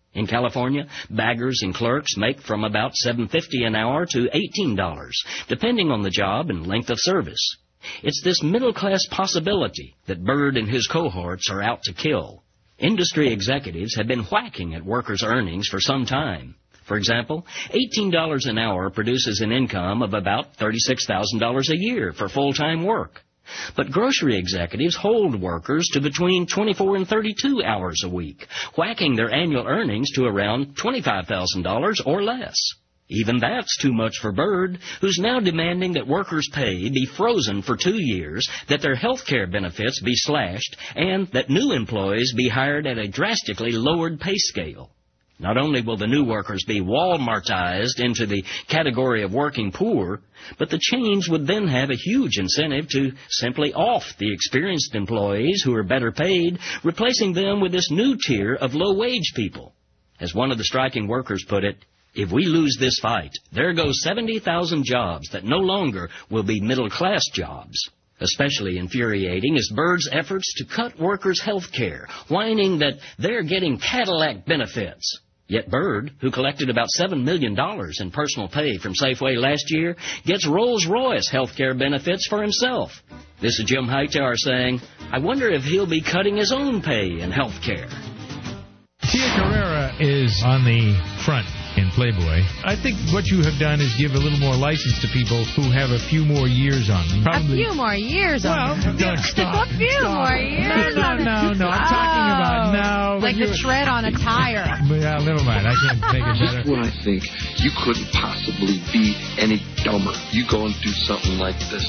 In California, baggers and clerks make from about $7.50 an hour to $18, depending on the job and length of service. It's this middle-class possibility that Byrd and his cohorts are out to kill. Industry executives have been whacking at workers' earnings for some time. For example, $18 an hour produces an income of about $36,000 a year for full-time work. But grocery executives hold workers to between 24 and 32 hours a week, whacking their annual earnings to around $25,000 or less. Even that's too much for Byrd, who's now demanding that workers' pay be frozen for 2 years, that their health care benefits be slashed, and that new employees be hired at a drastically lowered pay scale. Not only will the new workers be Walmartized into the category of working poor, but the change would then have a huge incentive to simply off the experienced employees who are better paid, replacing them with this new tier of low-wage people. As one of the striking workers put it, if we lose this fight, there goes 70,000 jobs that no longer will be middle-class jobs. Especially infuriating is Byrd's efforts to cut workers' health care, whining that they're getting Cadillac benefits. Yet Byrd, who collected about $7 million in personal pay from Safeway last year, gets Rolls-Royce health care benefits for himself. This is Jim Hightower saying, I wonder if he'll be cutting his own pay in health care. Tia Carrera is on the front in Playboy. I think what you have done is give a little more license to people who have a few more years on them. Probably. A few more years on them. Don't stop. A few more years. No. I'm talking about now. Like the tread on a tire. Well, never mind. I can't make it better. When I think you couldn't possibly be any dumber, you go and do something like this.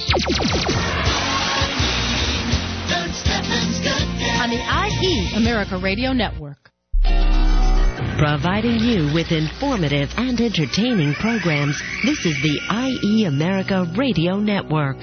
On the IE America Radio Network. Providing you with informative and entertaining programs, this is the IE America Radio Network.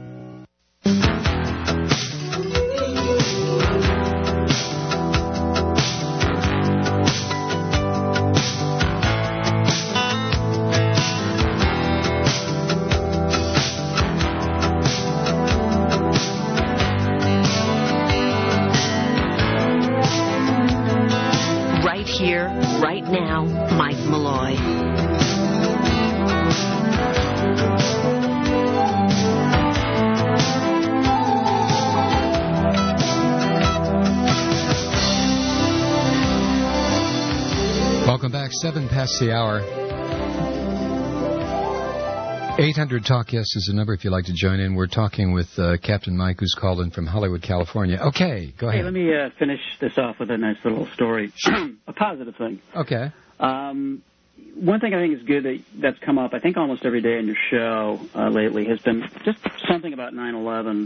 Here, right now, Mike Malloy. Welcome back. 7 past the hour. 800-TALK-YES is the number if you'd like to join in. We're talking with Captain Mike, who's called in from Hollywood, California. Okay, go ahead. Hey, let me finish this off with a nice little story. A positive thing. Okay. One thing I think is good that's come up, I think almost every day in your show lately, has been just something about 9/11,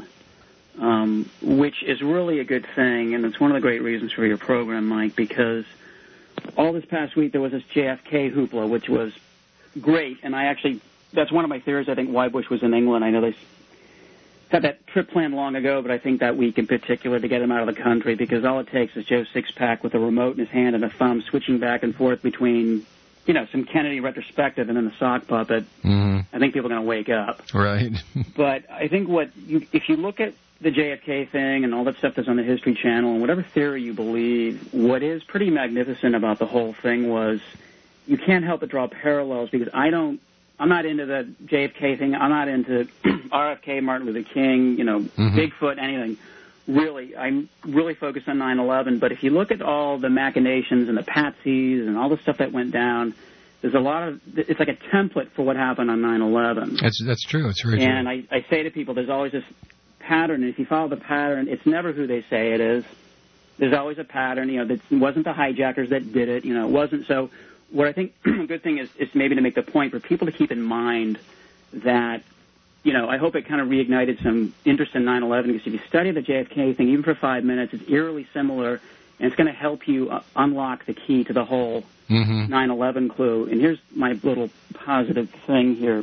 which is really a good thing, and it's one of the great reasons for your program, Mike, because all this past week there was this JFK hoopla, which was great, and that's one of my theories, I think, why Bush was in England. I know they had that trip planned long ago, but I think that week in particular to get him out of the country, because all it takes is Joe Sixpack with a remote in his hand and a thumb switching back and forth between, some Kennedy retrospective and then the sock puppet. Mm-hmm. I think people are going to wake up. Right. But I think if you look at the JFK thing and all that stuff that's on the History Channel and whatever theory you believe, what is pretty magnificent about the whole thing was you can't help but draw parallels, because I'm not into the JFK thing. I'm not into RFK, Martin Luther King, Bigfoot, anything. Really, I'm really focused on 9/11. But if you look at all the machinations and the patsies and all the stuff that went down, there's a lot of. It's like a template for what happened on 9/11. That's true. It's very true. And I say to people, there's always this pattern. And if you follow the pattern, it's never who they say it is. There's always a pattern. It wasn't the hijackers that did it. It wasn't so. What I think a good thing is maybe to make the point for people to keep in mind that, I hope it kind of reignited some interest in 9/11, because if you study the JFK thing, even for 5 minutes, it's eerily similar, and it's going to help you unlock the key to the whole 9/11 clue. And here's my little positive thing here.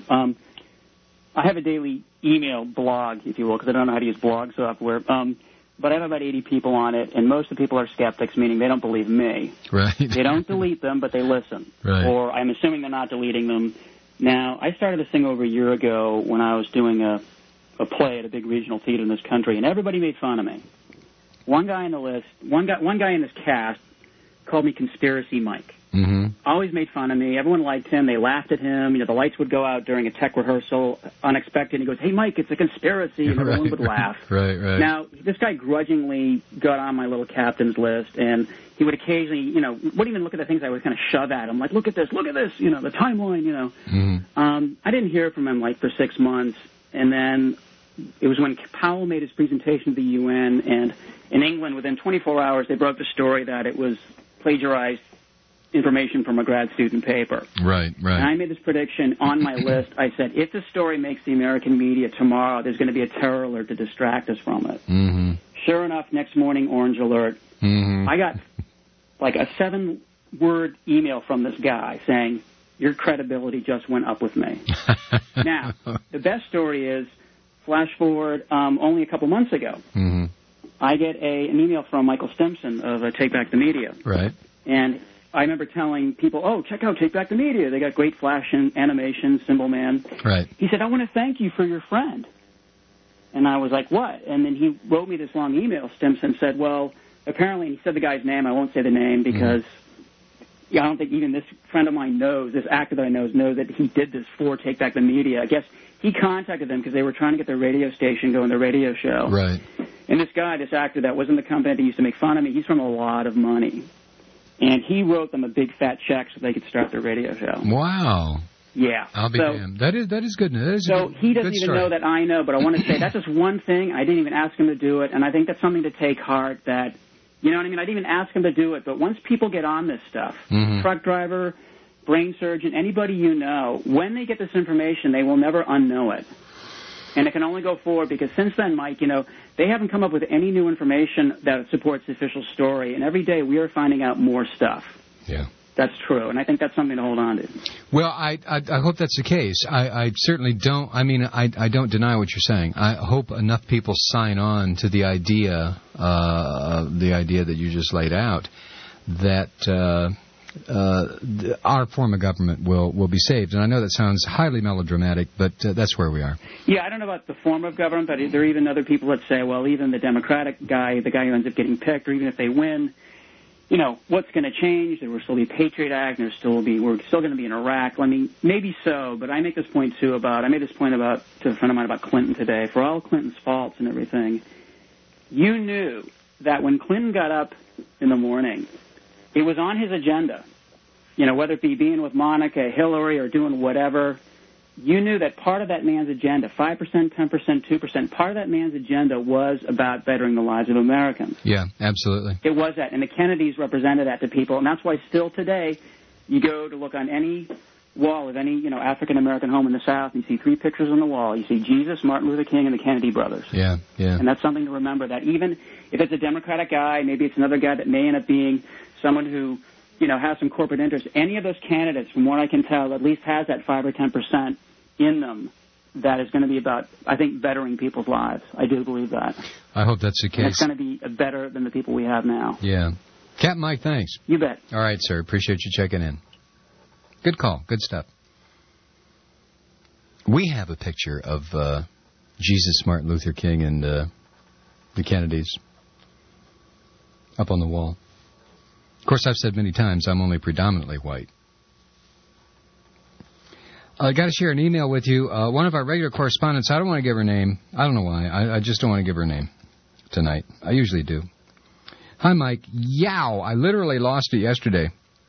I have a daily email blog, if you will, because I don't know how to use blog software. But I have about 80 people on it, and most of the people are skeptics, meaning they don't believe me. Right. They don't delete them, but they listen. Right. Or I'm assuming they're not deleting them. Now, I started this thing over a year ago when I was doing a play at a big regional theater in this country, and everybody made fun of me. One guy in the list, one guy in this cast called me Conspiracy Mike. Mm-hmm. Always made fun of me. Everyone liked him. They laughed at him. You know, the lights would go out during a tech rehearsal, unexpected. He goes, "Hey, Mike, it's a conspiracy," and everyone would laugh. Right. Now, this guy grudgingly got on my little captain's list, and he would occasionally, you know, wouldn't even look at the things I would kind of shove at him, like, look at this, you know, the timeline, you know. Mm-hmm. I didn't hear from him, like, for 6 months, and then it was when Powell made his presentation to the UN, and in England, within 24 hours, they broke the story that it was plagiarized information from a grad student paper. Right. And I made this prediction on my list. I said, if this story makes the American media tomorrow, there's going to be a terror alert to distract us from it. Mm-hmm. Sure enough, next morning, orange alert. Mm-hmm. I got like a 7-word email from this guy saying, your credibility just went up with me. Now, the best story is, flash forward only a couple months ago, mm-hmm. I get an email from Michael Stimson of Take Back the Media. Right. And I remember telling people, oh, check out Take Back the Media. They got great flash and animation, Symbol Man. Right. He said, I want to thank you for your friend. And I was like, what? And then he wrote me this long email. Stimson said, well, apparently, he said the guy's name. I won't say the name because I don't think even this friend of mine knows, this actor that I knows that he did this for Take Back the Media. I guess he contacted them because they were trying to get their radio station going, their radio show. Right. And this guy, this actor that was in the company that used to make fun of me, he's from a lot of money. And he wrote them a big fat check so they could start their radio show. Wow. Yeah. I'll be damned. That is good. That is so he doesn't good even story. know that I know, but I want to say that's just one thing. I didn't even ask him to do it, and I think that's something to take heart that, you know what I mean? I didn't even ask him to do it, but once people get on this stuff, mm-hmm. truck driver, brain surgeon, anybody you know, when they get this information, they will never unknow it. And it can only go forward because since then, Mike, you know, they haven't come up with any new information that supports the official story, and every day we are finding out more stuff. Yeah. That's true, and I think that's something to hold on to. Well, I hope that's the case. I certainly don't. I mean, I don't deny what you're saying. I hope enough people sign on to the idea that you just laid out, that our form of government will be saved. And I know that sounds highly melodramatic, but that's where we are. Yeah, I don't know about the form of government, but there are even other people that say, well, even the Democratic guy, the guy who ends up getting picked, or even if they win, you know, what's going to change? There will still be Patriot Act, and we're still going to be in Iraq. I mean, maybe so, but I make this point, too, to a friend of mine about Clinton today. For all Clinton's faults and everything, you knew that when Clinton got up in the morning, it was on his agenda. You know, whether it be being with Monica, Hillary, or doing whatever, you knew that part of that man's agenda, 5%, 10%, 2%, part of that man's agenda was about bettering the lives of Americans. Yeah, absolutely. It was that, and the Kennedys represented that to people, and that's why still today you go to look on any wall of any, you know, African-American home in the South, and you see 3 pictures on the wall. You see Jesus, Martin Luther King, and the Kennedy brothers. Yeah. And that's something to remember, that even if it's a Democratic guy, maybe it's another guy that may end up being someone who, you know, has some corporate interest, any of those candidates, from what I can tell, at least has that 5 or 10% in them that is going to be about, I think, bettering people's lives. I do believe that. I hope that's the case. And it's going to be better than the people we have now. Yeah. Captain Mike, thanks. You bet. All right, sir. Appreciate you checking in. Good call. Good stuff. We have a picture of Jesus, Martin Luther King, and the Kennedys up on the wall. Of course, I've said many times I'm only predominantly white. I got to share an email with you. One of our regular correspondents, I don't want to give her name. I don't know why. I just don't want to give her name tonight. I usually do. Hi, Mike. Yow! I literally lost it yesterday.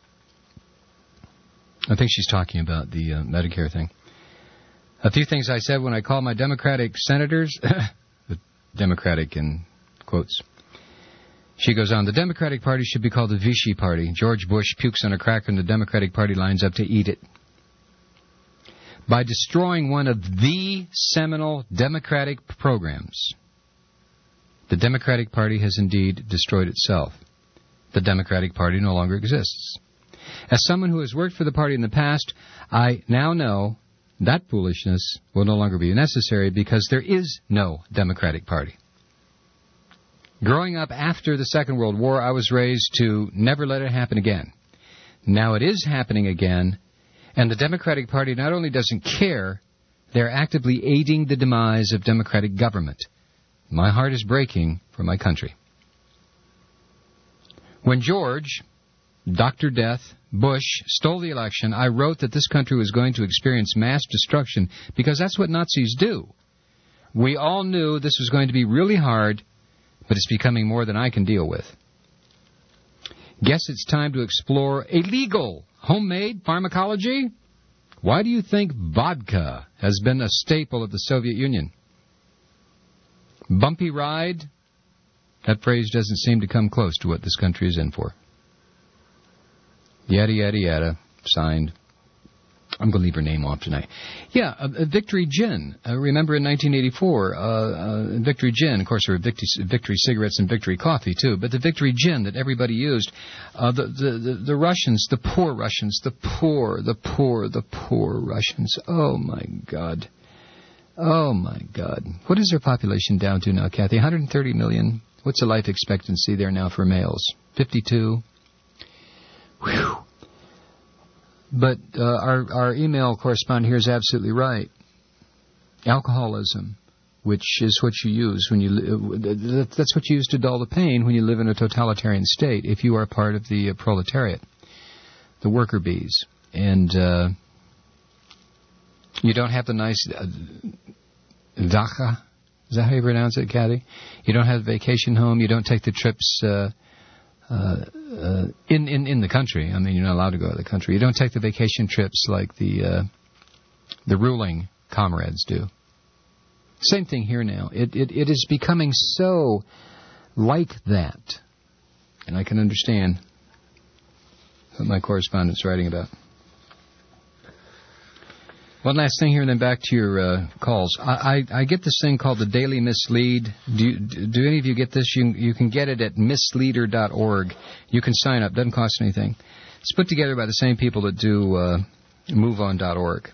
I think she's talking about the Medicare thing. A few things I said when I called my Democratic senators, the Democratic in quotes. She goes on, the Democratic Party should be called the Vichy Party. George Bush pukes on a cracker and the Democratic Party lines up to eat it. By destroying one of the seminal Democratic programs, the Democratic Party has indeed destroyed itself. The Democratic Party no longer exists. As someone who has worked for the party in the past, I now know that foolishness will no longer be necessary because there is no Democratic Party. Growing up after the Second World War, I was raised to never let it happen again. Now it is happening again, and the Democratic Party not only doesn't care, they're actively aiding the demise of democratic government. My heart is breaking for my country. When George, Dr. Death, Bush, stole the election. I wrote that this country was going to experience mass destruction because that's what Nazis do. We all knew this was going to be really hard, but it's becoming more than I can deal with. Guess it's time to explore illegal homemade pharmacology? Why do you think vodka has been a staple of the Soviet Union? Bumpy ride? That phrase doesn't seem to come close to what this country is in for. Yada, yada, yada. Signed. I'm going to leave her name off tonight. Yeah, Victory Gin. Remember in 1984, Victory Gin, of course there were Victory cigarettes and Victory coffee too, but the Victory Gin that everybody used, the Russians, the poor Russians, the poor Russians. Oh my God. Oh my God. What is their population down to now, Kathy? 130 million? What's the life expectancy there now for males? 52? Whew. But our email correspondent here is absolutely right. Alcoholism, which is what you use when you that's what you use to dull the pain when you live in a totalitarian state. If you are part of the proletariat, the worker bees, and you don't have the nice dacha. Is that how you pronounce it, Kathy? You don't have a vacation home. You don't take the trips. In the country. I mean, you're not allowed to go to the country. You don't take the vacation trips like the ruling comrades do. Same thing here now. It is becoming so like that. And I can understand what my correspondent's writing about. One last thing here, and then back to your calls. I get this thing called the Daily Mislead. Do any of you get this? You can get it at misleader.org. You can sign up. Doesn't cost anything. It's put together by the same people that do MoveOn.org.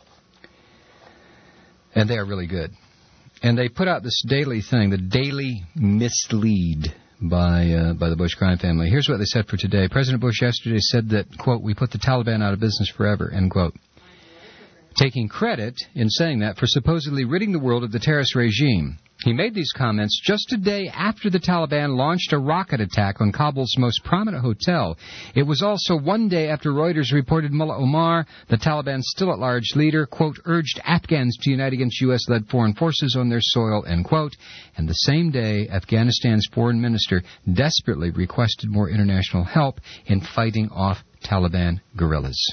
And they are really good. And they put out this daily thing, the Daily Mislead by the Bush crime family. Here's what they said for today. President Bush yesterday said that, quote, we put the Taliban out of business forever, end quote. Taking credit in saying that for supposedly ridding the world of the terrorist regime. He made these comments just a day after the Taliban launched a rocket attack on Kabul's most prominent hotel. It was also one day after Reuters reported Mullah Omar, the Taliban's still-at-large leader, quote, urged Afghans to unite against U.S.-led foreign forces on their soil, end quote. And the same day, Afghanistan's foreign minister desperately requested more international help in fighting off Taliban guerrillas.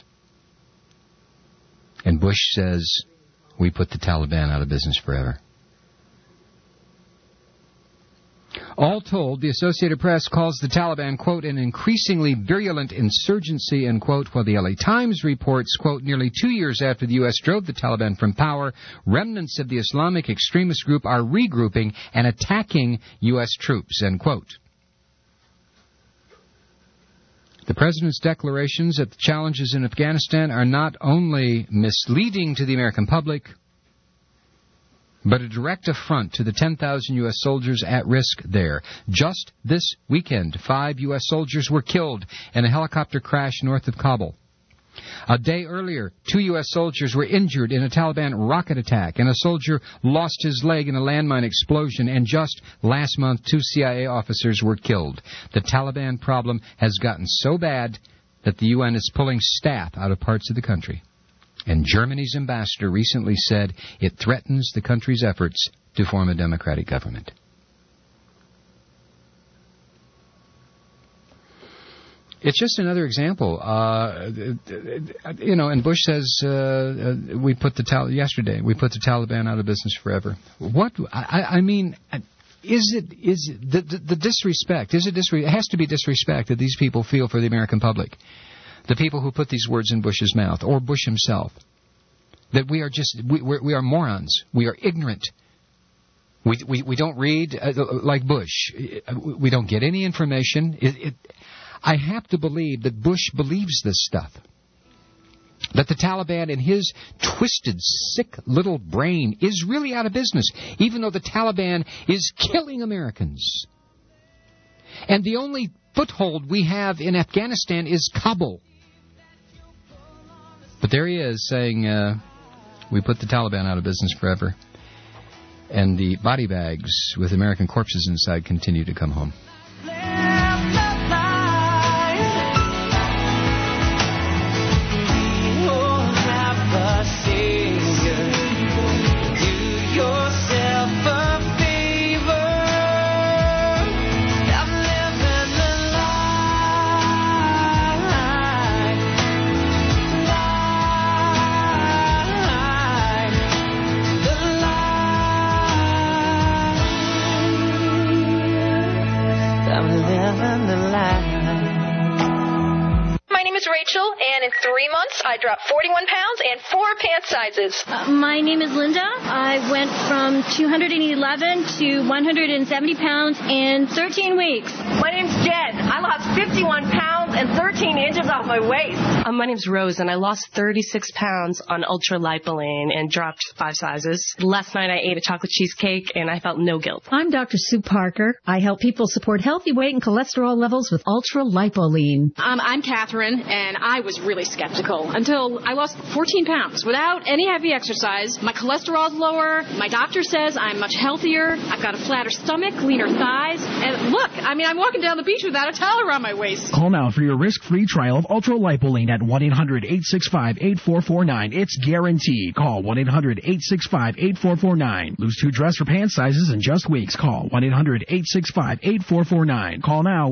And Bush says, we put the Taliban out of business forever. All told, the Associated Press calls the Taliban, quote, an increasingly virulent insurgency, end quote, while the LA Times reports, quote, nearly 2 years after the U.S. drove the Taliban from power, remnants of the Islamic extremist group are regrouping and attacking U.S. troops, end quote. The President's declarations that the challenges in Afghanistan are not only misleading to the American public, but a direct affront to the 10,000 U.S. soldiers at risk there. Just this weekend, 5 U.S. soldiers were killed in a helicopter crash north of Kabul. A day earlier, 2 U.S. soldiers were injured in a Taliban rocket attack, and a soldier lost his leg in a landmine explosion, and just last month, 2 CIA officers were killed. The Taliban problem has gotten so bad that the UN is pulling staff out of parts of the country. And Germany's ambassador recently said it threatens the country's efforts to form a democratic government. It's just another example. And Bush says we put the Taliban out of business forever. What? I mean, is it the disrespect? It has to be disrespect that these people feel for the American public. The people who put these words in Bush's mouth, or Bush himself. That we are just, we are morons. We are ignorant. We don't read like Bush. We don't get any information. I have to believe that Bush believes this stuff. That the Taliban in his twisted, sick little brain is really out of business, even though the Taliban is killing Americans. And the only foothold we have in Afghanistan is Kabul. But there he is saying, we put the Taliban out of business forever. And the body bags with American corpses inside continue to come home. in 3 months, I dropped 41 pounds and 4 pant sizes. My name is Linda. I went from 211 to 170 pounds in 13 weeks. My name's Jen. I lost 51 pounds and 13 inches off my waist. My name's Rose, and I lost 36 pounds on ultralipoline and dropped 5 sizes. Last night I ate a chocolate cheesecake, and I felt no guilt. I'm Dr. Sue Parker. I help people support healthy weight and cholesterol levels with ultralipoline. I'm Catherine, and I was really skeptical until I lost 14 pounds without any heavy exercise. My cholesterol's lower. My doctor says I'm much healthier. I've got a flatter stomach, leaner thighs. And look, I'm walking down the beach without a towel around my waist. Call now for your risk-free trial of ultralipoline at 1-800-865-8449. It's guaranteed. Call 1-800-865-8449. Lose 2 dress or pant sizes in just weeks. Call 1-800-865-8449. Call now,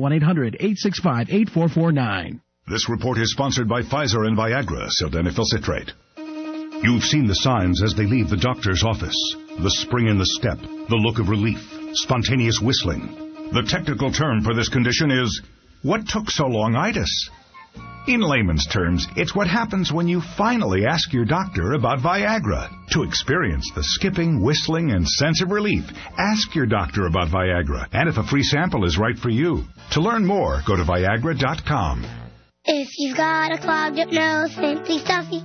1-800-865-8449. This report is sponsored by Pfizer and Viagra, sildenafil citrate. You've seen the signs as they leave the doctor's office. The spring in the step, the look of relief, spontaneous whistling. The technical term for this condition is, what took so long-itis? In layman's terms, it's what happens when you finally ask your doctor about Viagra. To experience the skipping, whistling, and sense of relief, ask your doctor about Viagra, and if a free sample is right for you. To learn more, go to Viagra.com. If you've got a clogged up nose, Simply Stuffy.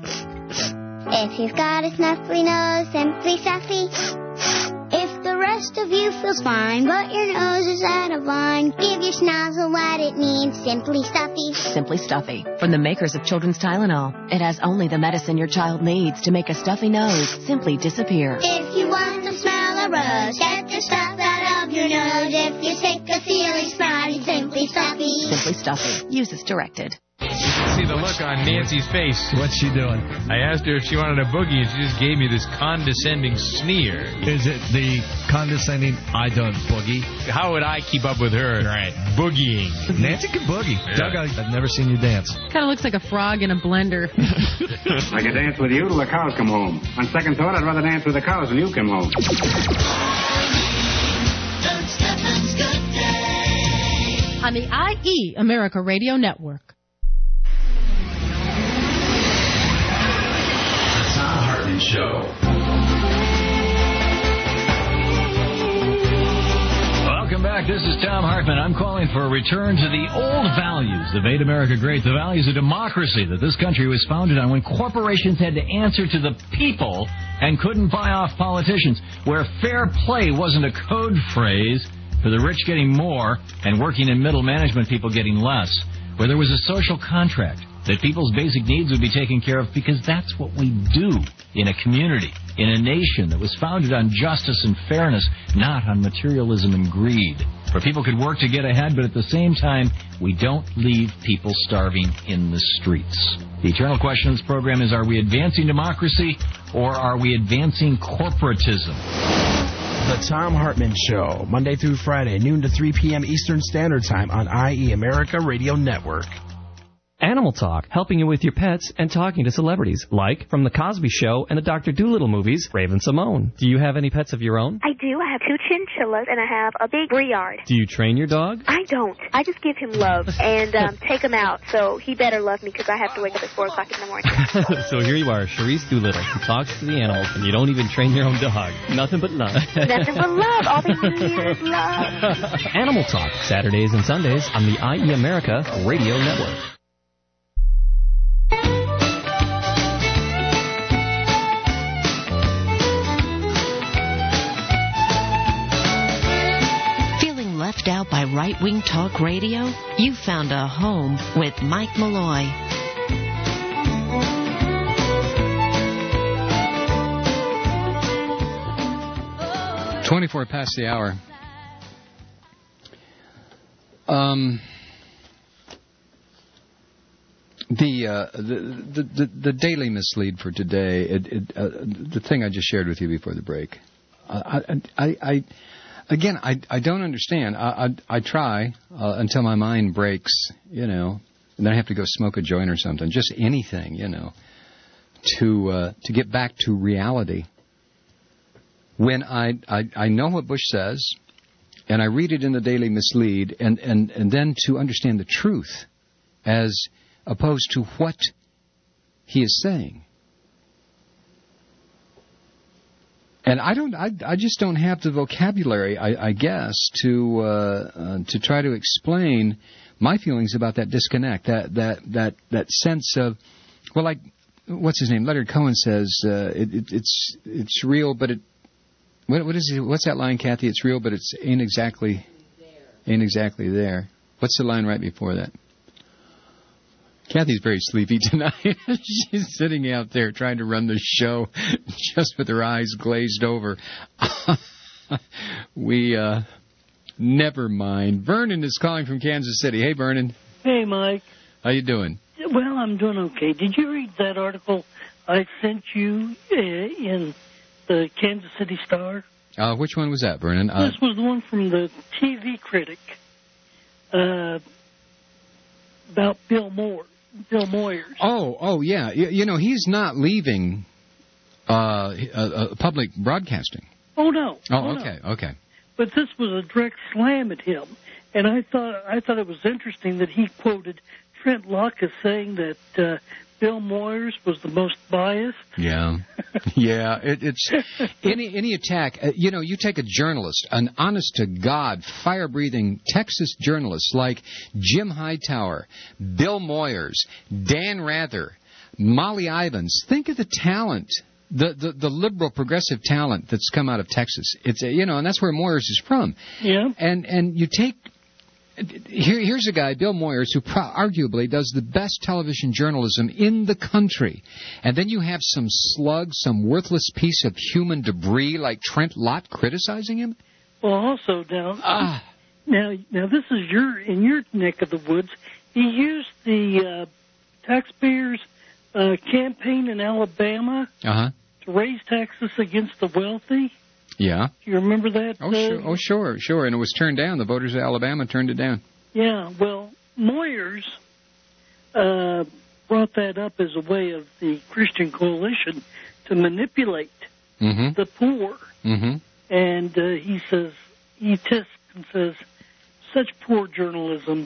If you've got a snuffly nose, Simply Stuffy. If the rest of you feels fine, but your nose is out of line, give your snozzle what it needs, Simply Stuffy. Simply Stuffy, from the makers of Children's Tylenol. It has only the medicine your child needs to make a stuffy nose simply disappear. If you want to smell a rose, get the stuff out of your nose. If you're sick of feeling snotty, Simply Stuffy. Simply Stuffy. Use as directed. You can see the look on Nancy's face. What's she doing? I asked her if she wanted a boogie, and she just gave me this condescending sneer. Is it the condescending, I don't boogie? How would I keep up with her? Right. Boogieing. Nancy can boogie. Yeah. Doug, I've never seen you dance. Kind of looks like a frog in a blender. I could dance with you till the cows come home. On second thought, I'd rather dance with the cows when you come home. On the IE America Radio Network. Show. Welcome back. This is Tom Hartman. I'm calling for a return to the old values that made America great, the values of democracy that this country was founded on, when corporations had to answer to the people and couldn't buy off politicians, where fair play wasn't a code phrase for the rich getting more and working in middle management people getting less, where there was a social contract that people's basic needs would be taken care of, because that's what we do in a community, in a nation that was founded on justice and fairness, not on materialism and greed. Where people could work to get ahead, but at the same time, we don't leave people starving in the streets. The eternal question of this program is, are we advancing democracy, or are we advancing corporatism? The Tom Hartman Show, Monday through Friday, noon to 3 p.m. Eastern Standard Time on IE America Radio Network. Animal Talk, helping you with your pets and talking to celebrities, like from The Cosby Show and the Dr. Dolittle movies, Raven Simone. Do you have any pets of your own? I do. I have 2 chinchillas, and I have a big Briard. Do you train your dog? I don't. I just give him love and take him out, so he better love me, because I have to wake up at 4 o'clock in the morning. So here you are, Charisse Doolittle, who talks to the animals, and you don't even train your own dog. Nothing but love. Nothing but love. All they need is love. Animal Talk, Saturdays and Sundays on the IE America Radio Network. Left out by right-wing talk radio? You found a home with Mike Malloy. 24 past the hour. The daily mislead for today. The thing I just shared with you before the break. Again, I don't understand. I try until my mind breaks, and then I have to go smoke a joint or something, just anything, to get back to reality. When I know what Bush says, and I read it in the Daily Mislead, and then to understand the truth, as opposed to what he is saying. And I just don't have the vocabulary, I guess, to try to explain my feelings about that disconnect, that sense of, well, like, what's his name? Leonard Cohen says it's real, but what's that line, Kathy? It's real, but it ain't exactly there. What's the line right before that? Kathy's very sleepy tonight. She's sitting out there trying to run the show just with her eyes glazed over. Never mind. Vernon is calling from Kansas City. Hey, Vernon. Hey, Mike. How you doing? Well, I'm doing okay. Did you read that article I sent you in the Kansas City Star? Which one was that, Vernon? This was the one from the TV Critic about Bill Moyers. Oh, yeah. You know, he's not leaving public broadcasting. Oh, no. Oh, okay, no. Okay. But this was a direct slam at him, and I thought it was interesting that he quoted Trent Locke as saying that Bill Moyers was the most biased. Yeah, yeah. It's any attack. You take a journalist, an honest-to-God, fire-breathing Texas journalist like Jim Hightower, Bill Moyers, Dan Rather, Molly Ivins. Think of the talent. The liberal progressive talent that's come out of Texas. It's and that's where Moyers is from. Yeah. And you take here's a guy, Bill Moyers, who arguably does the best television journalism in the country, and then you have some slug, some worthless piece of human debris like Trent Lott criticizing him. Well, also now this is in your neck of the woods. He used the taxpayers' campaign in Alabama. Uh-huh. To raise taxes against the wealthy. Yeah. Do you remember that? Sure. And it was turned down. The voters of Alabama turned it down. Yeah. Well, Moyers brought that up as a way of the Christian Coalition to manipulate the poor. Mm-hmm. And he tests and says, such poor journalism.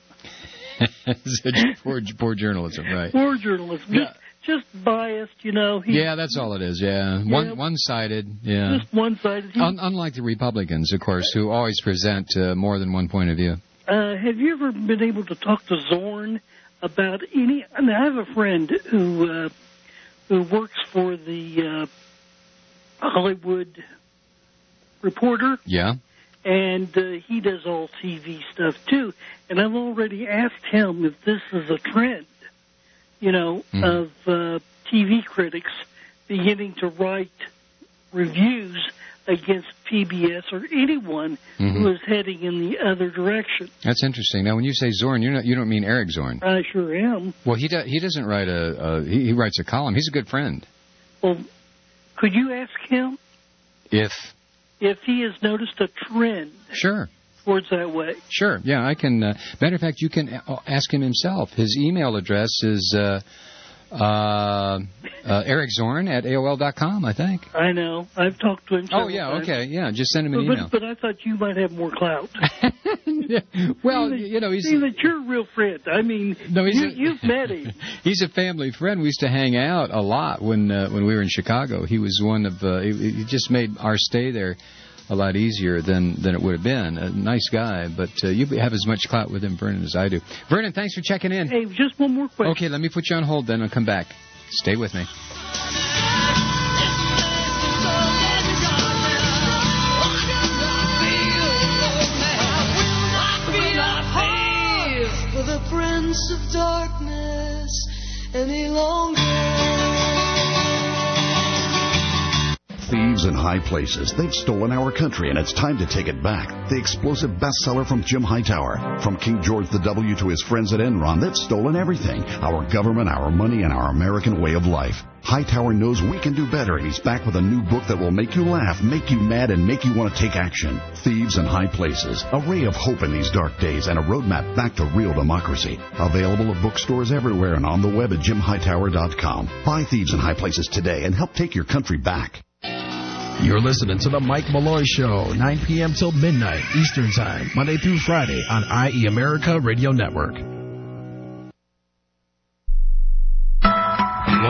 Such poor journalism, right. Poor journalism. Yeah. Just biased, Yeah, that's all it is, yeah. One-sided, yeah. Just one-sided. Unlike the Republicans, of course, who always present more than one point of view. Have you ever been able to talk to Zorn about any... I mean, I have a friend who works for the Hollywood Reporter. Yeah. And he does all TV stuff, too. And I've already asked him if this is a trend. Of TV critics beginning to write reviews against PBS or anyone who is heading in the other direction. That's interesting. Now, when you say Zorn, you don't mean Eric Zorn. I sure am. Well, he doesn't write he writes a column. He's a good friend. Well, could you ask him if he has noticed a trend? Sure. Towards that way. Sure, yeah, I can. Matter of fact, you can ask him himself. His email address is ericzorn@AOL.com, I think. I know. I've talked to him several times. Okay, yeah, just send him an email. But I thought you might have more clout. Well, he's that you're a real friend. I mean, you've met him. He's a family friend. We used to hang out a lot when we were in Chicago. He was one of. He just made our stay there a lot easier than it would have been. A nice guy, but you have as much clout with him, Vernon, as I do. Vernon, thanks for checking in. Hey, just one more question. Okay, let me put you on hold, then I'll come back. Stay with me. For the Prince of Darkness any longer. Thieves in high places. They've stolen our country, and it's time to take it back. The explosive bestseller from Jim Hightower. From King George W. to his friends at Enron, they've stolen everything. Our government, our money, and our American way of life. Hightower knows we can do better, and he's back with a new book that will make you laugh, make you mad, and make you want to take action. Thieves in High Places. A ray of hope in these dark days and a roadmap back to real democracy. Available at bookstores everywhere and on the web at jimhightower.com. Buy Thieves in High Places today and help take your country back. You're listening to The Mike Malloy Show, 9 p.m. till midnight Eastern Time, Monday through Friday on IE America Radio Network.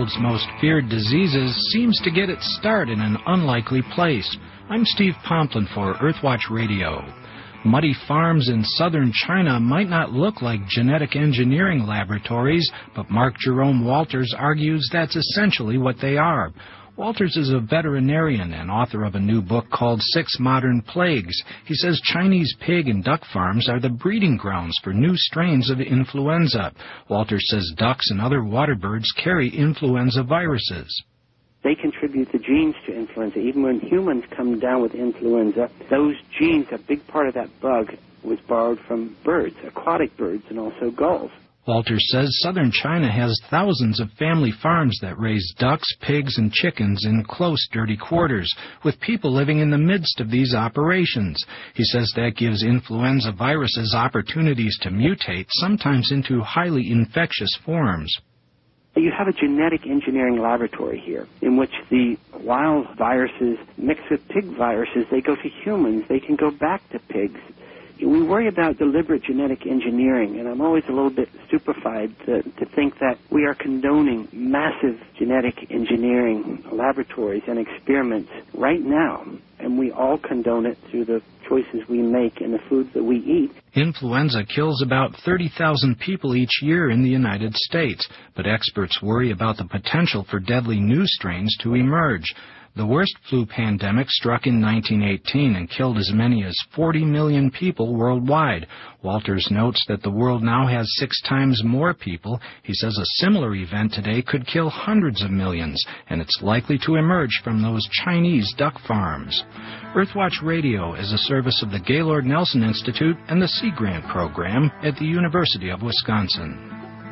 world's most feared diseases seems to get its start in an unlikely place. I'm Steve Pomplin for Earthwatch Radio. Muddy farms in southern China might not look like genetic engineering laboratories, but Mark Jerome Walters argues that's essentially what they are. Walters is a veterinarian and author of a new book called 6 Modern Plagues. He says Chinese pig and duck farms are the breeding grounds for new strains of influenza. Walters says ducks and other water birds carry influenza viruses. They contribute the genes to influenza. Even when humans come down with influenza, those genes, a big part of that bug, was borrowed from birds, aquatic birds, and also gulls. Walters says southern China has thousands of family farms that raise ducks, pigs, and chickens in close, dirty quarters, with people living in the midst of these operations. He says that gives influenza viruses opportunities to mutate, sometimes into highly infectious forms. You have a genetic engineering laboratory here in which the wild viruses mix with pig viruses. They go to humans. They can go back to pigs. We worry about deliberate genetic engineering, and I'm always a little bit stupefied to think that we are condoning massive genetic engineering laboratories and experiments right now, and we all condone it through the choices we make and the foods that we eat. Influenza kills about 30,000 people each year in the United States, but experts worry about the potential for deadly new strains to emerge. The worst flu pandemic struck in 1918 and killed as many as 40 million people worldwide. Walters notes that the world now has 6 times more people. He says a similar event today could kill hundreds of millions, and it's likely to emerge from those Chinese duck farms. Earthwatch Radio is a service of the Gaylord Nelson Institute and the Sea Grant Program at the University of Wisconsin.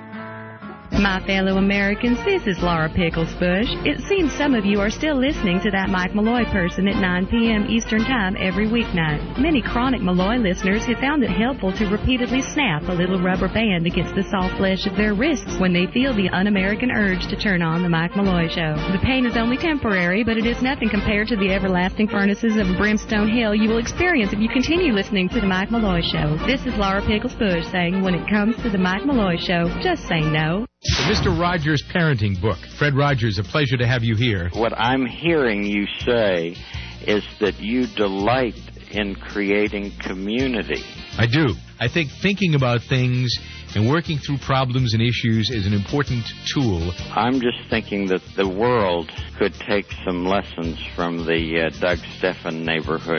My fellow Americans, this is Laura Pickles Bush. It seems some of you are still listening to that Mike Malloy person at 9 p.m. Eastern Time every weeknight. Many chronic Malloy listeners have found it helpful to repeatedly snap a little rubber band against the soft flesh of their wrists when they feel the un-American urge to turn on the Mike Malloy Show. The pain is only temporary, but it is nothing compared to the everlasting furnaces of brimstone hell you will experience if you continue listening to the Mike Malloy Show. This is Laura Pickles Bush saying, when it comes to the Mike Malloy Show, just say no. Mr. Rogers' parenting book. Fred Rogers, a pleasure to have you here. What I'm hearing you say is that you delight in creating community. I do. I think thinking about things and working through problems and issues is an important tool. I'm just thinking that the world could take some lessons from the Doug Stephan neighborhood.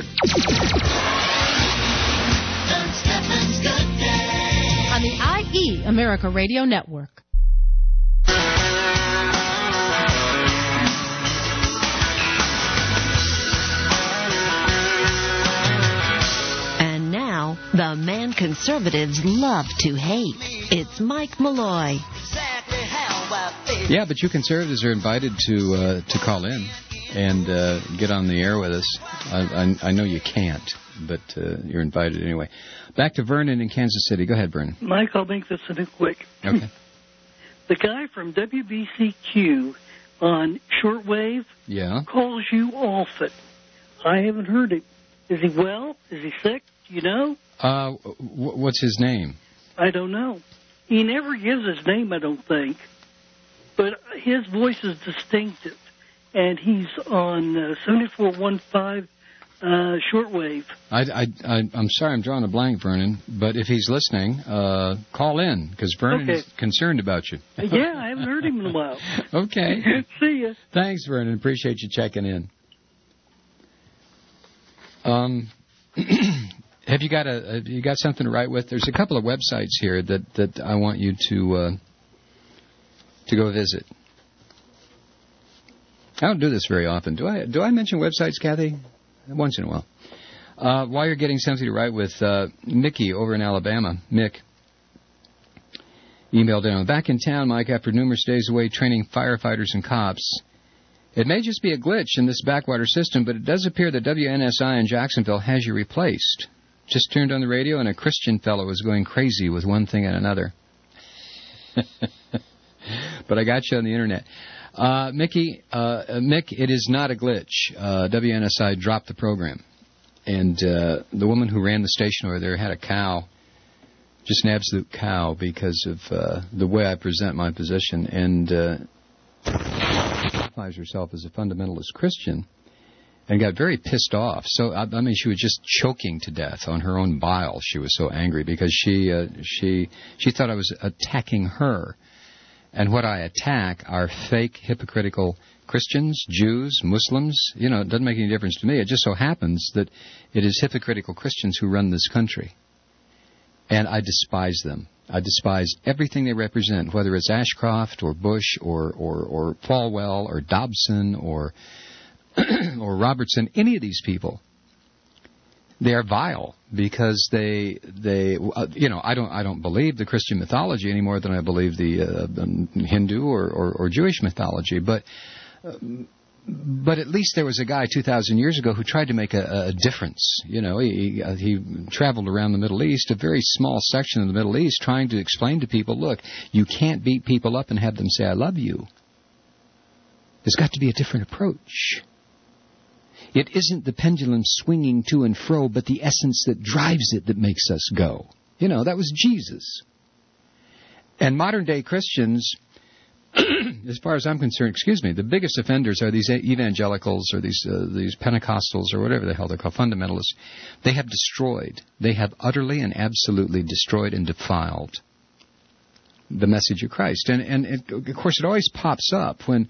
Doug Stephan's Good Day on the IE America Radio Network. And now, the man conservatives love to hate. It's Mike Malloy. Yeah, but you conservatives are invited to call in and get on the air with us. I know you can't, but you're invited anyway. Back to Vernon in Kansas City. Go ahead, Vernon. Mike, I'll make this in quick. Okay. The guy from WBCQ on shortwave calls you often. I haven't heard him. Is he well? Is he sick? Do you know? What's his name? I don't know. He never gives his name, I don't think. But his voice is distinctive. And he's on 7415 shortwave. I'm sorry, I'm drawing a blank, Vernon. But if he's listening, call in, because Vernon is concerned about you. Yeah, I haven't heard him in a while. Okay. See ya. Thanks, Vernon. Appreciate you checking in. Have you got something to write with? There's a couple of websites here that I want you to go visit. I don't do this very often. Do I mention websites, Kathy? Once in a while. While you're getting something to write with, Mickey over in Alabama, Mick, emailed in. Back in town, Mike, after numerous days away training firefighters and cops. It may just be a glitch in this backwater system, but it does appear that WNSI in Jacksonville has you replaced. Just turned on the radio, and a Christian fellow was going crazy with one thing and another. But I got you on the Internet. Mick, it is not a glitch. WNSI dropped the program. And the woman who ran the station over there had a cow, just an absolute cow, because of the way I present my position. And identifies herself as a fundamentalist Christian, and got very pissed off. So, I mean, she was just choking to death on her own bile. She was so angry because she thought I was attacking her. And what I attack are fake, hypocritical Christians, Jews, Muslims. You know, it doesn't make any difference to me. It just so happens that it is hypocritical Christians who run this country. And I despise them. I despise everything they represent, whether it's Ashcroft or Bush or Falwell or Dobson or or Robertson, any of these people. They are vile because they I don't believe the Christian mythology any more than I believe the Hindu or Jewish mythology, but at least there was a guy 2,000 years ago who tried to make a difference. You know, he traveled around the Middle East, a very small section of the Middle East, trying to explain to people, look, you can't beat people up and have them say, I love you. There's got to be a different approach. It isn't the pendulum swinging to and fro, but the essence that drives it that makes us go. You know, that was Jesus. And modern-day Christians, as far as I'm concerned, the biggest offenders are these evangelicals or these Pentecostals or whatever the hell they're called, fundamentalists. They have destroyed. They have utterly and absolutely destroyed and defiled the message of Christ. And of course, it always pops up when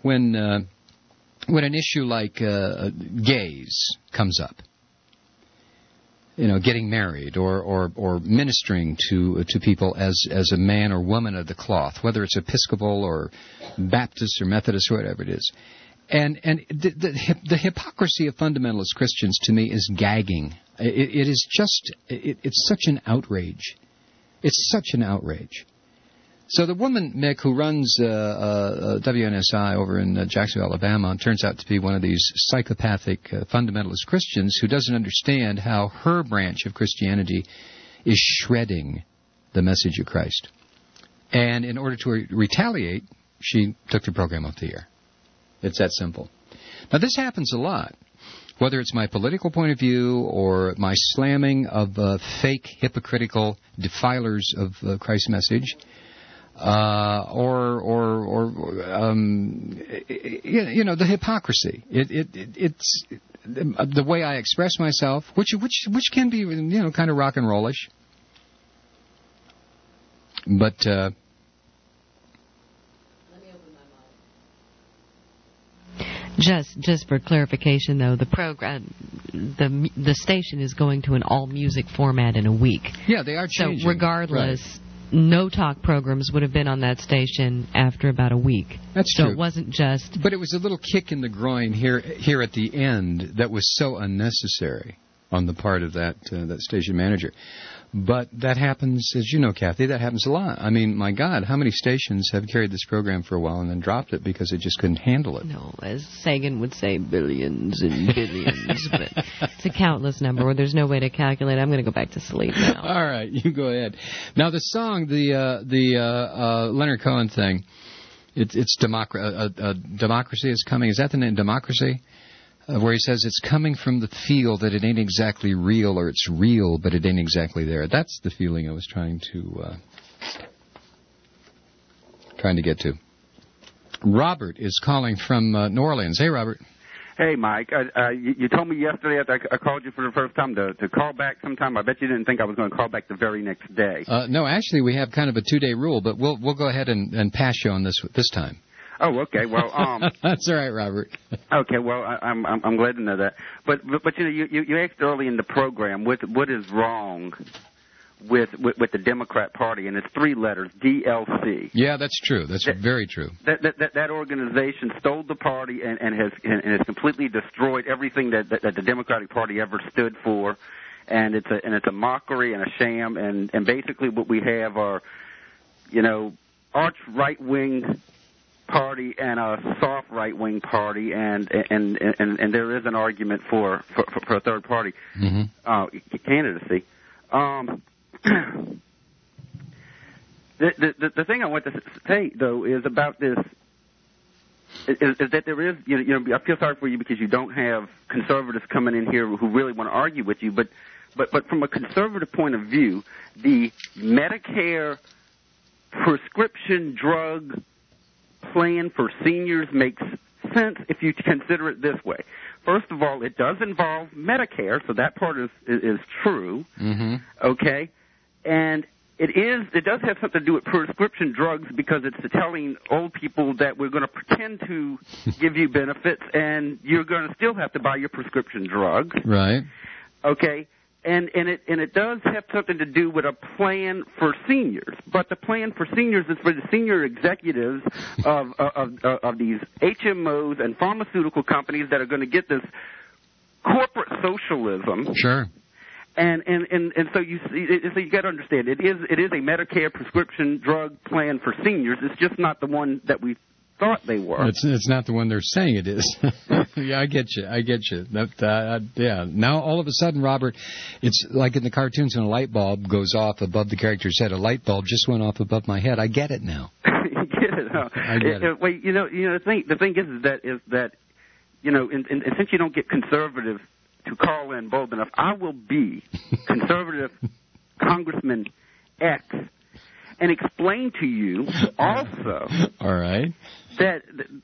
an issue like gays comes up, you know, getting married or ministering to people as a man or woman of the cloth, whether it's Episcopal or Baptist or Methodist or whatever it is. And the hypocrisy of fundamentalist Christians to me is gagging. It's such an outrage. It's such an outrage. So the woman, Mick, who runs WNSI over in Jacksonville, Alabama, turns out to be one of these psychopathic fundamentalist Christians who doesn't understand how her branch of Christianity is shredding the message of Christ. And in order to retaliate, she took the program off the air. It's that simple. Now, this happens a lot. Whether it's my political point of view or my slamming of fake, hypocritical defilers of Christ's message, the hypocrisy. It's the way I express myself, which can be, kind of rock and rollish. But Just for clarification, though, the program, the station is going to an all music format in a week. Yeah, they are changing. So regardless. Right. No talk programs would have been on that station after about a week. That's true. So it wasn't just... But it was a little kick in the groin here at the end that was so unnecessary on the part of that station manager. But that happens, as you know, Kathy, that happens a lot. I mean, my God, how many stations have carried this program for a while and then dropped it because they just couldn't handle it? No, as Sagan would say, billions and billions. But it's a countless number where there's no way to calculate. I'm going to go back to sleep now. All right, you go ahead. Now, the song, the Leonard Cohen thing, it's Democracy is Coming. Is that the name, Democracy? Where he says it's coming from the feel that it ain't exactly real, or it's real, but it ain't exactly there. That's the feeling I was trying to get to. Robert is calling from New Orleans. Hey, Robert. Hey, Mike. You told me yesterday after I called you for the first time to call back sometime. I bet you didn't think I was going to call back the very next day. No, actually, we have kind of a 2-day rule, but we'll go ahead and pass you on this time. Oh, okay. Well, that's all right, Robert. Okay. Well, I'm glad to know that. But you asked early in the program what is wrong with the Democrat Party, and it's 3 letters, DLC. Yeah, that's true. That's very true. That organization stole the party and has completely destroyed everything that the Democratic Party ever stood for, and it's a mockery and a sham, and basically what we have are, arch right wing party and a soft right-wing party, and there is an argument for a third party candidacy. The thing I want to say though is about this is that there is I feel sorry for you because you don't have conservatives coming in here who really want to argue with you, but from a conservative point of view, the Medicare prescription drug plan for seniors makes sense if you consider it this way. First of all, it does involve Medicare, so that part is true. Mm-hmm. Okay, and it does have something to do with prescription drugs because it's telling old people that we're going to pretend to give you benefits and you're going to still have to buy your prescription drugs. Right. Okay. And it does have something to do with a plan for seniors, but the plan for seniors is for the senior executives of these HMOs and pharmaceutical companies that are going to get this corporate socialism. Sure. And so you got to understand it is a Medicare prescription drug plan for seniors. It's just not the one that we thought they were. It's not the one they're saying it is. Yeah, I get you. Yeah. Now all of a sudden, Robert, it's like in the cartoons when a light bulb goes off above the character's head. A light bulb just went off above my head. I get it now. You get it. Huh? I get it. Well, the thing is that and since you don't get conservative to call in bold enough, I will be conservative Congressman X and explain to you also all right, that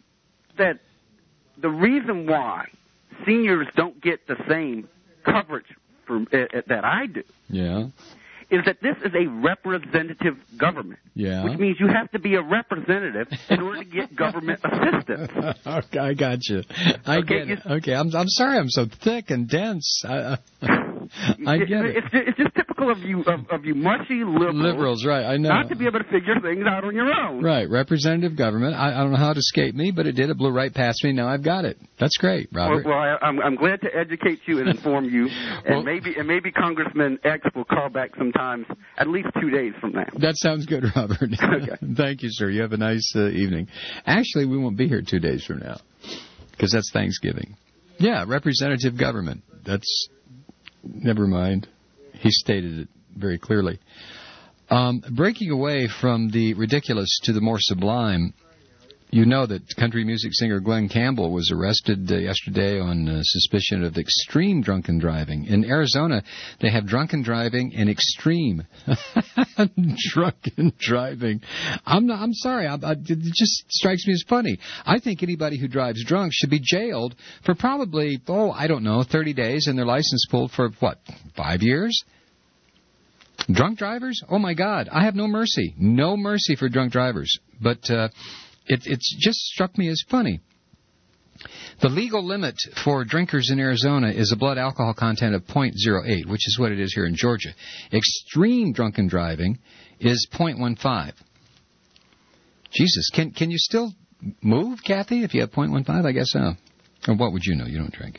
the reason why seniors don't get the same coverage that I do is that this is a representative government, which means you have to be a representative in order to get government assistance. Okay, I got you. I get it. Okay, I'm sorry I'm so thick and dense. I get it. It's just typical of you mushy liberals. Liberals, right? I know. Not to be able to figure things out on your own. Right, representative government. I don't know how it escaped me, but it did. It blew right past me. Now I've got it. That's great, Robert. Well, I'm glad to educate you and inform you, and maybe Congressman X will call back sometime, at least 2 days from now. That sounds good, Robert. Okay. Thank you, sir. You have a nice evening. Actually, we won't be here 2 days from now because that's Thanksgiving. Yeah, representative government. That's. Never mind. He stated it very clearly. Breaking away from the ridiculous to the more sublime, you know that country music singer Glenn Campbell was arrested yesterday on suspicion of extreme drunken driving. In Arizona, they have drunken driving and extreme drunken driving. I'm sorry. It just strikes me as funny. I think anybody who drives drunk should be jailed for probably, 30 days and their license pulled for, 5 years? Drunk drivers? Oh, my God. I have no mercy. No mercy for drunk drivers. But it's just struck me as funny. The legal limit for drinkers in Arizona is a blood alcohol content of 0.08, which is what it is here in Georgia. Extreme drunken driving is 0.15. Jesus, can you still move, Kathy, if you have 0.15? I guess so. Or what would you know? You don't drink.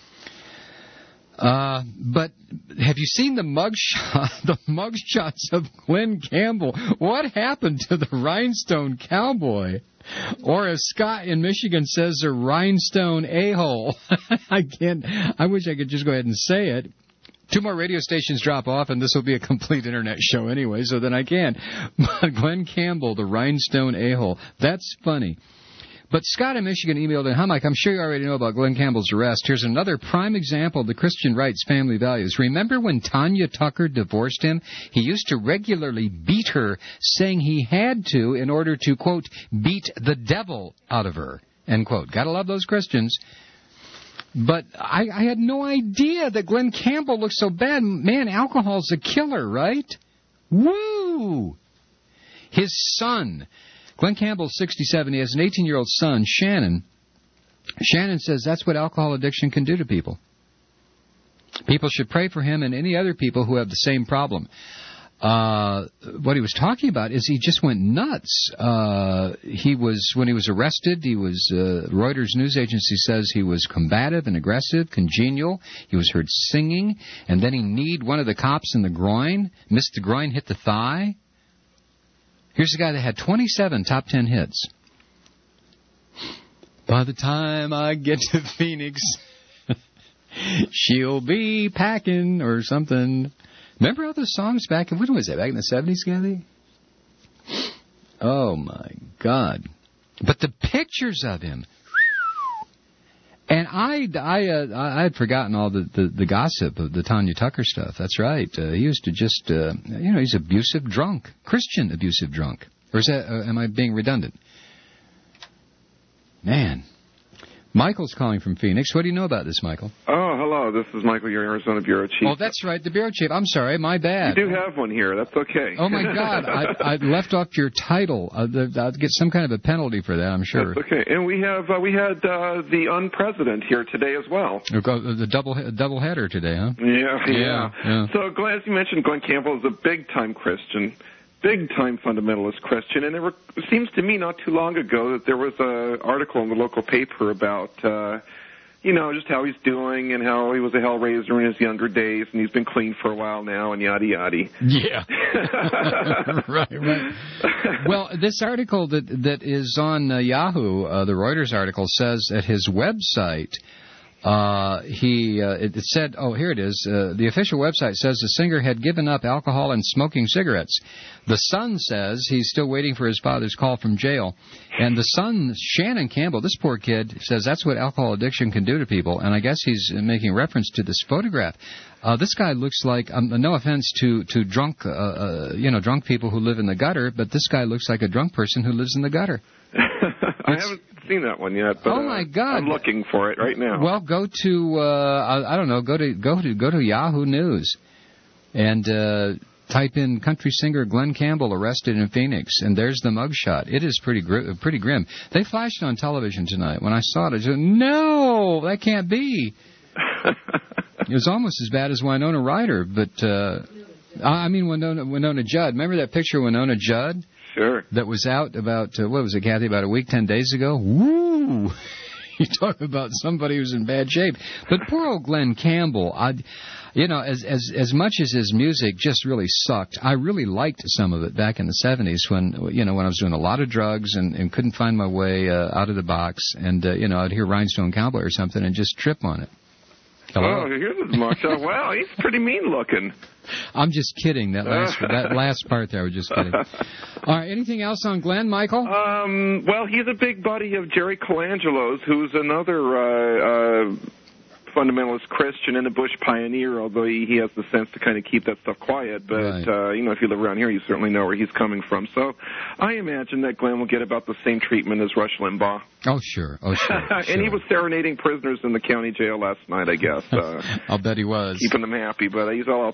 But have you seen the mugshots of Glenn Campbell? What happened to the rhinestone cowboy? Or as Scott in Michigan says, a rhinestone a-hole. I wish I could just go ahead and say it. 2 more radio stations drop off, and this will be a complete internet show anyway, so then I can. But Glenn Campbell, the rhinestone a-hole. That's funny. But Scott in Michigan emailed in, "Hi, Mike, I'm sure you already know about Glenn Campbell's arrest. Here's another prime example of the Christian right's family values. Remember when Tanya Tucker divorced him? He used to regularly beat her, saying he had to in order to, quote, beat the devil out of her, end quote. Gotta love those Christians. But I had no idea that Glenn Campbell looked so bad. Man, alcohol's a killer, right? Woo! His son... Glenn Campbell's 67. He has an 18-year-old son, Shannon. Shannon says that's what alcohol addiction can do to people. People should pray for him and any other people who have the same problem. What he was talking about is he just went nuts. When he was arrested, Reuters news agency says he was combative and aggressive, congenial. He was heard singing, and then he kneed one of the cops in the groin, missed the groin, hit the thigh. Here's a guy that had 27 top 10 hits. By the time I get to Phoenix, she'll be packing or something. Remember all those songs back in, when was that, back in the 70s, Kathy? Oh, my God. But the pictures of him. And I had forgotten all the gossip of the Tanya Tucker stuff. That's right. He used to just, he's abusive drunk. Christian abusive drunk. Or is that, am I being redundant? Man. Michael's calling from Phoenix. What do you know about this, Michael? Oh, hello. This is Michael, your Arizona Bureau Chief. Oh, that's right, the Bureau Chief. I'm sorry, my bad. You do have one here. That's okay. Oh, my God. I left off your title. I'll get some kind of a penalty for that, I'm sure. That's okay. And we had the unpresident here today as well. The double header today, huh? Yeah. So, as you mentioned, Glenn Campbell is a big-time Christian. Big-time fundamentalist Christian, and it seems to me not too long ago that there was an article in the local paper about, just how he's doing and how he was a hellraiser in his younger days, and he's been clean for a while now, and yada yada. Yeah. Right. Well, this article that is on Yahoo, the Reuters article, says at his website. It said, here it is. The official website says the singer had given up alcohol and smoking cigarettes. The Sun says he's still waiting for his father's call from jail. And the Sun, Shannon Campbell, this poor kid, says that's what alcohol addiction can do to people. And I guess he's making reference to this photograph. This guy looks like, no offense to drunk, drunk people who live in the gutter, but this guy looks like a drunk person who lives in the gutter. I haven't seen that one yet, but oh my God, I'm looking for it right now. Well, go to I don't know, go to Yahoo News, and type in country singer Glenn Campbell arrested in Phoenix, and there's the mugshot. It is pretty grim. They flashed it on television tonight. When I saw it, I said, "No, that can't be." It was almost as bad as Winona Ryder, but Winona Judd. Remember that picture of Winona Judd? Sure. That was out about, what was it, Kathy, about a week, 10 days ago? Woo! You talk about somebody who's in bad shape. But poor old Glenn Campbell, as much as his music just really sucked, I really liked some of it back in the 70s when I was doing a lot of drugs and couldn't find my way out of the box. And, I'd hear Rhinestone Cowboy or something and just trip on it. Hello? Oh, here's his mugshot. Wow, he's pretty mean looking. I'm just kidding. That last part there, I was just kidding. All right, anything else on Glenn, Michael? Well, he's a big buddy of Jerry Colangelo's, who's another fundamentalist Christian and a Bush pioneer, although he has the sense to kind of keep that stuff quiet. But, right. If you live around here, you certainly know where he's coming from. So I imagine that Glenn will get about the same treatment as Rush Limbaugh. Oh, sure. And he was serenading prisoners in the county jail last night, I guess. I'll bet he was. Keeping them happy, but he's all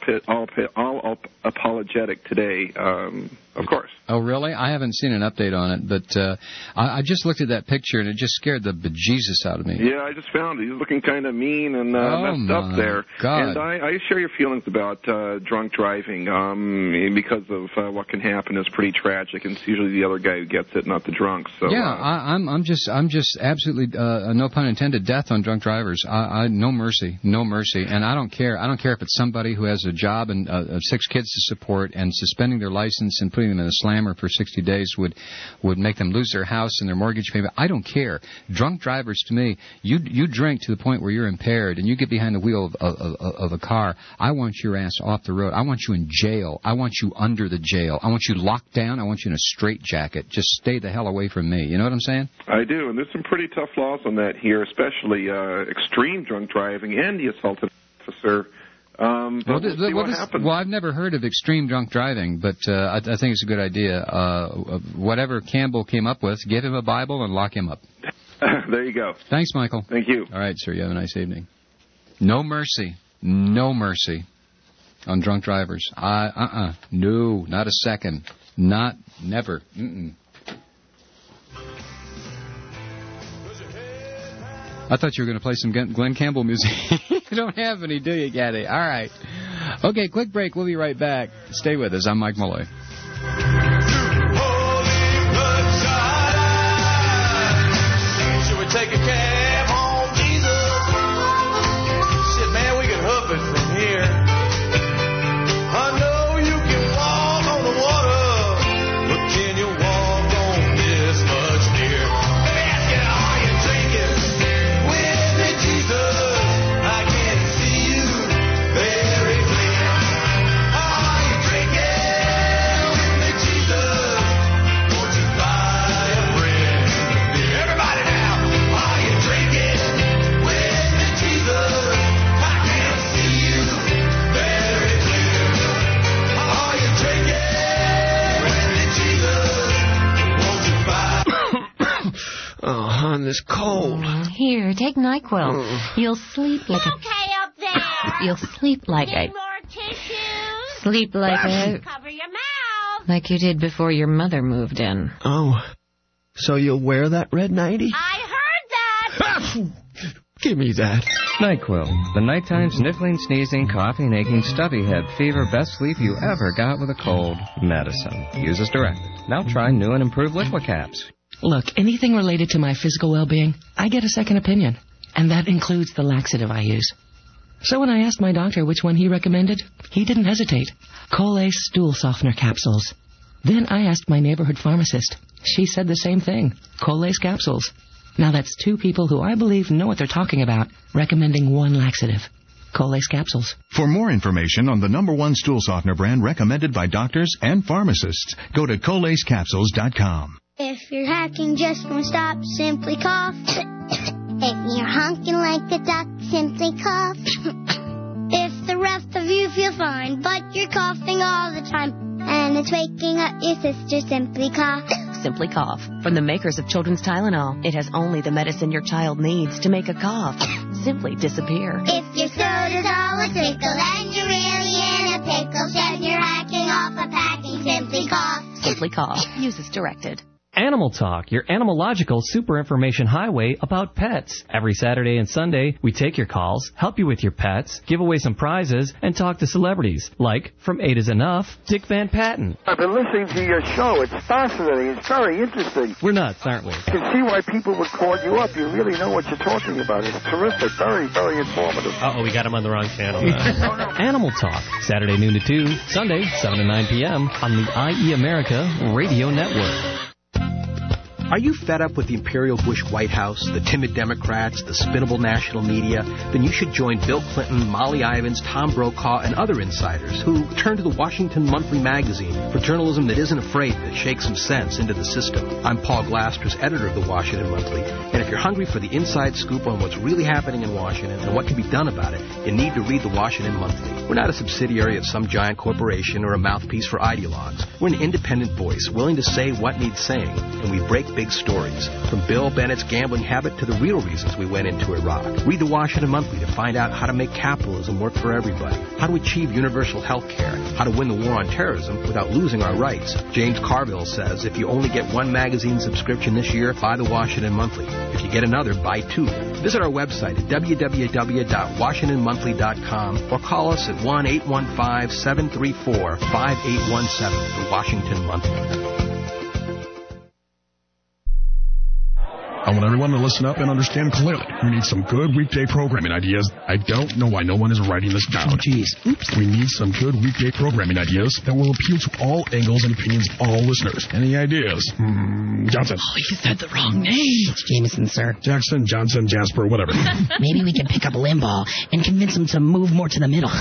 apologetic today, of course. Oh, really? I haven't seen an update on it, but I just looked at that picture, and it just scared the bejesus out of me. Yeah, I just found it. He's looking kind of mean and messed up there. God. And I share your feelings about drunk driving because of what can happen is pretty tragic, and it's usually the other guy who gets it, not the drunk. So yeah, I'm just absolutely no pun intended, death on drunk drivers. No mercy, and I don't care. I don't care if it's somebody who has a job and 6 kids to support, and suspending their license and putting them in a slammer for 60 days would make them lose their house and their mortgage payment. I don't care. Drunk drivers, to me, you drink to the point where you're impaired and you get behind the wheel of a car. I want your ass off the road. I want you in jail. I want you under the jail. I want you locked down. I want you in a straitjacket. Just stay the hell away from me. You know what I'm saying? I do, and there's some pretty tough laws on that here, especially extreme drunk driving and the assaulted officer. Well, I've never heard of extreme drunk driving, but I think it's a good idea. Whatever Campbell came up with, give him a Bible and lock him up. There you go. Thanks, Michael. Thank you. All right, sir. You have a nice evening. No mercy. No mercy on drunk drivers. No, not a second. Never. I thought you were going to play some Glenn Campbell music. You don't have any, do you, Gaddy? All right. Okay, quick break. We'll be right back. Stay with us. I'm Mike Malloy. Should we take a cab home, Jesus? Shit, man, we can hoof it from here. I know you can walk on the water, but can you walk on this much beer? Let me ask you, are you drinking with me, Jesus? I can see you very clear. Are you drinking with me, Jesus? Won't you buy a friend beer? Everybody now, are you drinking? this cold. Here, take NyQuil. You'll sleep like Okay up there. You'll sleep like Need more tissues? Sleep like Cover your mouth. like you did before your mother moved in. Oh, so you'll wear that red nightie? I heard that. Give me that. NyQuil, the nighttime sniffling, sneezing, coughing, aching, stuffy head, fever, best sleep you ever got with a cold. Medicine. Use as directed. Now try new and improved liquid caps. Look, anything related to my physical well-being, I get a second opinion. And that includes the laxative I use. So when I asked my doctor which one he recommended, he didn't hesitate. Colace Stool Softener Capsules. Then I asked my neighborhood pharmacist. She said the same thing. Colace Capsules. Now that's two people who I believe know what they're talking about, recommending one laxative. Colace Capsules. For more information on the #1 stool softener brand recommended by doctors and pharmacists, go to colacecapsules.com. If your hacking just won't stop, simply cough. If you're honking like a duck, simply cough. If the rest of you feel fine, but you're coughing all the time, and it's waking up your sister, simply cough. Simply Cough. From the makers of Children's Tylenol, it has only the medicine your child needs to make a cough simply disappear. If your soda's all a trickle and you're really in a pickle, shed your hacking off a packing, simply cough. Simply Cough. Use as directed. Animal Talk, your animalogical super information highway about pets. Every Saturday and Sunday, we take your calls, help you with your pets, give away some prizes, and talk to celebrities, like From 8 is Enough, Dick Van Patten. I've been listening to your show. It's fascinating. It's very interesting. We're nuts, aren't we? I can see why people would call you up. You really know what you're talking about. It's terrific. Very, very informative. Uh-oh, we got him on the wrong channel. Animal Talk, Saturday noon to 2, Sunday 7 to 9 p.m. on the IE America Radio Network. Are you fed up with the Imperial Bush White House, the timid Democrats, the spinnable national media? Then you should join Bill Clinton, Molly Ivins, Tom Brokaw, and other insiders who turn to the Washington Monthly magazine for journalism that isn't afraid to shake some sense into the system. I'm Paul Glasters, editor of the Washington Monthly, and if you're hungry for the inside scoop on what's really happening in Washington and what can be done about it, you need to read the Washington Monthly. We're not a subsidiary of some giant corporation or a mouthpiece for ideologues. We're an independent voice, willing to say what needs saying, and we break big stories, from Bill Bennett's gambling habit to the real reasons we went into Iraq. Read the Washington Monthly to find out how to make capitalism work for everybody, how to achieve universal health care, how to win the war on terrorism without losing our rights. James Carville says if you only get one magazine subscription this year, buy the Washington Monthly. If you get another, buy two. Visit our website at www.washingtonmonthly.com or call us at 1-815-734-5817, the Washington Monthly. I want everyone to listen up and understand clearly. We need some good weekday programming ideas. I don't know why no one is writing this down. Oh, jeez. Oops. We need some good weekday programming ideas that will appeal to all angles and opinions of all listeners. Any ideas? Johnson. Oh, you said the wrong name. It's Jameson, sir. Jackson, Johnson, Jasper, whatever. Maybe we can pick up Limbaugh and convince him to move more to the middle.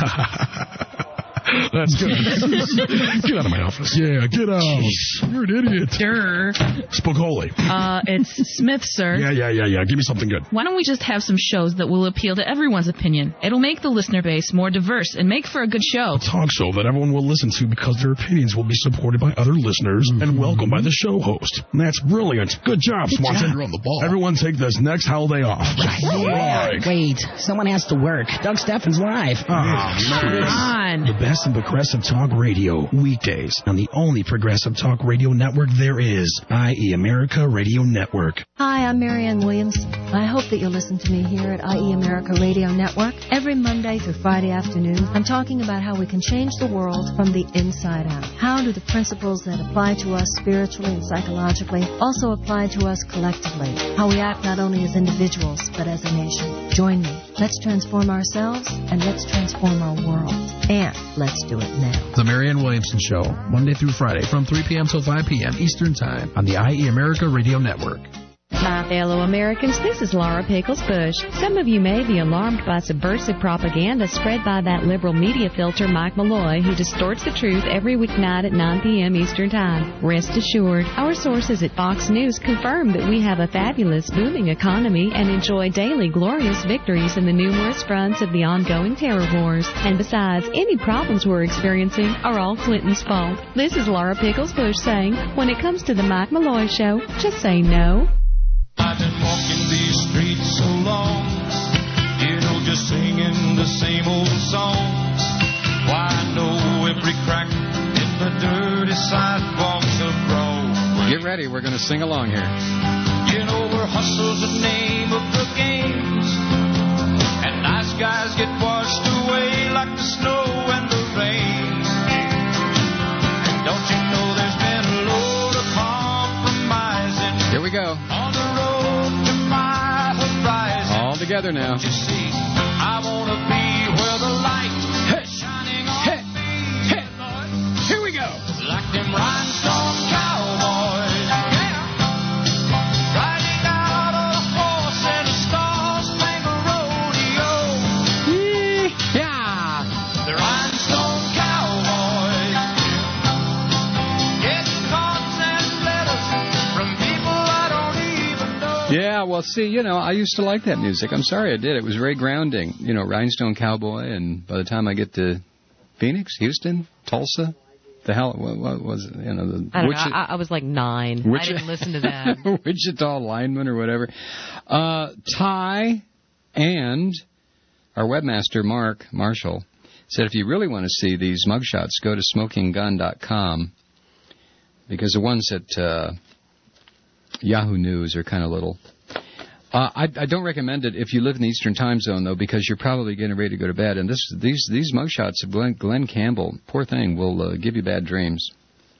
That's good. Get out of my office. Yeah, get out. You're an idiot. Durr. Spokoli. It's Smith, sir. Yeah. Give me something good. Why don't we just have some shows that will appeal to everyone's opinion? It'll make the listener base more diverse and make for a good show. A talk show that everyone will listen to because their opinions will be supported by other listeners and welcomed by the show host. That's brilliant. Good job, Swanson. You're on the ball. Everyone take this next holiday off. Right. Wait, someone has to work. Doug Steffens live. Come on. The best in progressive talk radio. Weekdays on the only progressive talk radio network there is. IE America Radio Network. Hi, I'm Marianne Williams. I hope that you'll listen to me here at IE America Radio Network. Every Monday through Friday afternoon, I'm talking about how we can change the world from the inside out. How do the principles that apply to us spiritually and psychologically also apply to us collectively? How we act not only as individuals, but as a nation. Join me. Let's transform ourselves, and let's transform our world. And let's do it now. The Marianne Williamson Show, Monday through Friday from 3 p.m. till 5 p.m. Eastern Time on the IE America Radio Network. My fellow Americans, this is Laura Pickles Bush. Some of you may be alarmed by subversive propaganda spread by that liberal media filter Mike Malloy, who distorts the truth every weeknight at 9 p.m. Eastern Time. Rest assured, our sources at Fox News confirm that we have a fabulous, booming economy and enjoy daily glorious victories in the numerous fronts of the ongoing terror wars. And besides, any problems we're experiencing are all Clinton's fault. This is Laura Pickles Bush saying, when it comes to the Mike Malloy Show, just say no. I've been walking so long, just singing the same old songs. Why, I know every crack in the dirty sidewalks of Broadway. Get ready, we're going to sing along here. Where hustle's the name of the games, and nice guys get washed away like the snow and the rain. And don't you know there's been a load of compromising. Here we go. On the road to my horizon. All together now. You see, I want to be where the light is shining on me. Here we go. Like them rhinestone cowboys. Yeah. Riding out on a horse in a star-spangled rodeo. Yeah. The rhinestone cowboys. Getting cards and letters from people I don't even know. Yeah, well, see, I used to like that music. I'm sorry I did. It was very grounding. Rhinestone Cowboy, and by the time I get to Phoenix, Houston, Tulsa, the hell, what was it? I don't know. I was like 9. I didn't listen to that. Wichita lineman or whatever. Ty and our webmaster, Mark Marshall, said if you really want to see these mugshots, go to smokinggun.com, because the ones at Yahoo News are kind of little. I don't recommend it if you live in the Eastern Time Zone, though, because you're probably getting ready to go to bed. And these mugshots of Glenn Campbell, poor thing, will give you bad dreams.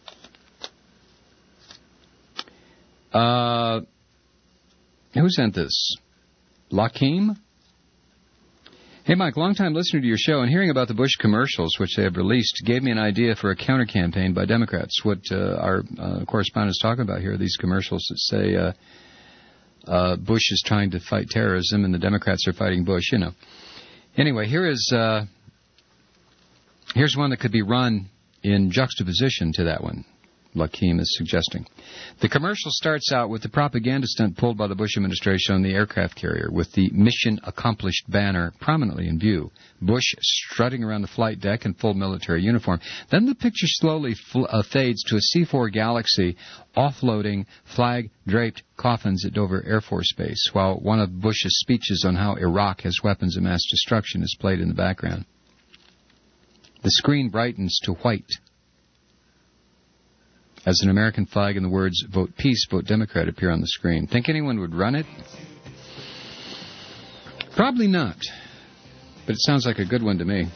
Who sent this? Lakeem? Hey, Mike, long-time listener to your show, and hearing about the Bush commercials, which they have released, gave me an idea for a counter-campaign by Democrats. What our correspondent is talking about here, these commercials that say Bush is trying to fight terrorism and the Democrats are fighting Bush, Anyway, here's one that could be run in juxtaposition to that one, Lakeem is suggesting. The commercial starts out with the propaganda stunt pulled by the Bush administration on the aircraft carrier, with the Mission Accomplished banner prominently in view. Bush strutting around the flight deck in full military uniform. Then the picture slowly fades to a C-4 Galaxy offloading flag-draped coffins at Dover Air Force Base, while one of Bush's speeches on how Iraq has weapons of mass destruction is played in the background. The screen brightens to white as an American flag and the words, "Vote Peace, Vote Democrat," appear on the screen. Think anyone would run it? Probably not. But it sounds like a good one to me.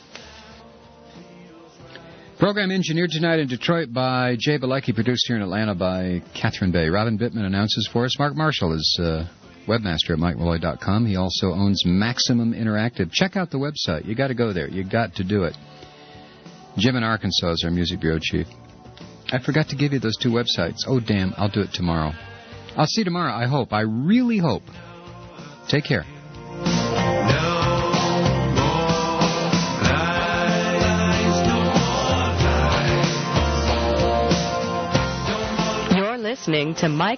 Program engineered tonight in Detroit by Jay Balecki, produced here in Atlanta by Catherine Bay. Robin Bittman announces for us. Mark Marshall is webmaster at MikeMalloy.com. He also owns Maximum Interactive. Check out the website. You got to go there. You got to do it. Jim in Arkansas is our music bureau chief. I forgot to give you those 2 websites. Oh, damn. I'll do it tomorrow. I'll see you tomorrow, I hope. I really hope. Take care. You're listening to Mike